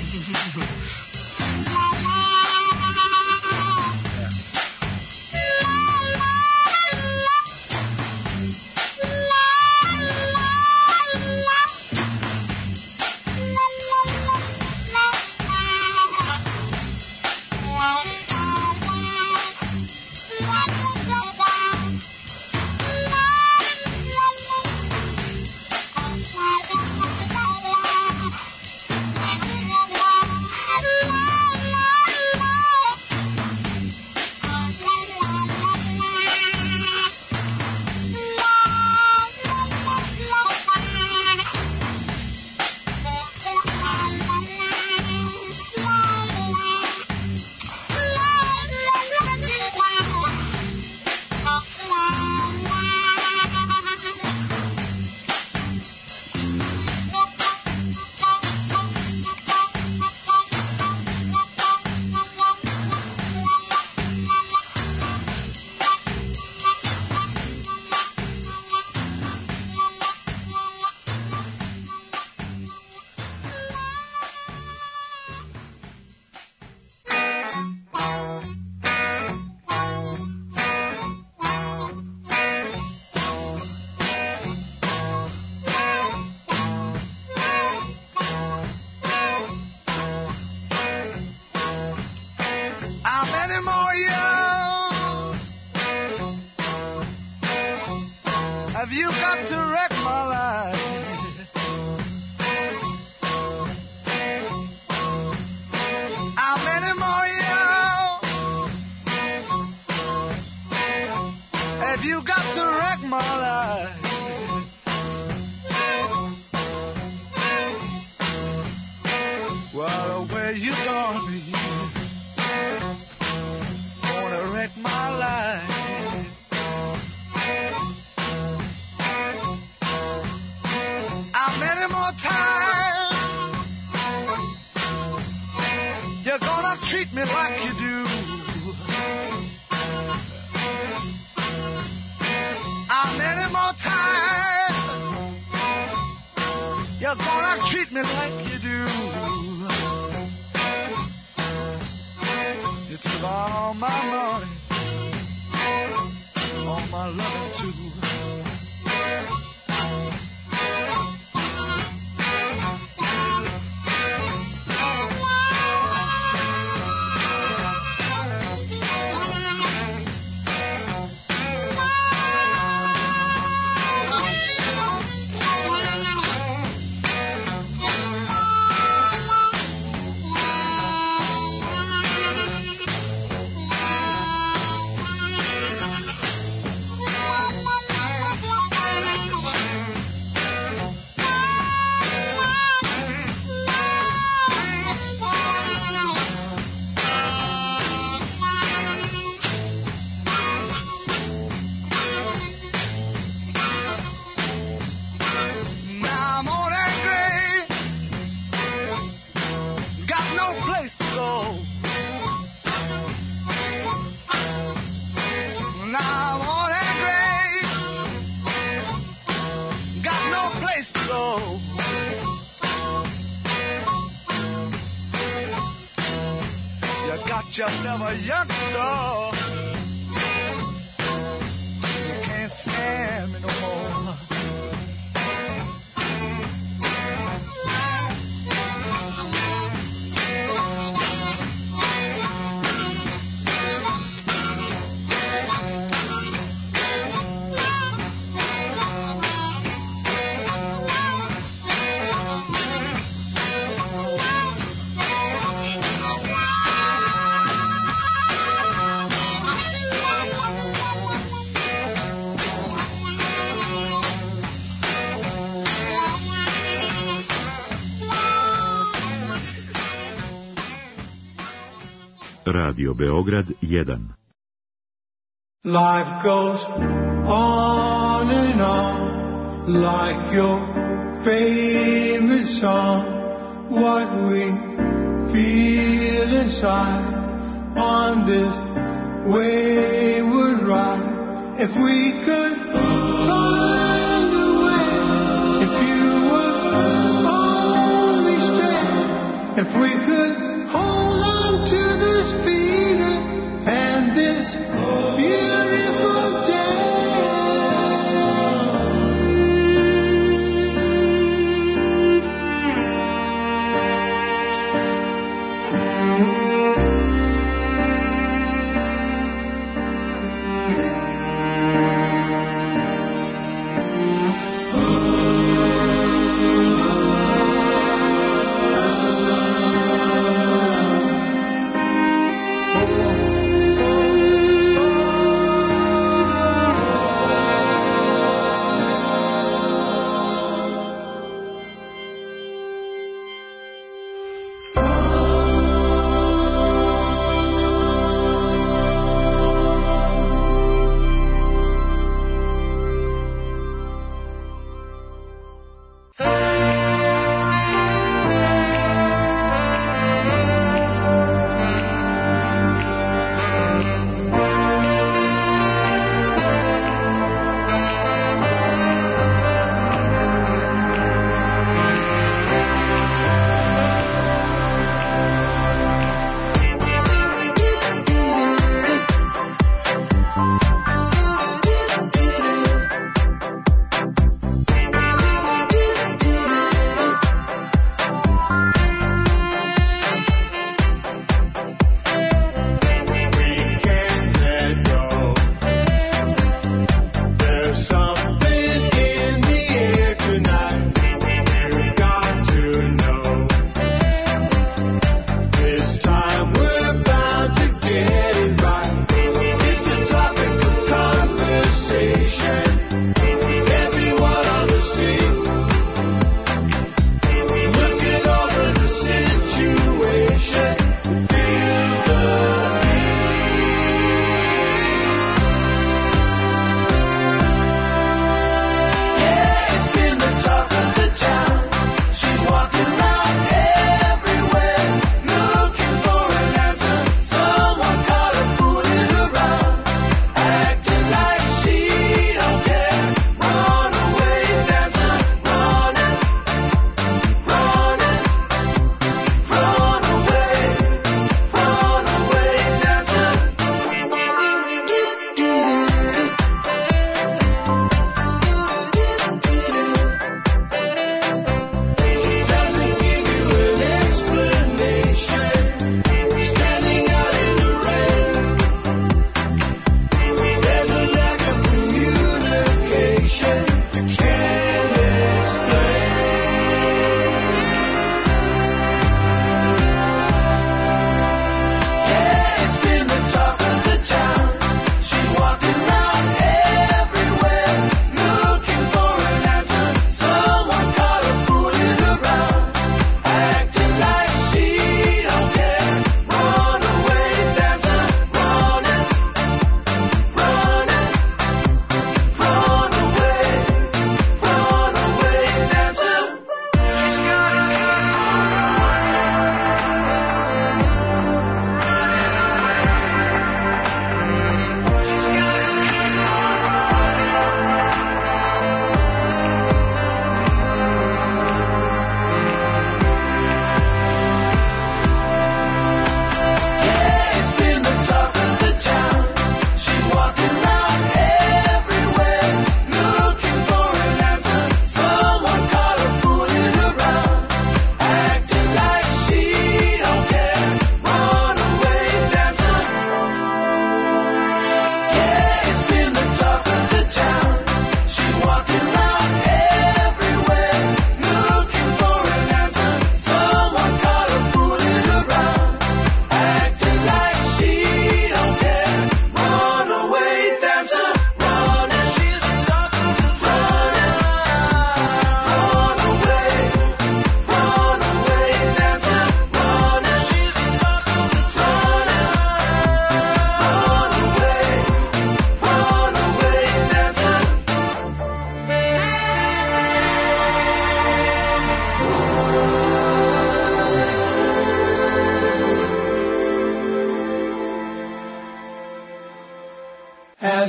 Have you got to wreck my life? How many more years? Have you got to wreck my life? Well, where you gonna be? Gonna wreck my life. How many more times you're gonna treat me like you do? How many more times you're gonna treat me like you do? It's about all my money, all my loving too. Yourself a youngster, you can't stand me no more. Radio Beograd 1. Life goes on and on, like your famous song. What we feel inside on this wayward ride. If we could find a way, if you would only stay, if we could hold on to this feeling and this beautiful day.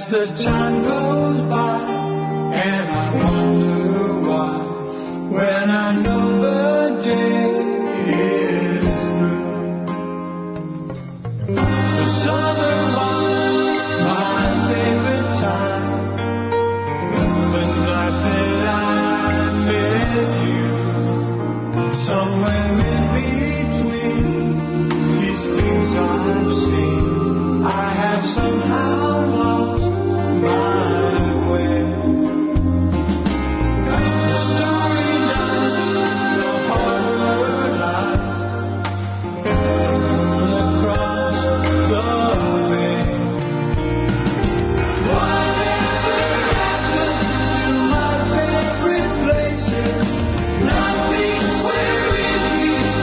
as the time goes by, and I wonder why, when I know the day is through. The summer was my favorite time, the night that I met you. Somewhere in between these things I've seen, I have somehow lost my way. The story nights, the horror lights, across the bay. Whatever happened to my favorite places? Nothing's where it used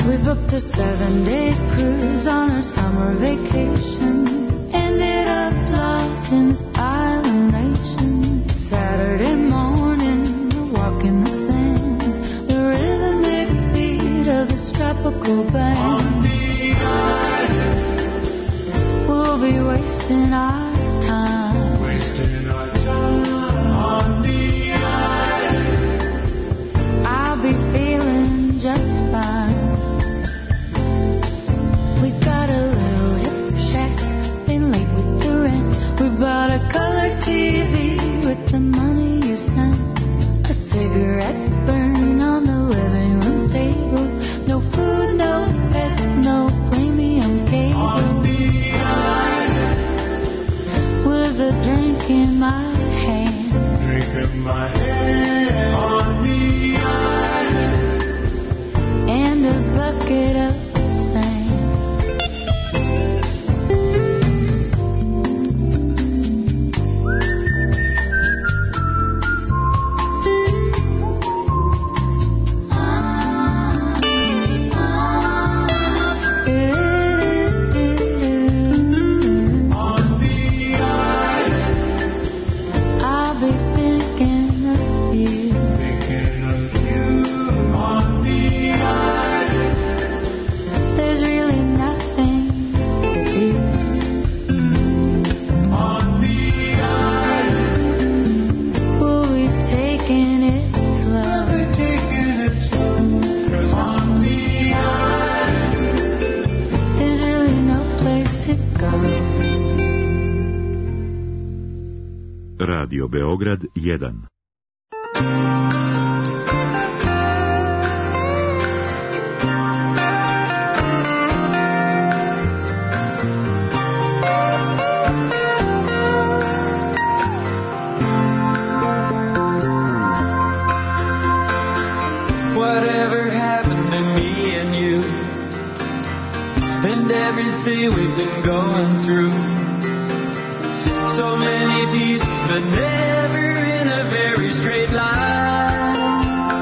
We booked a 7-day cruise on our summer vacation. Ended up lost in this island nation. Saturday morning, a walk in the sand. The rhythmic beat of this tropical band. On the island, we'll be wasting our time. Wasting our time. On the island, I'll be feeling just fine. We've got a little hip shack, been late with the rent. We bought a color TV with the money you sent. A cigarette burning on the living room table. No food, no pets, no premium cable. On the island, with a drink in my hand. Drink in my hand. On the island, and a bucket of sand. I'll be thinking of you. Thinking of you. On the island, there's really nothing to do. On the island, we'll be taking it slow. We'll be taking it slow. 'Cause on the island, there's really no place to go. Radio Beograd 1. Whatever happened to me and you, and everything we've been going through. So many pieces, but never in a very straight line.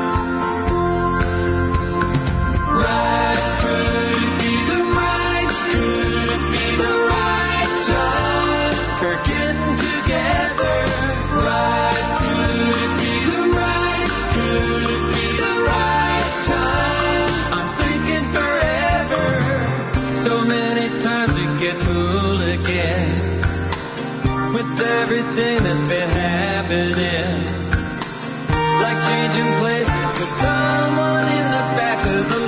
Right, could it be the right? Could it be the right time for getting together? Right, could it be the right? Could it be the right time? I'm thinking forever. So many times it gets full again. With everything that's been happening, like changing places with someone in the back of the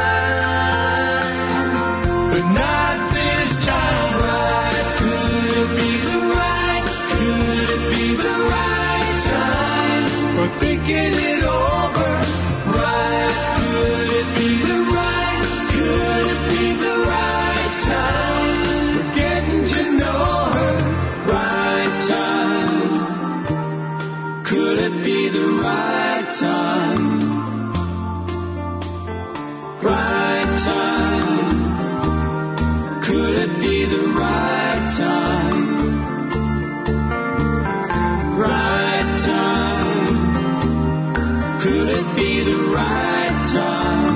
line, but not this time. Right, could it be the right? Could it be the right time for thinking it over? Right, could it be the right? Could it be the right time for getting to know her? Right time. Could it be the right time? Right time. Could it be the right time? Right time. Could it be the right time?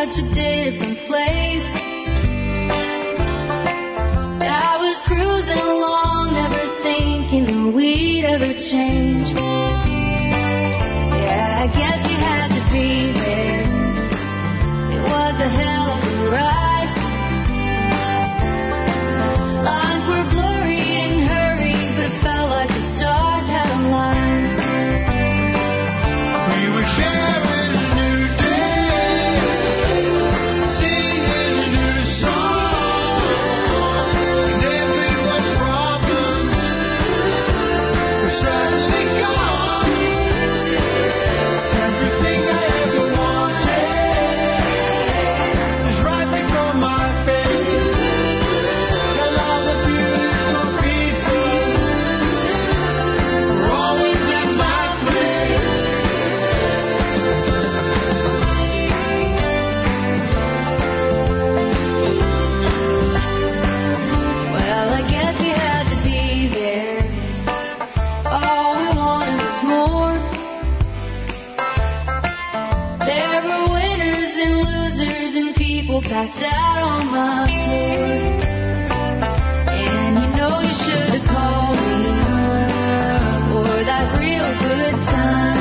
such a different place. I was cruising along, never thinking that we'd ever change. Yeah, I guess you had to be there. It was a hell of a ride. Lines were blurry and hurried, but it felt like the stars had aligned. We were sharing a new day, singing a new song, and everyone's problems were suddenly gone. Everything I ever wanted is right before my face. And all the beautiful people were always in my place. Well, I guess we had to be there. All we wanted was more. There were winners and losers and people passed out on my floor. And you know you should have called me for that real good time.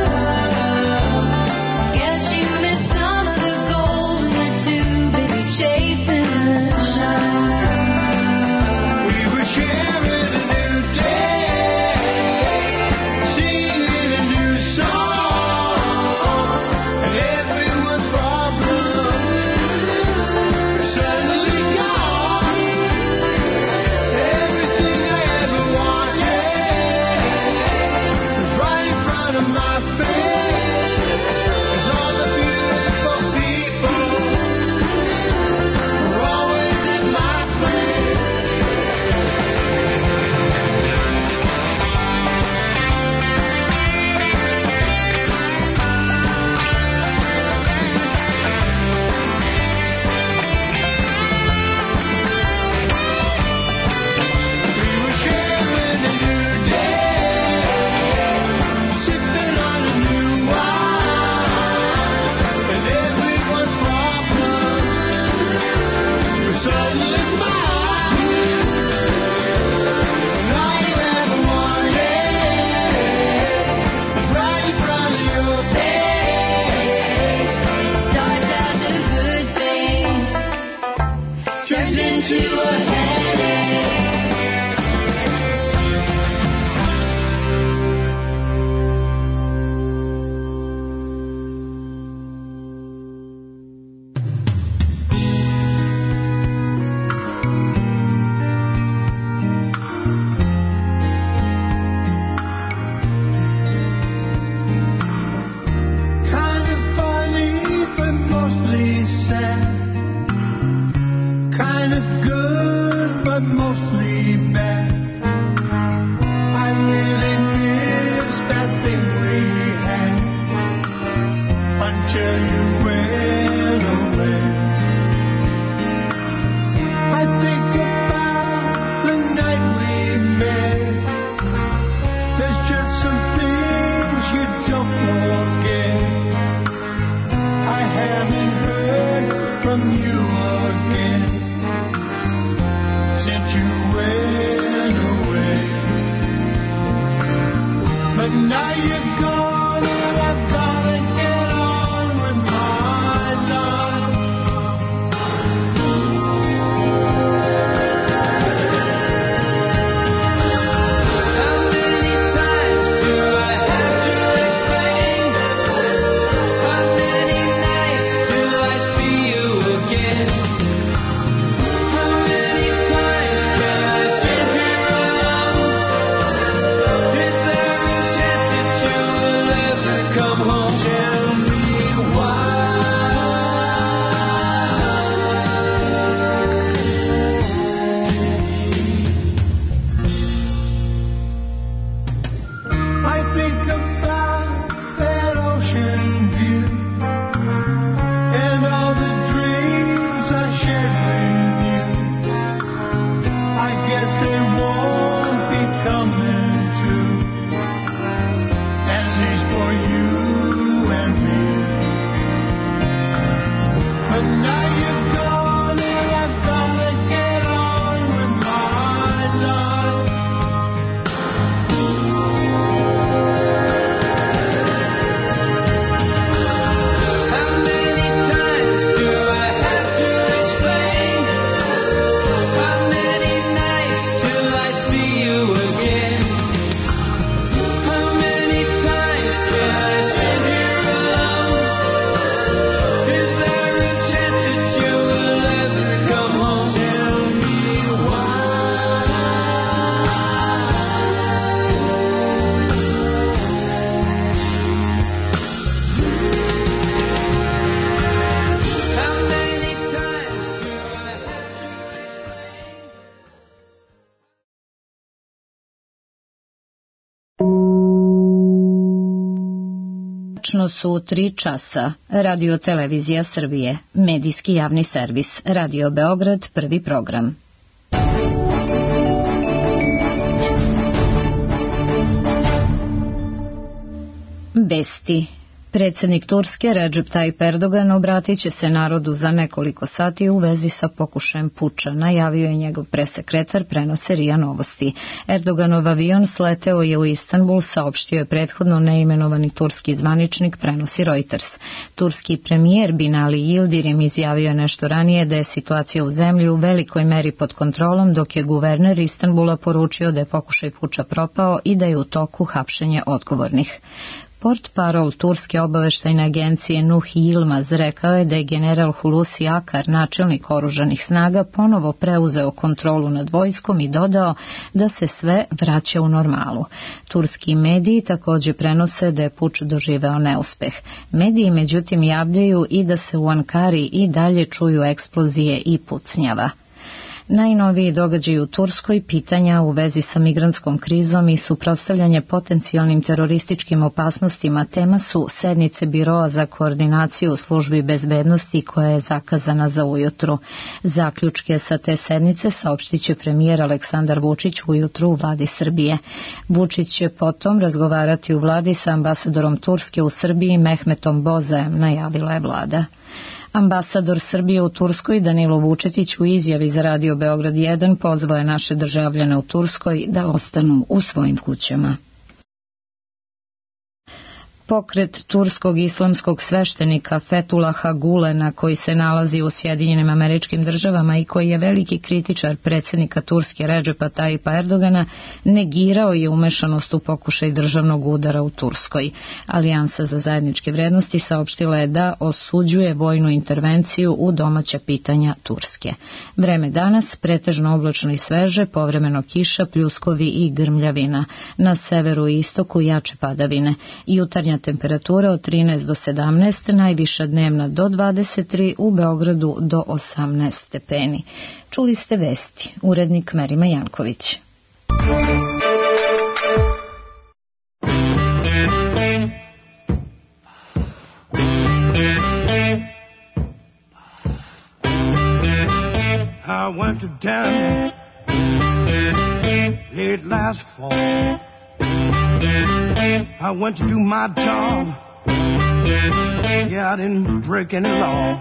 Guess you missed some of the gold when you're too busy chasing the shine. We were sharing a new day, singing a new song, and everyone's problems were suddenly gone. Tačno su 3 časa. Radio Televizija Srbije, medijski javni servis, Radio Beograd, prvi program. Vesti. Predsjednik Turske Recep Tayyip Erdogan obratit će se narodu za nekoliko sati u vezi sa pokušajem puča, najavio je njegov presekretar, prenose RIA Novosti. Erdoganov avion sleteo je u Istanbul, saopštio je prethodno neimenovani turski zvaničnik, prenosi Reuters. Turski premijer Binali Yildirim izjavio je nešto ranije da je situacija u zemlji u velikoj meri pod kontrolom, dok je guverner Istanbula poručio da je pokušaj puča propao i da je u toku hapšenje odgovornih. Portparol turske obaveštajne agencije Nuh Yilmaz rekao je da je general Hulusi Akar, načelnik oružanih snaga, ponovo preuzeo kontrolu nad vojskom i dodao da se sve vraća u normalu. Turski mediji također prenose da je puč doživeo neuspeh. Mediji međutim javljaju i da se u Ankari i dalje čuju eksplozije i pucnjava. Najnoviji događaj u Turskoj, pitanja u vezi sa migrantskom krizom i suprotstavljanje potencijalnim terorističkim opasnostima tema su sednice Biroa za koordinaciju u službi bezbednosti koja je zakazana za ujutru. Zaključke sa te sednice saopštit će premijer Aleksandar Vučić ujutru u vladi Srbije. Vučić će potom razgovarati u vladi sa ambasadorom Turske u Srbiji Mehmetom Bozajem, najavila je vlada. Ambasador Srbije u Turskoj Danilo Vučetić u izjavi za Radio Beograd 1 pozvao je naše državljane u Turskoj da ostanu u svojim kućama. Pokret turskog islamskog sveštenika Fethullaha Gulena, koji se nalazi u Sjedinjenim Američkim Državama i koji je veliki kritičar predsjednika Turske Recepa Tayyipa Erdogana, negirao je umešanost u pokušaj državnog udara u Turskoj. Alijansa za zajedničke vrednosti saopštila je da osuđuje vojnu intervenciju u domaća pitanja Turske. Vreme danas pretežno oblačno i sveže, povremeno kiša, pljuskovi i grmljavina. Na severu i istoku jače padavine. Jutarnja temperatura od 13 do 17, najviša dnevna do 23, u Beogradu do 18 stepeni. Čuli ste vesti, urednik Merima Janković. I went to Denver late last fall. I went to do my job. Yeah, I didn't break any law.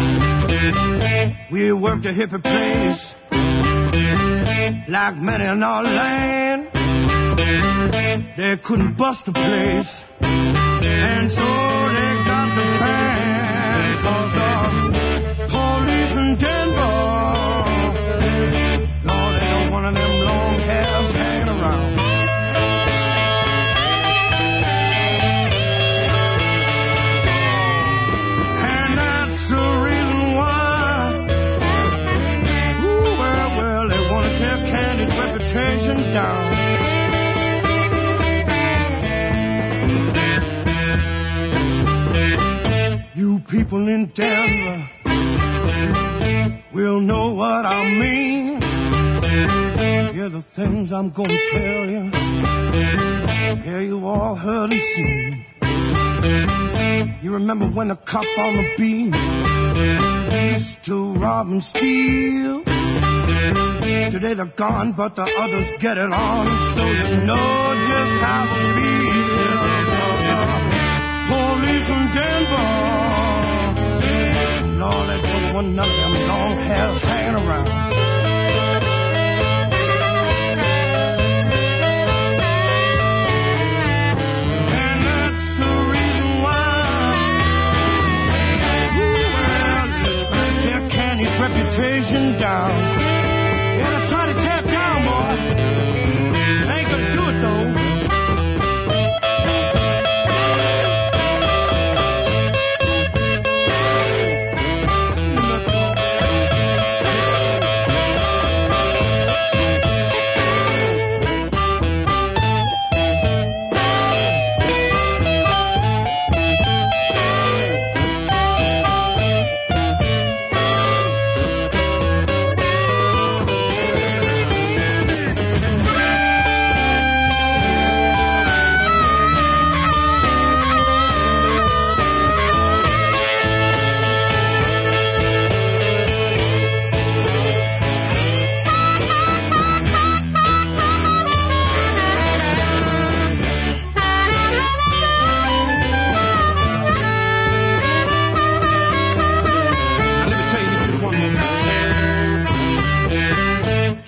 We worked a hippie place like many in our land. They couldn't bust the place, and so they got the ban. 'Cause police in Denver, Lord, they don't want them long hairs hanging around. Down. You people in Denver will know what I mean. Hear the things I'm gonna tell you. Yeah, you all heard and seen. You remember when the cop on the beat used to rob and steal? Today they're gone, but the others get it on, so you know just how it feels. Police in Denver, Lord, they don't want none of them long hairs hanging around. And that's the reason why, well, they're trying to tear Candy's reputation down. Try to tear it down, boy. Ain't gonna do it, though.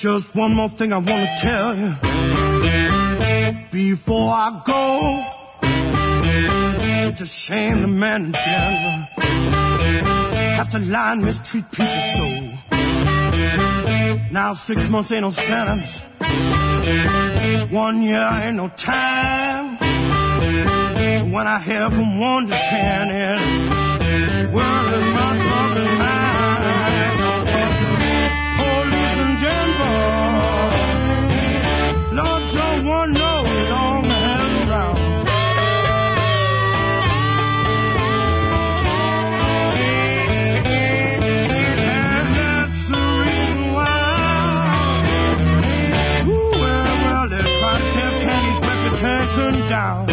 Just one more thing I want to tell you before I go. It's a shame the man in Denver has to lie and mistreat people so. Now 6 months ain't no sentence, 1 year ain't no time. When I hear from 1 to 10, and world is my troubled mind. Police in Denver, Lord, don't want no long hang around. And that's the reason why, well, they're trying to tear Kenny's reputation down.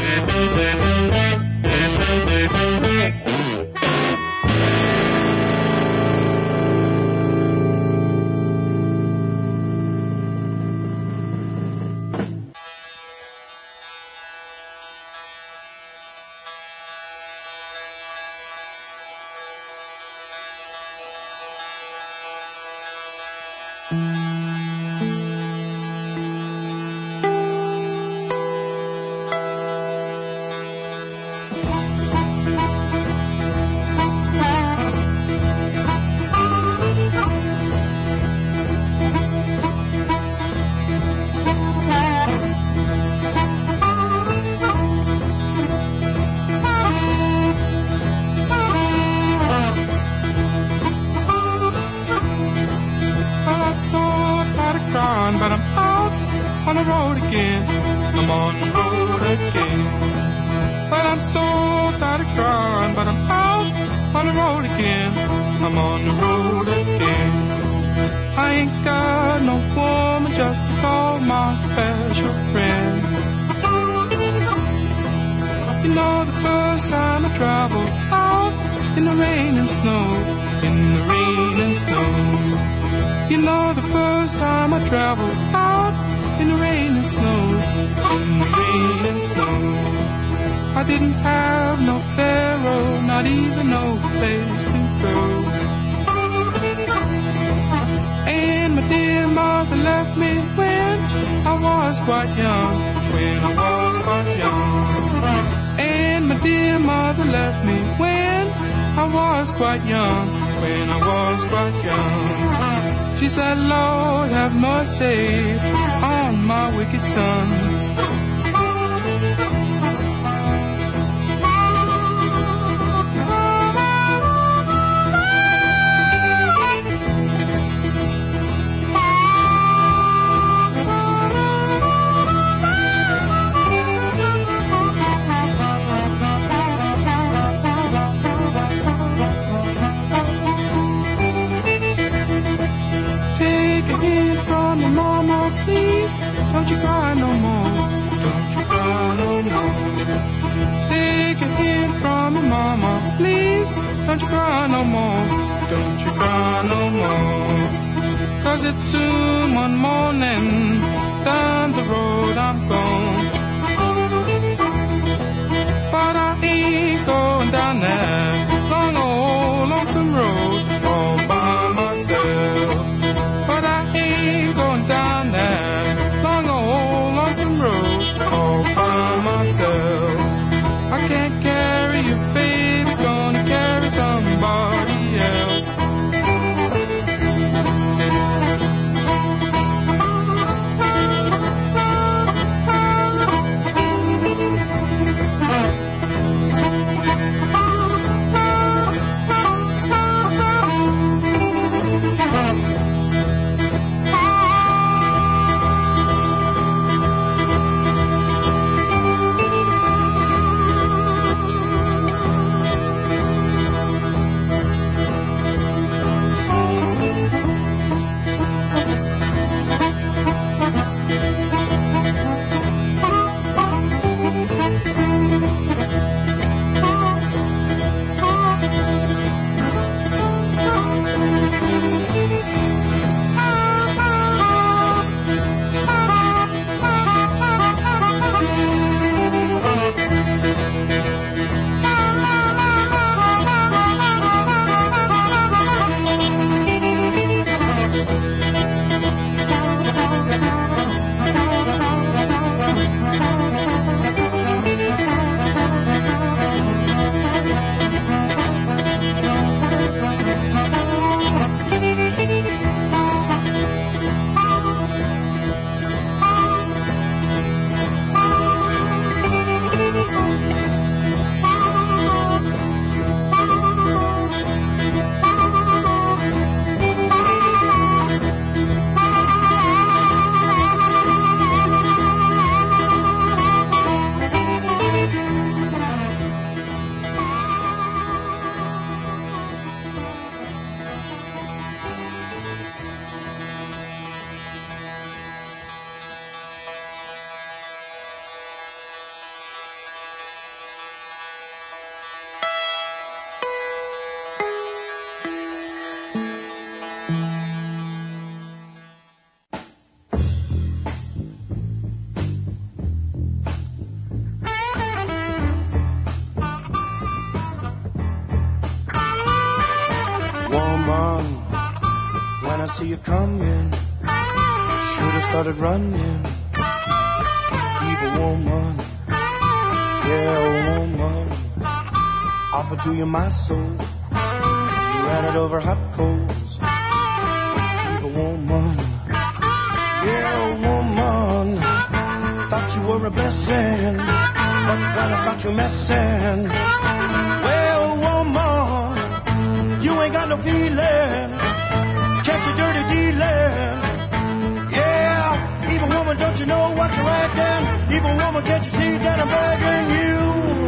woman, when I see you coming, should have started running. Evil woman, yeah, woman, offered to you my soul, you ran it over hot coals. Evil woman, yeah, woman, thought you were a blessing, but when I caught you messing, well, woman, you ain't got no feeling, catch a dirty dealing. Yeah, evil woman, don't you know what you're acting? Evil woman, can't you see that I'm begging you?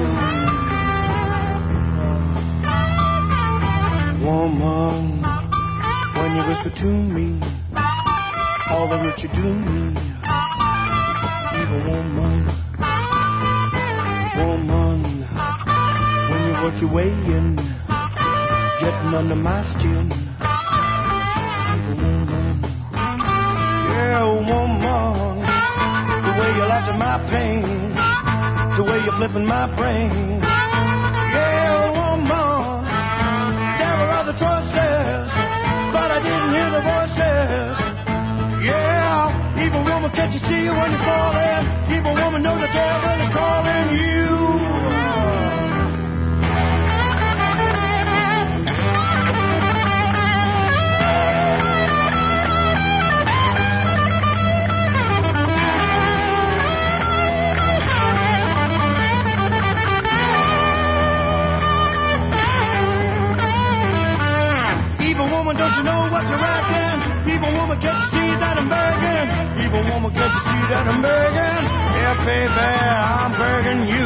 Woman, when you whisper to me all the hurt you do me. Evil woman, woman, when you work your way in, getting under my skin. Evil woman, yeah, woman, the way you laughed at my pain, the way you're flipping my brain. Yeah, woman, there were other choices, but I didn't hear the voices. Yeah, evil woman, can't you see it when you're falling? Evil woman, know the devil is calling you. Don't you know what you're acting? Evil woman, can't you see that I'm begging? Evil woman, can't you see that I'm begging? Yeah, baby, I'm begging you.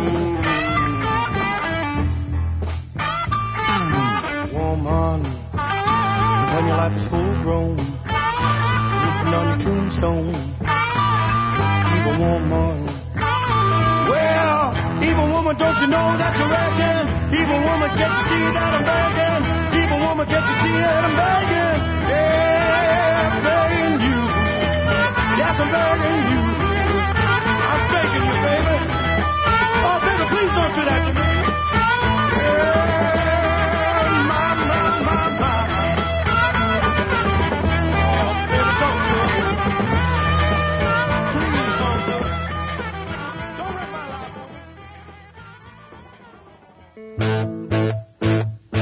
Woman, when your life is full grown, written on your tombstone. Evil woman, well, evil woman, don't you know that you're acting? Evil woman, can't you see that I'm begging? Evil woman, can't you see that I'm begging? Yeah, I'm begging you. Yes, I'm begging you. I'm begging you, baby. Oh, baby, please don't do that to me. Yeah, my. Oh, baby, don't do it. Please don't do it. Don't hurt my life.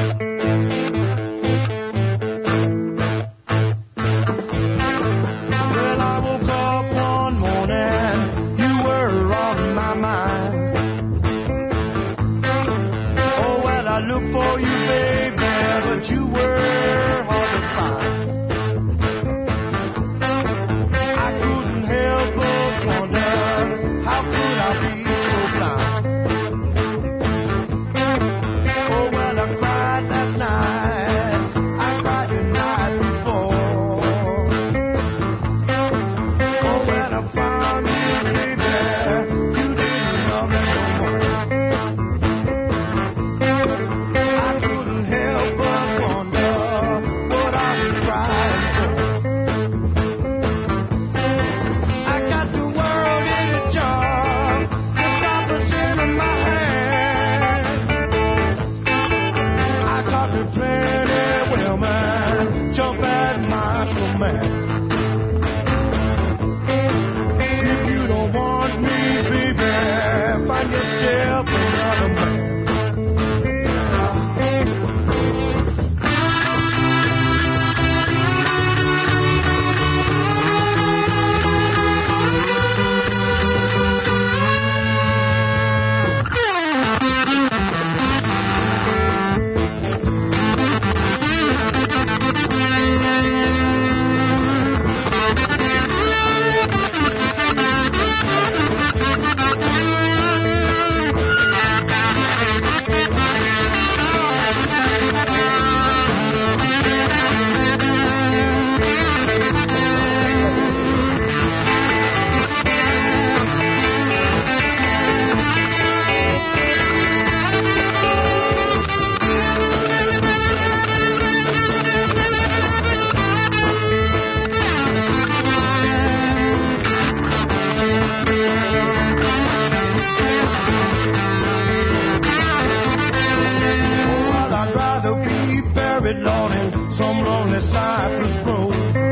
buried, Lord, in some lonely cypress grove.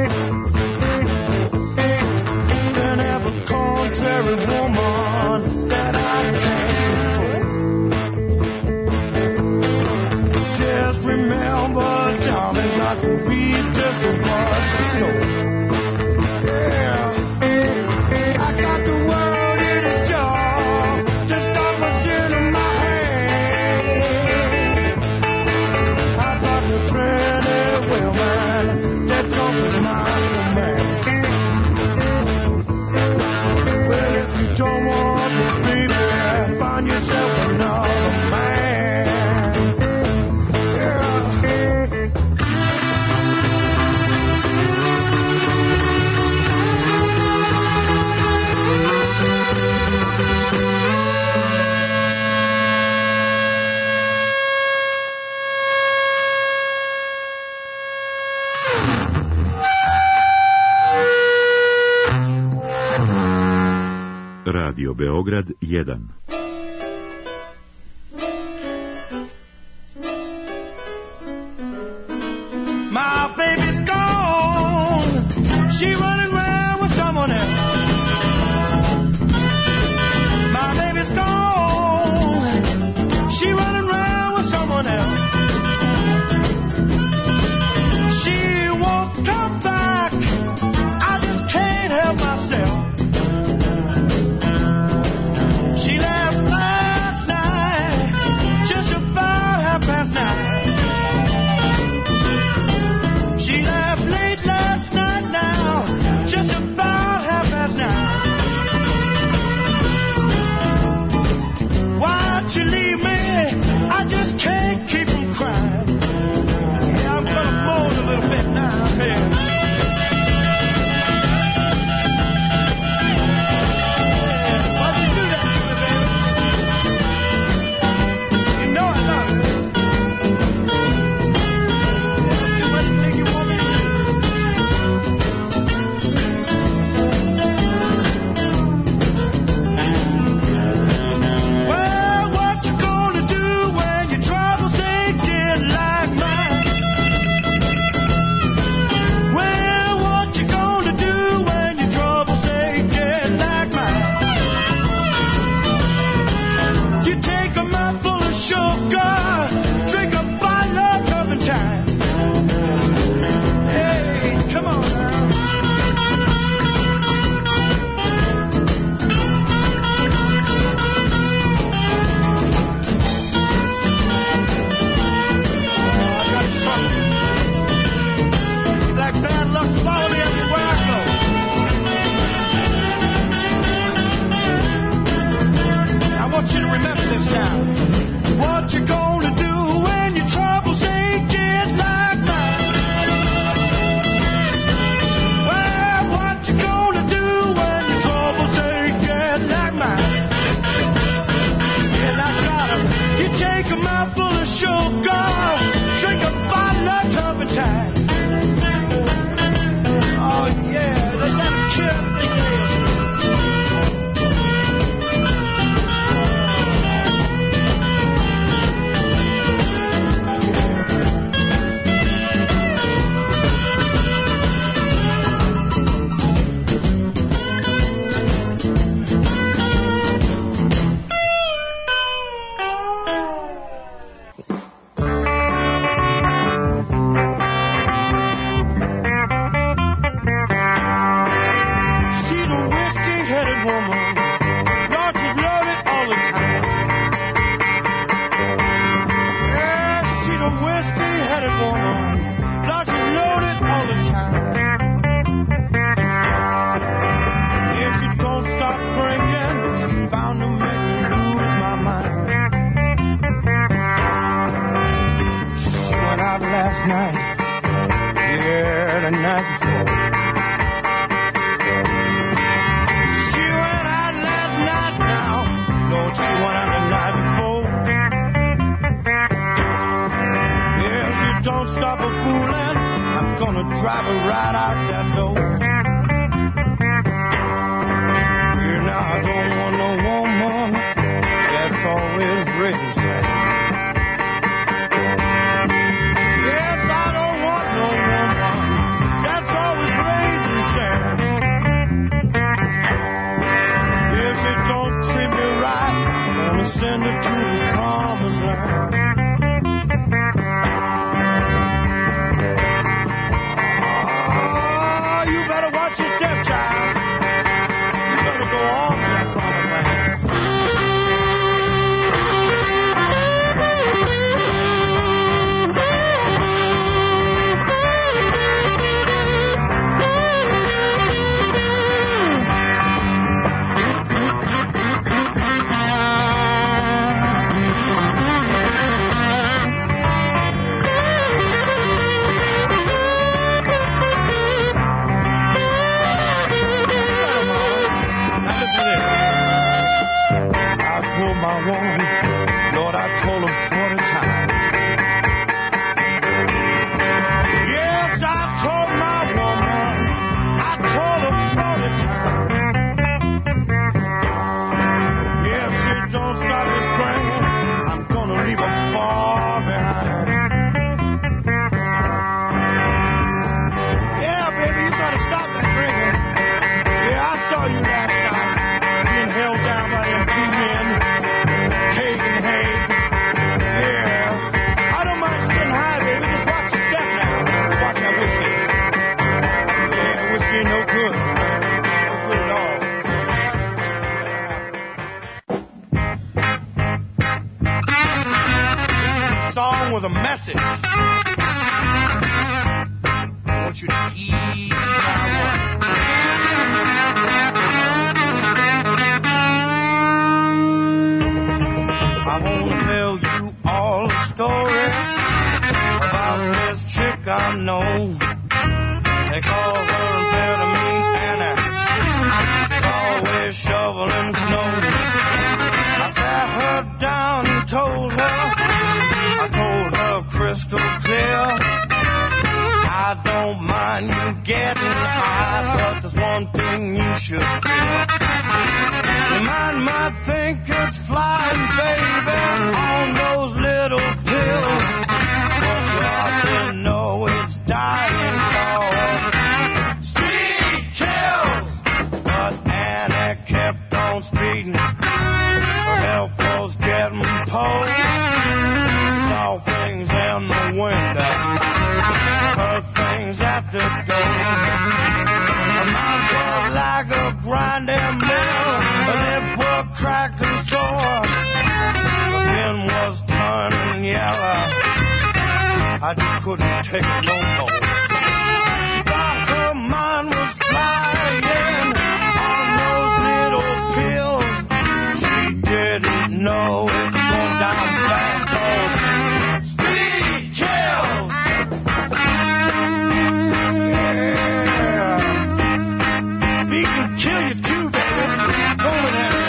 Then have a contrary woman that I can't control. Just remember, darling, not to read just the words you show. Yeah, I got the world in a jar, just got my sin in my hand. I got the pretty woman that jumped my command. Well, if you don't want me, baby, find yourself another man. Radio Beograd 1. My baby's gone. She running around with someone else. My baby's gone. She running around with someone else. She won't come back. I just can't help myself. She left last night, just about 9:30. She left late last night now, just about 9:30. Why'd you leave me? I just can't keep from crying. Yeah, I'm gonna moan a little bit now, yeah. Drive her right out that door. Yeah, now I don't want no woman that's always raising sand. Yes, I I know. They call her amphetamine Anna. She's always shoveling snow. I sat her down and told her crystal clear, I don't mind you getting high, but there's one thing you should feel. Your mind might think it's flying, baby, on those little pills, but you ought to know it's dying, cause speed kills. But Annie kept on speeding, her health was getting pulled. Saw things in the window, heard things at the door. Her mind was like a grinding mill, her lips were cracked and sore. Her skin was turning yellow, I just couldn't take it no more. She thought her mind was flying on those little pills. She didn't know it was going down fast, cause speed kills. Yeah. Speed can kill you too, baby. Hold it there.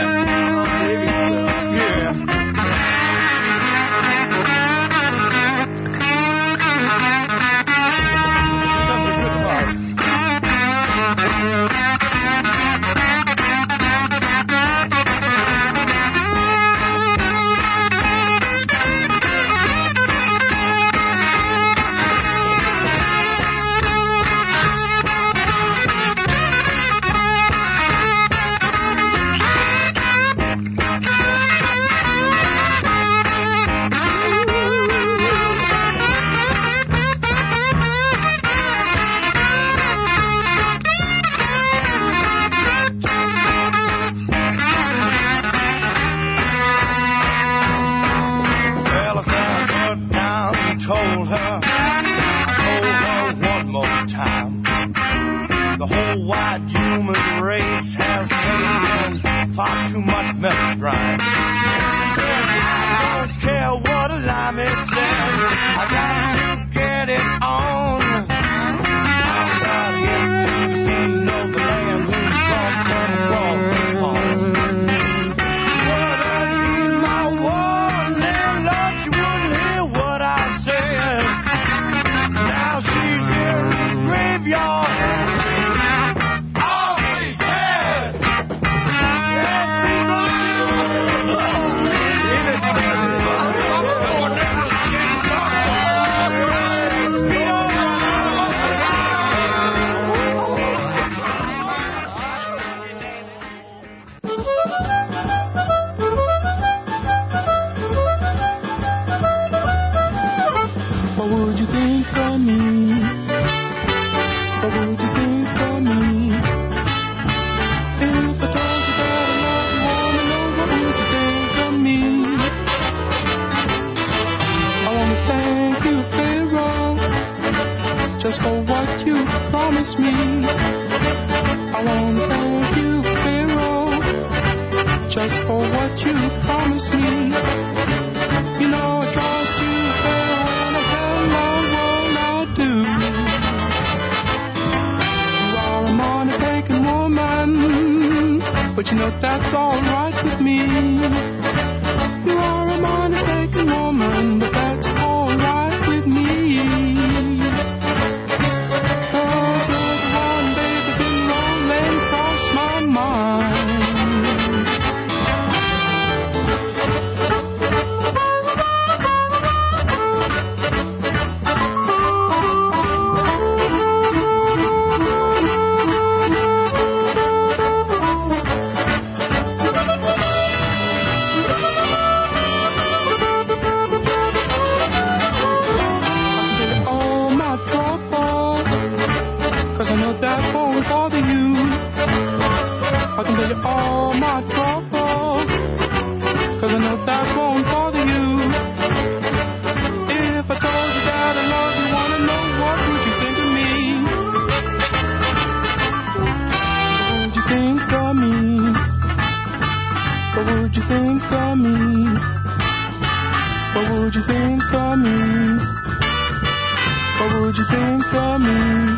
would you think of me?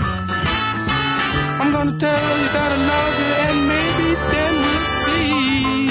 I'm gonna tell you that I love you, and maybe then we'll see.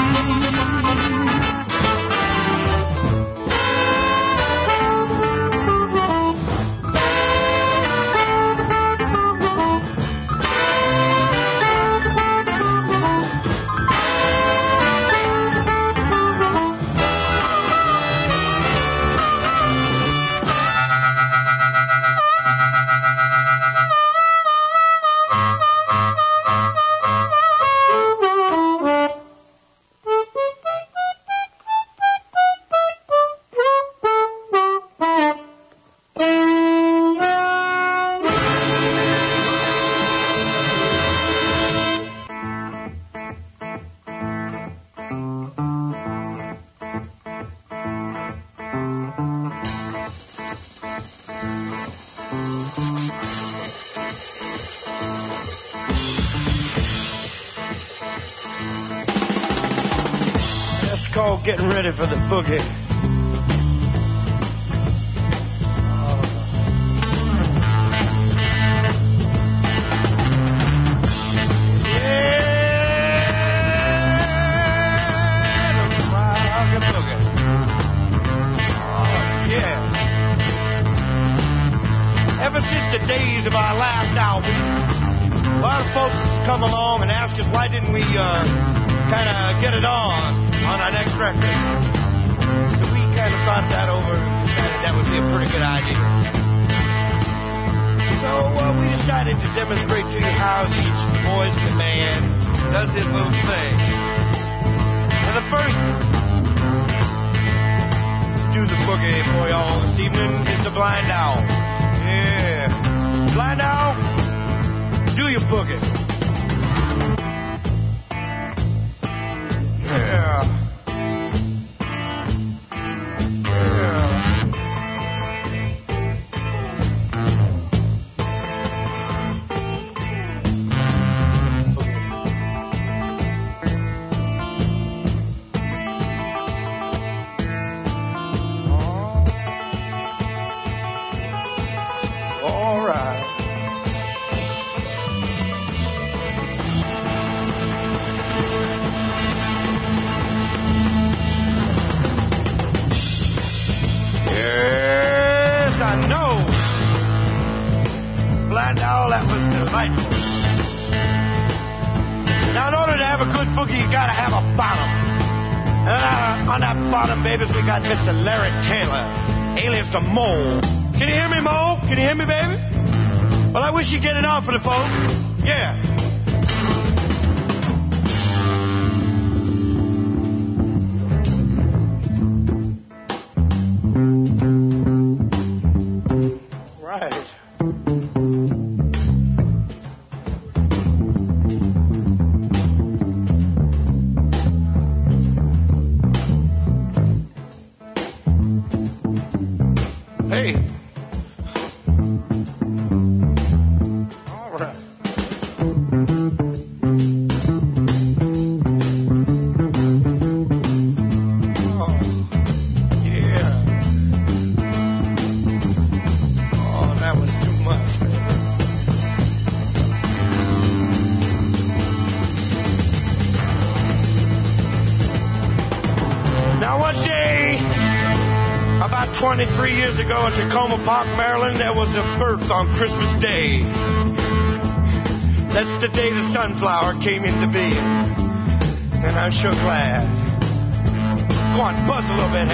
Getting ready for the boogie. Ever since the days of our last album, a lot of folks come along and ask us why didn't we kind of get it on our next record. So we kind of thought that over and decided that would be a pretty good idea. So we decided to demonstrate to you how each boys in the band does his little thing. And the first to do the boogie for y'all this evening is the Blind Owl. Yeah. Blind Owl, do your boogie. Yeah. Mr. Larry Taylor, alias the Mole. Can you hear me, Mole? Can you hear me, baby? Well, I wish you'd get it on for the folks. Yeah. About 23 years ago in Tacoma Park, Maryland, there was a birth on Christmas Day. That's the day the sunflower came into being. And I'm sure glad. Go on, buzz a little bit,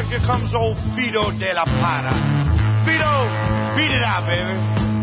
here comes old Fido de la Para. Fido, beat it out, baby.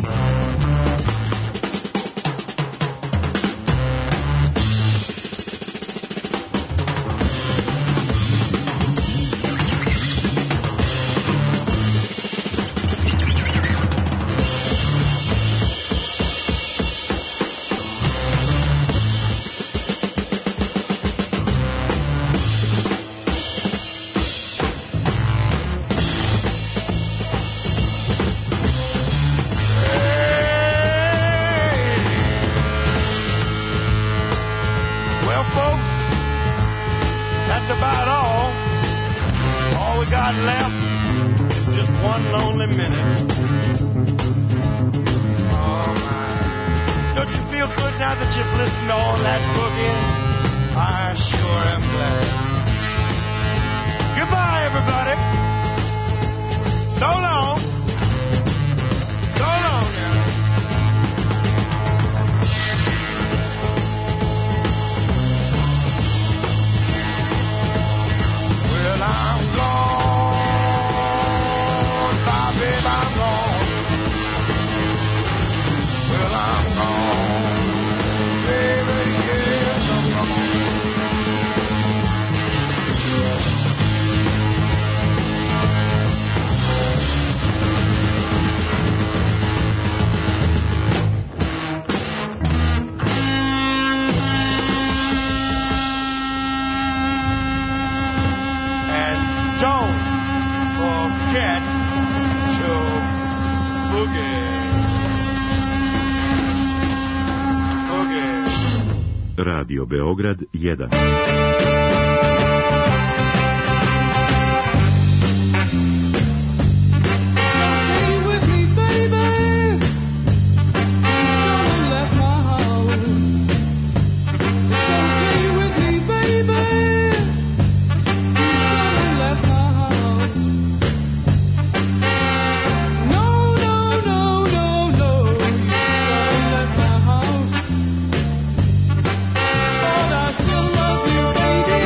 Radio Beograd 1. Baby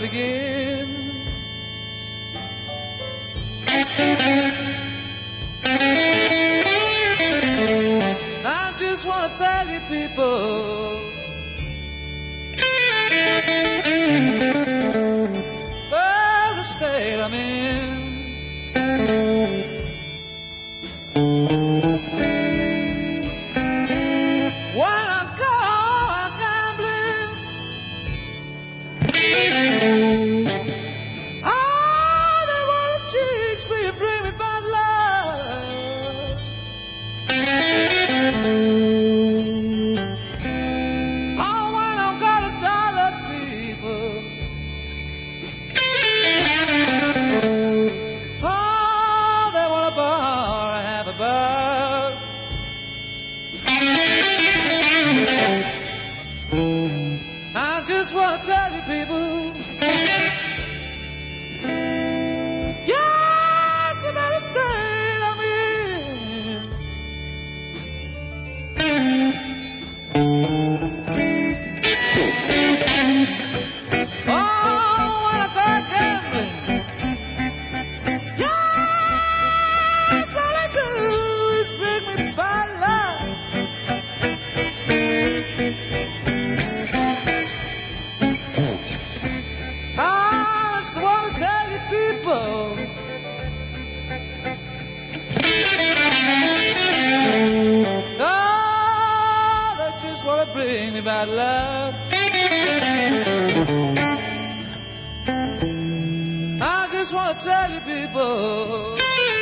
begin? I just want to tell you people, the state I'm in. When I go out gambling, all they want to teach me, bring me bad luck. Oh, when I've got $1, people, oh, they want a bar, I have a buck. I just want to tell you people, yes, about the state I'm in. Oh, when I go gambling, yes, all I do is bring me bad luck. I just want to tell you people, oh, they just want to bring me bad luck. I just want to tell you people,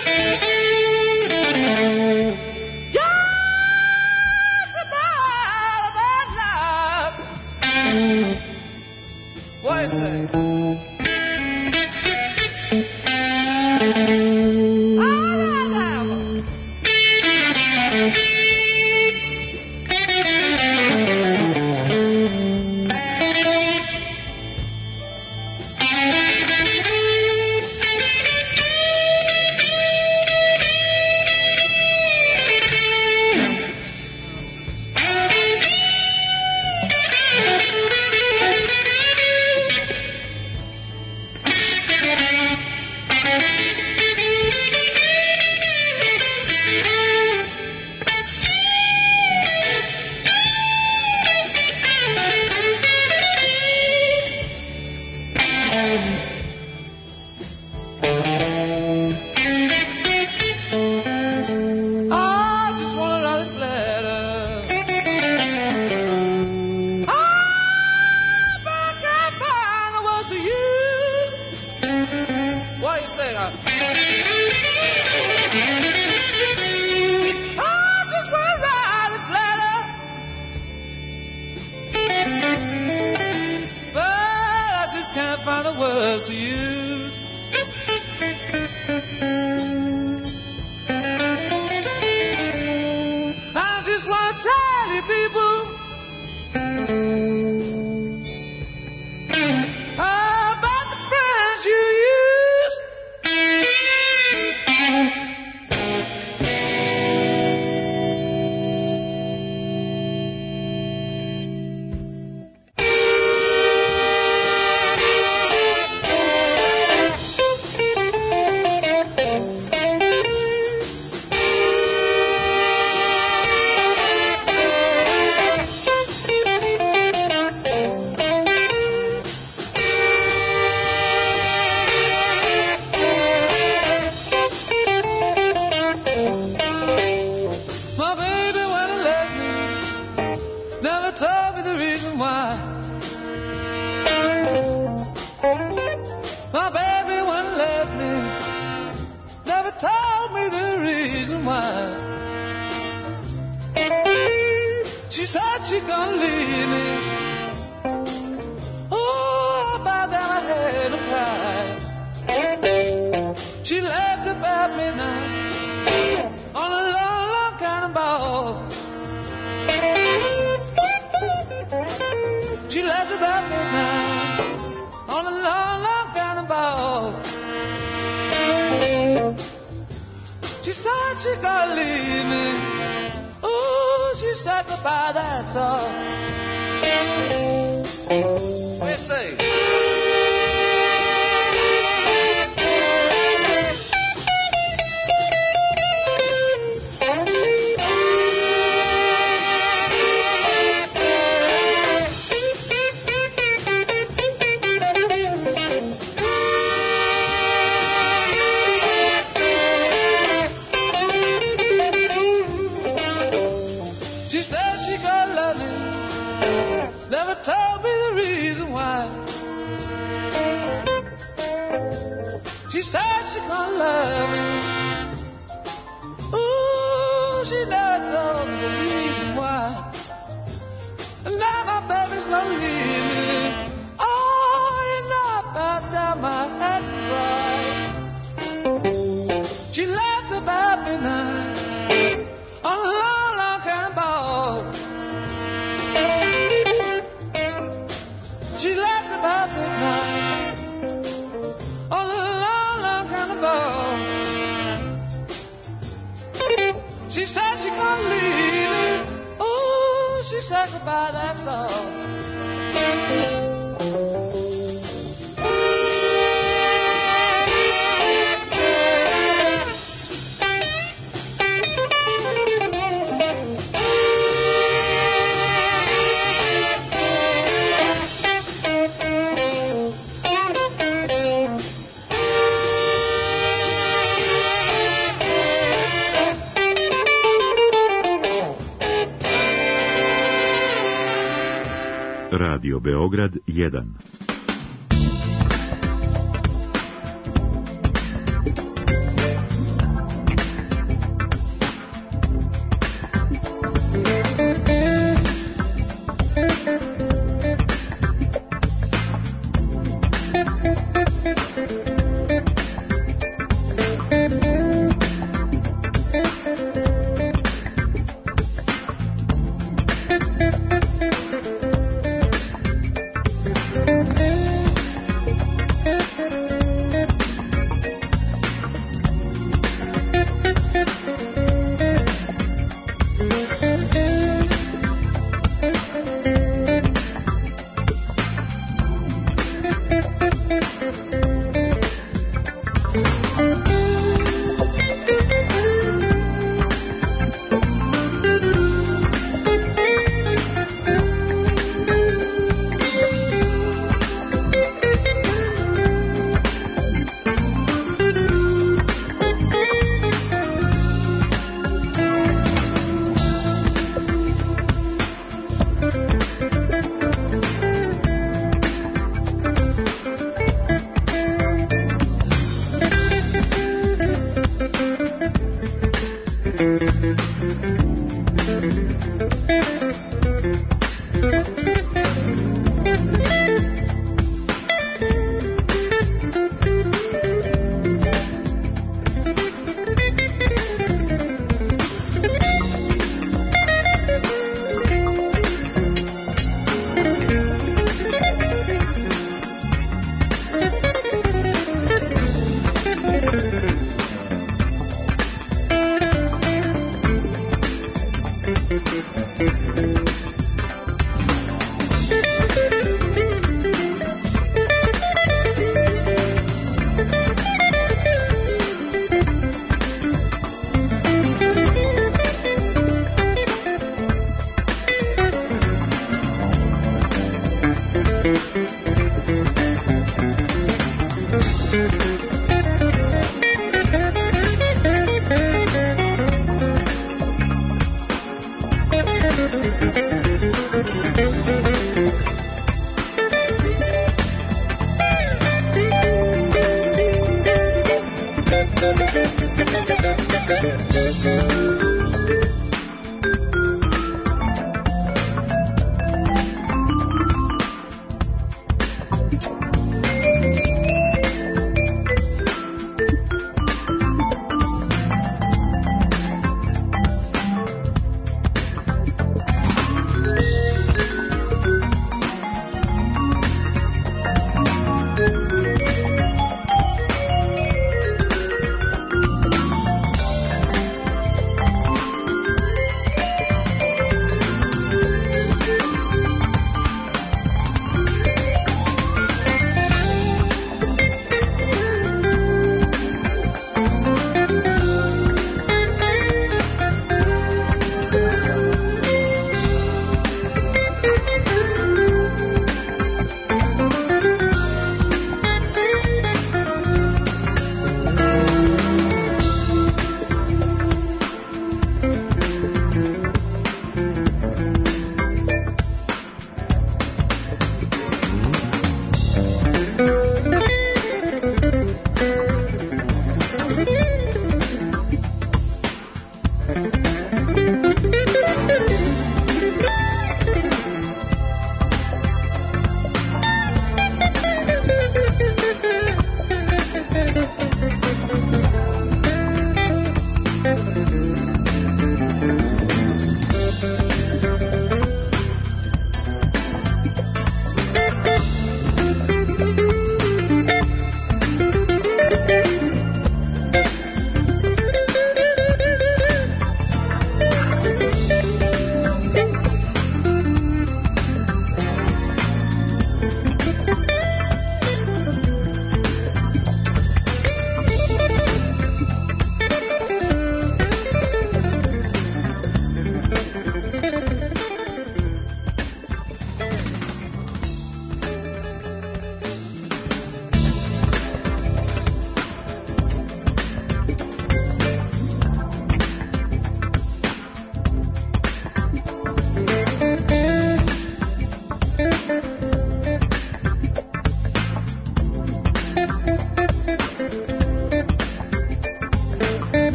yes, about bad luck. What do you say? I just want to write this letter. But I can't find the words to use. What do you say? I just want to write this letter, but I just can't find the words to use. I just want to tell you people about the friends you used. My baby, when he left me, never told me the reason why. My baby, when he left me, never told me the reason why. She said she gonna leave me. Oh, about that I had to cry. She left about midnight on a long, long cannonball. She left about midnight on a long, long cannonball. She said she gonna leave me. Ooh, she said goodbye, that's all. What do you say? She said she gonna love me. Ooh, she never told me the reason why. And now my baby's gonna leave me. Oh, you know I bowed down my head and cried. She left the baby night on a long, long cannonball. She left the baby night on a long, long cannonball. She said she gonna leave me. Ooh, she said goodbye, that's all. Radio Beograd 1.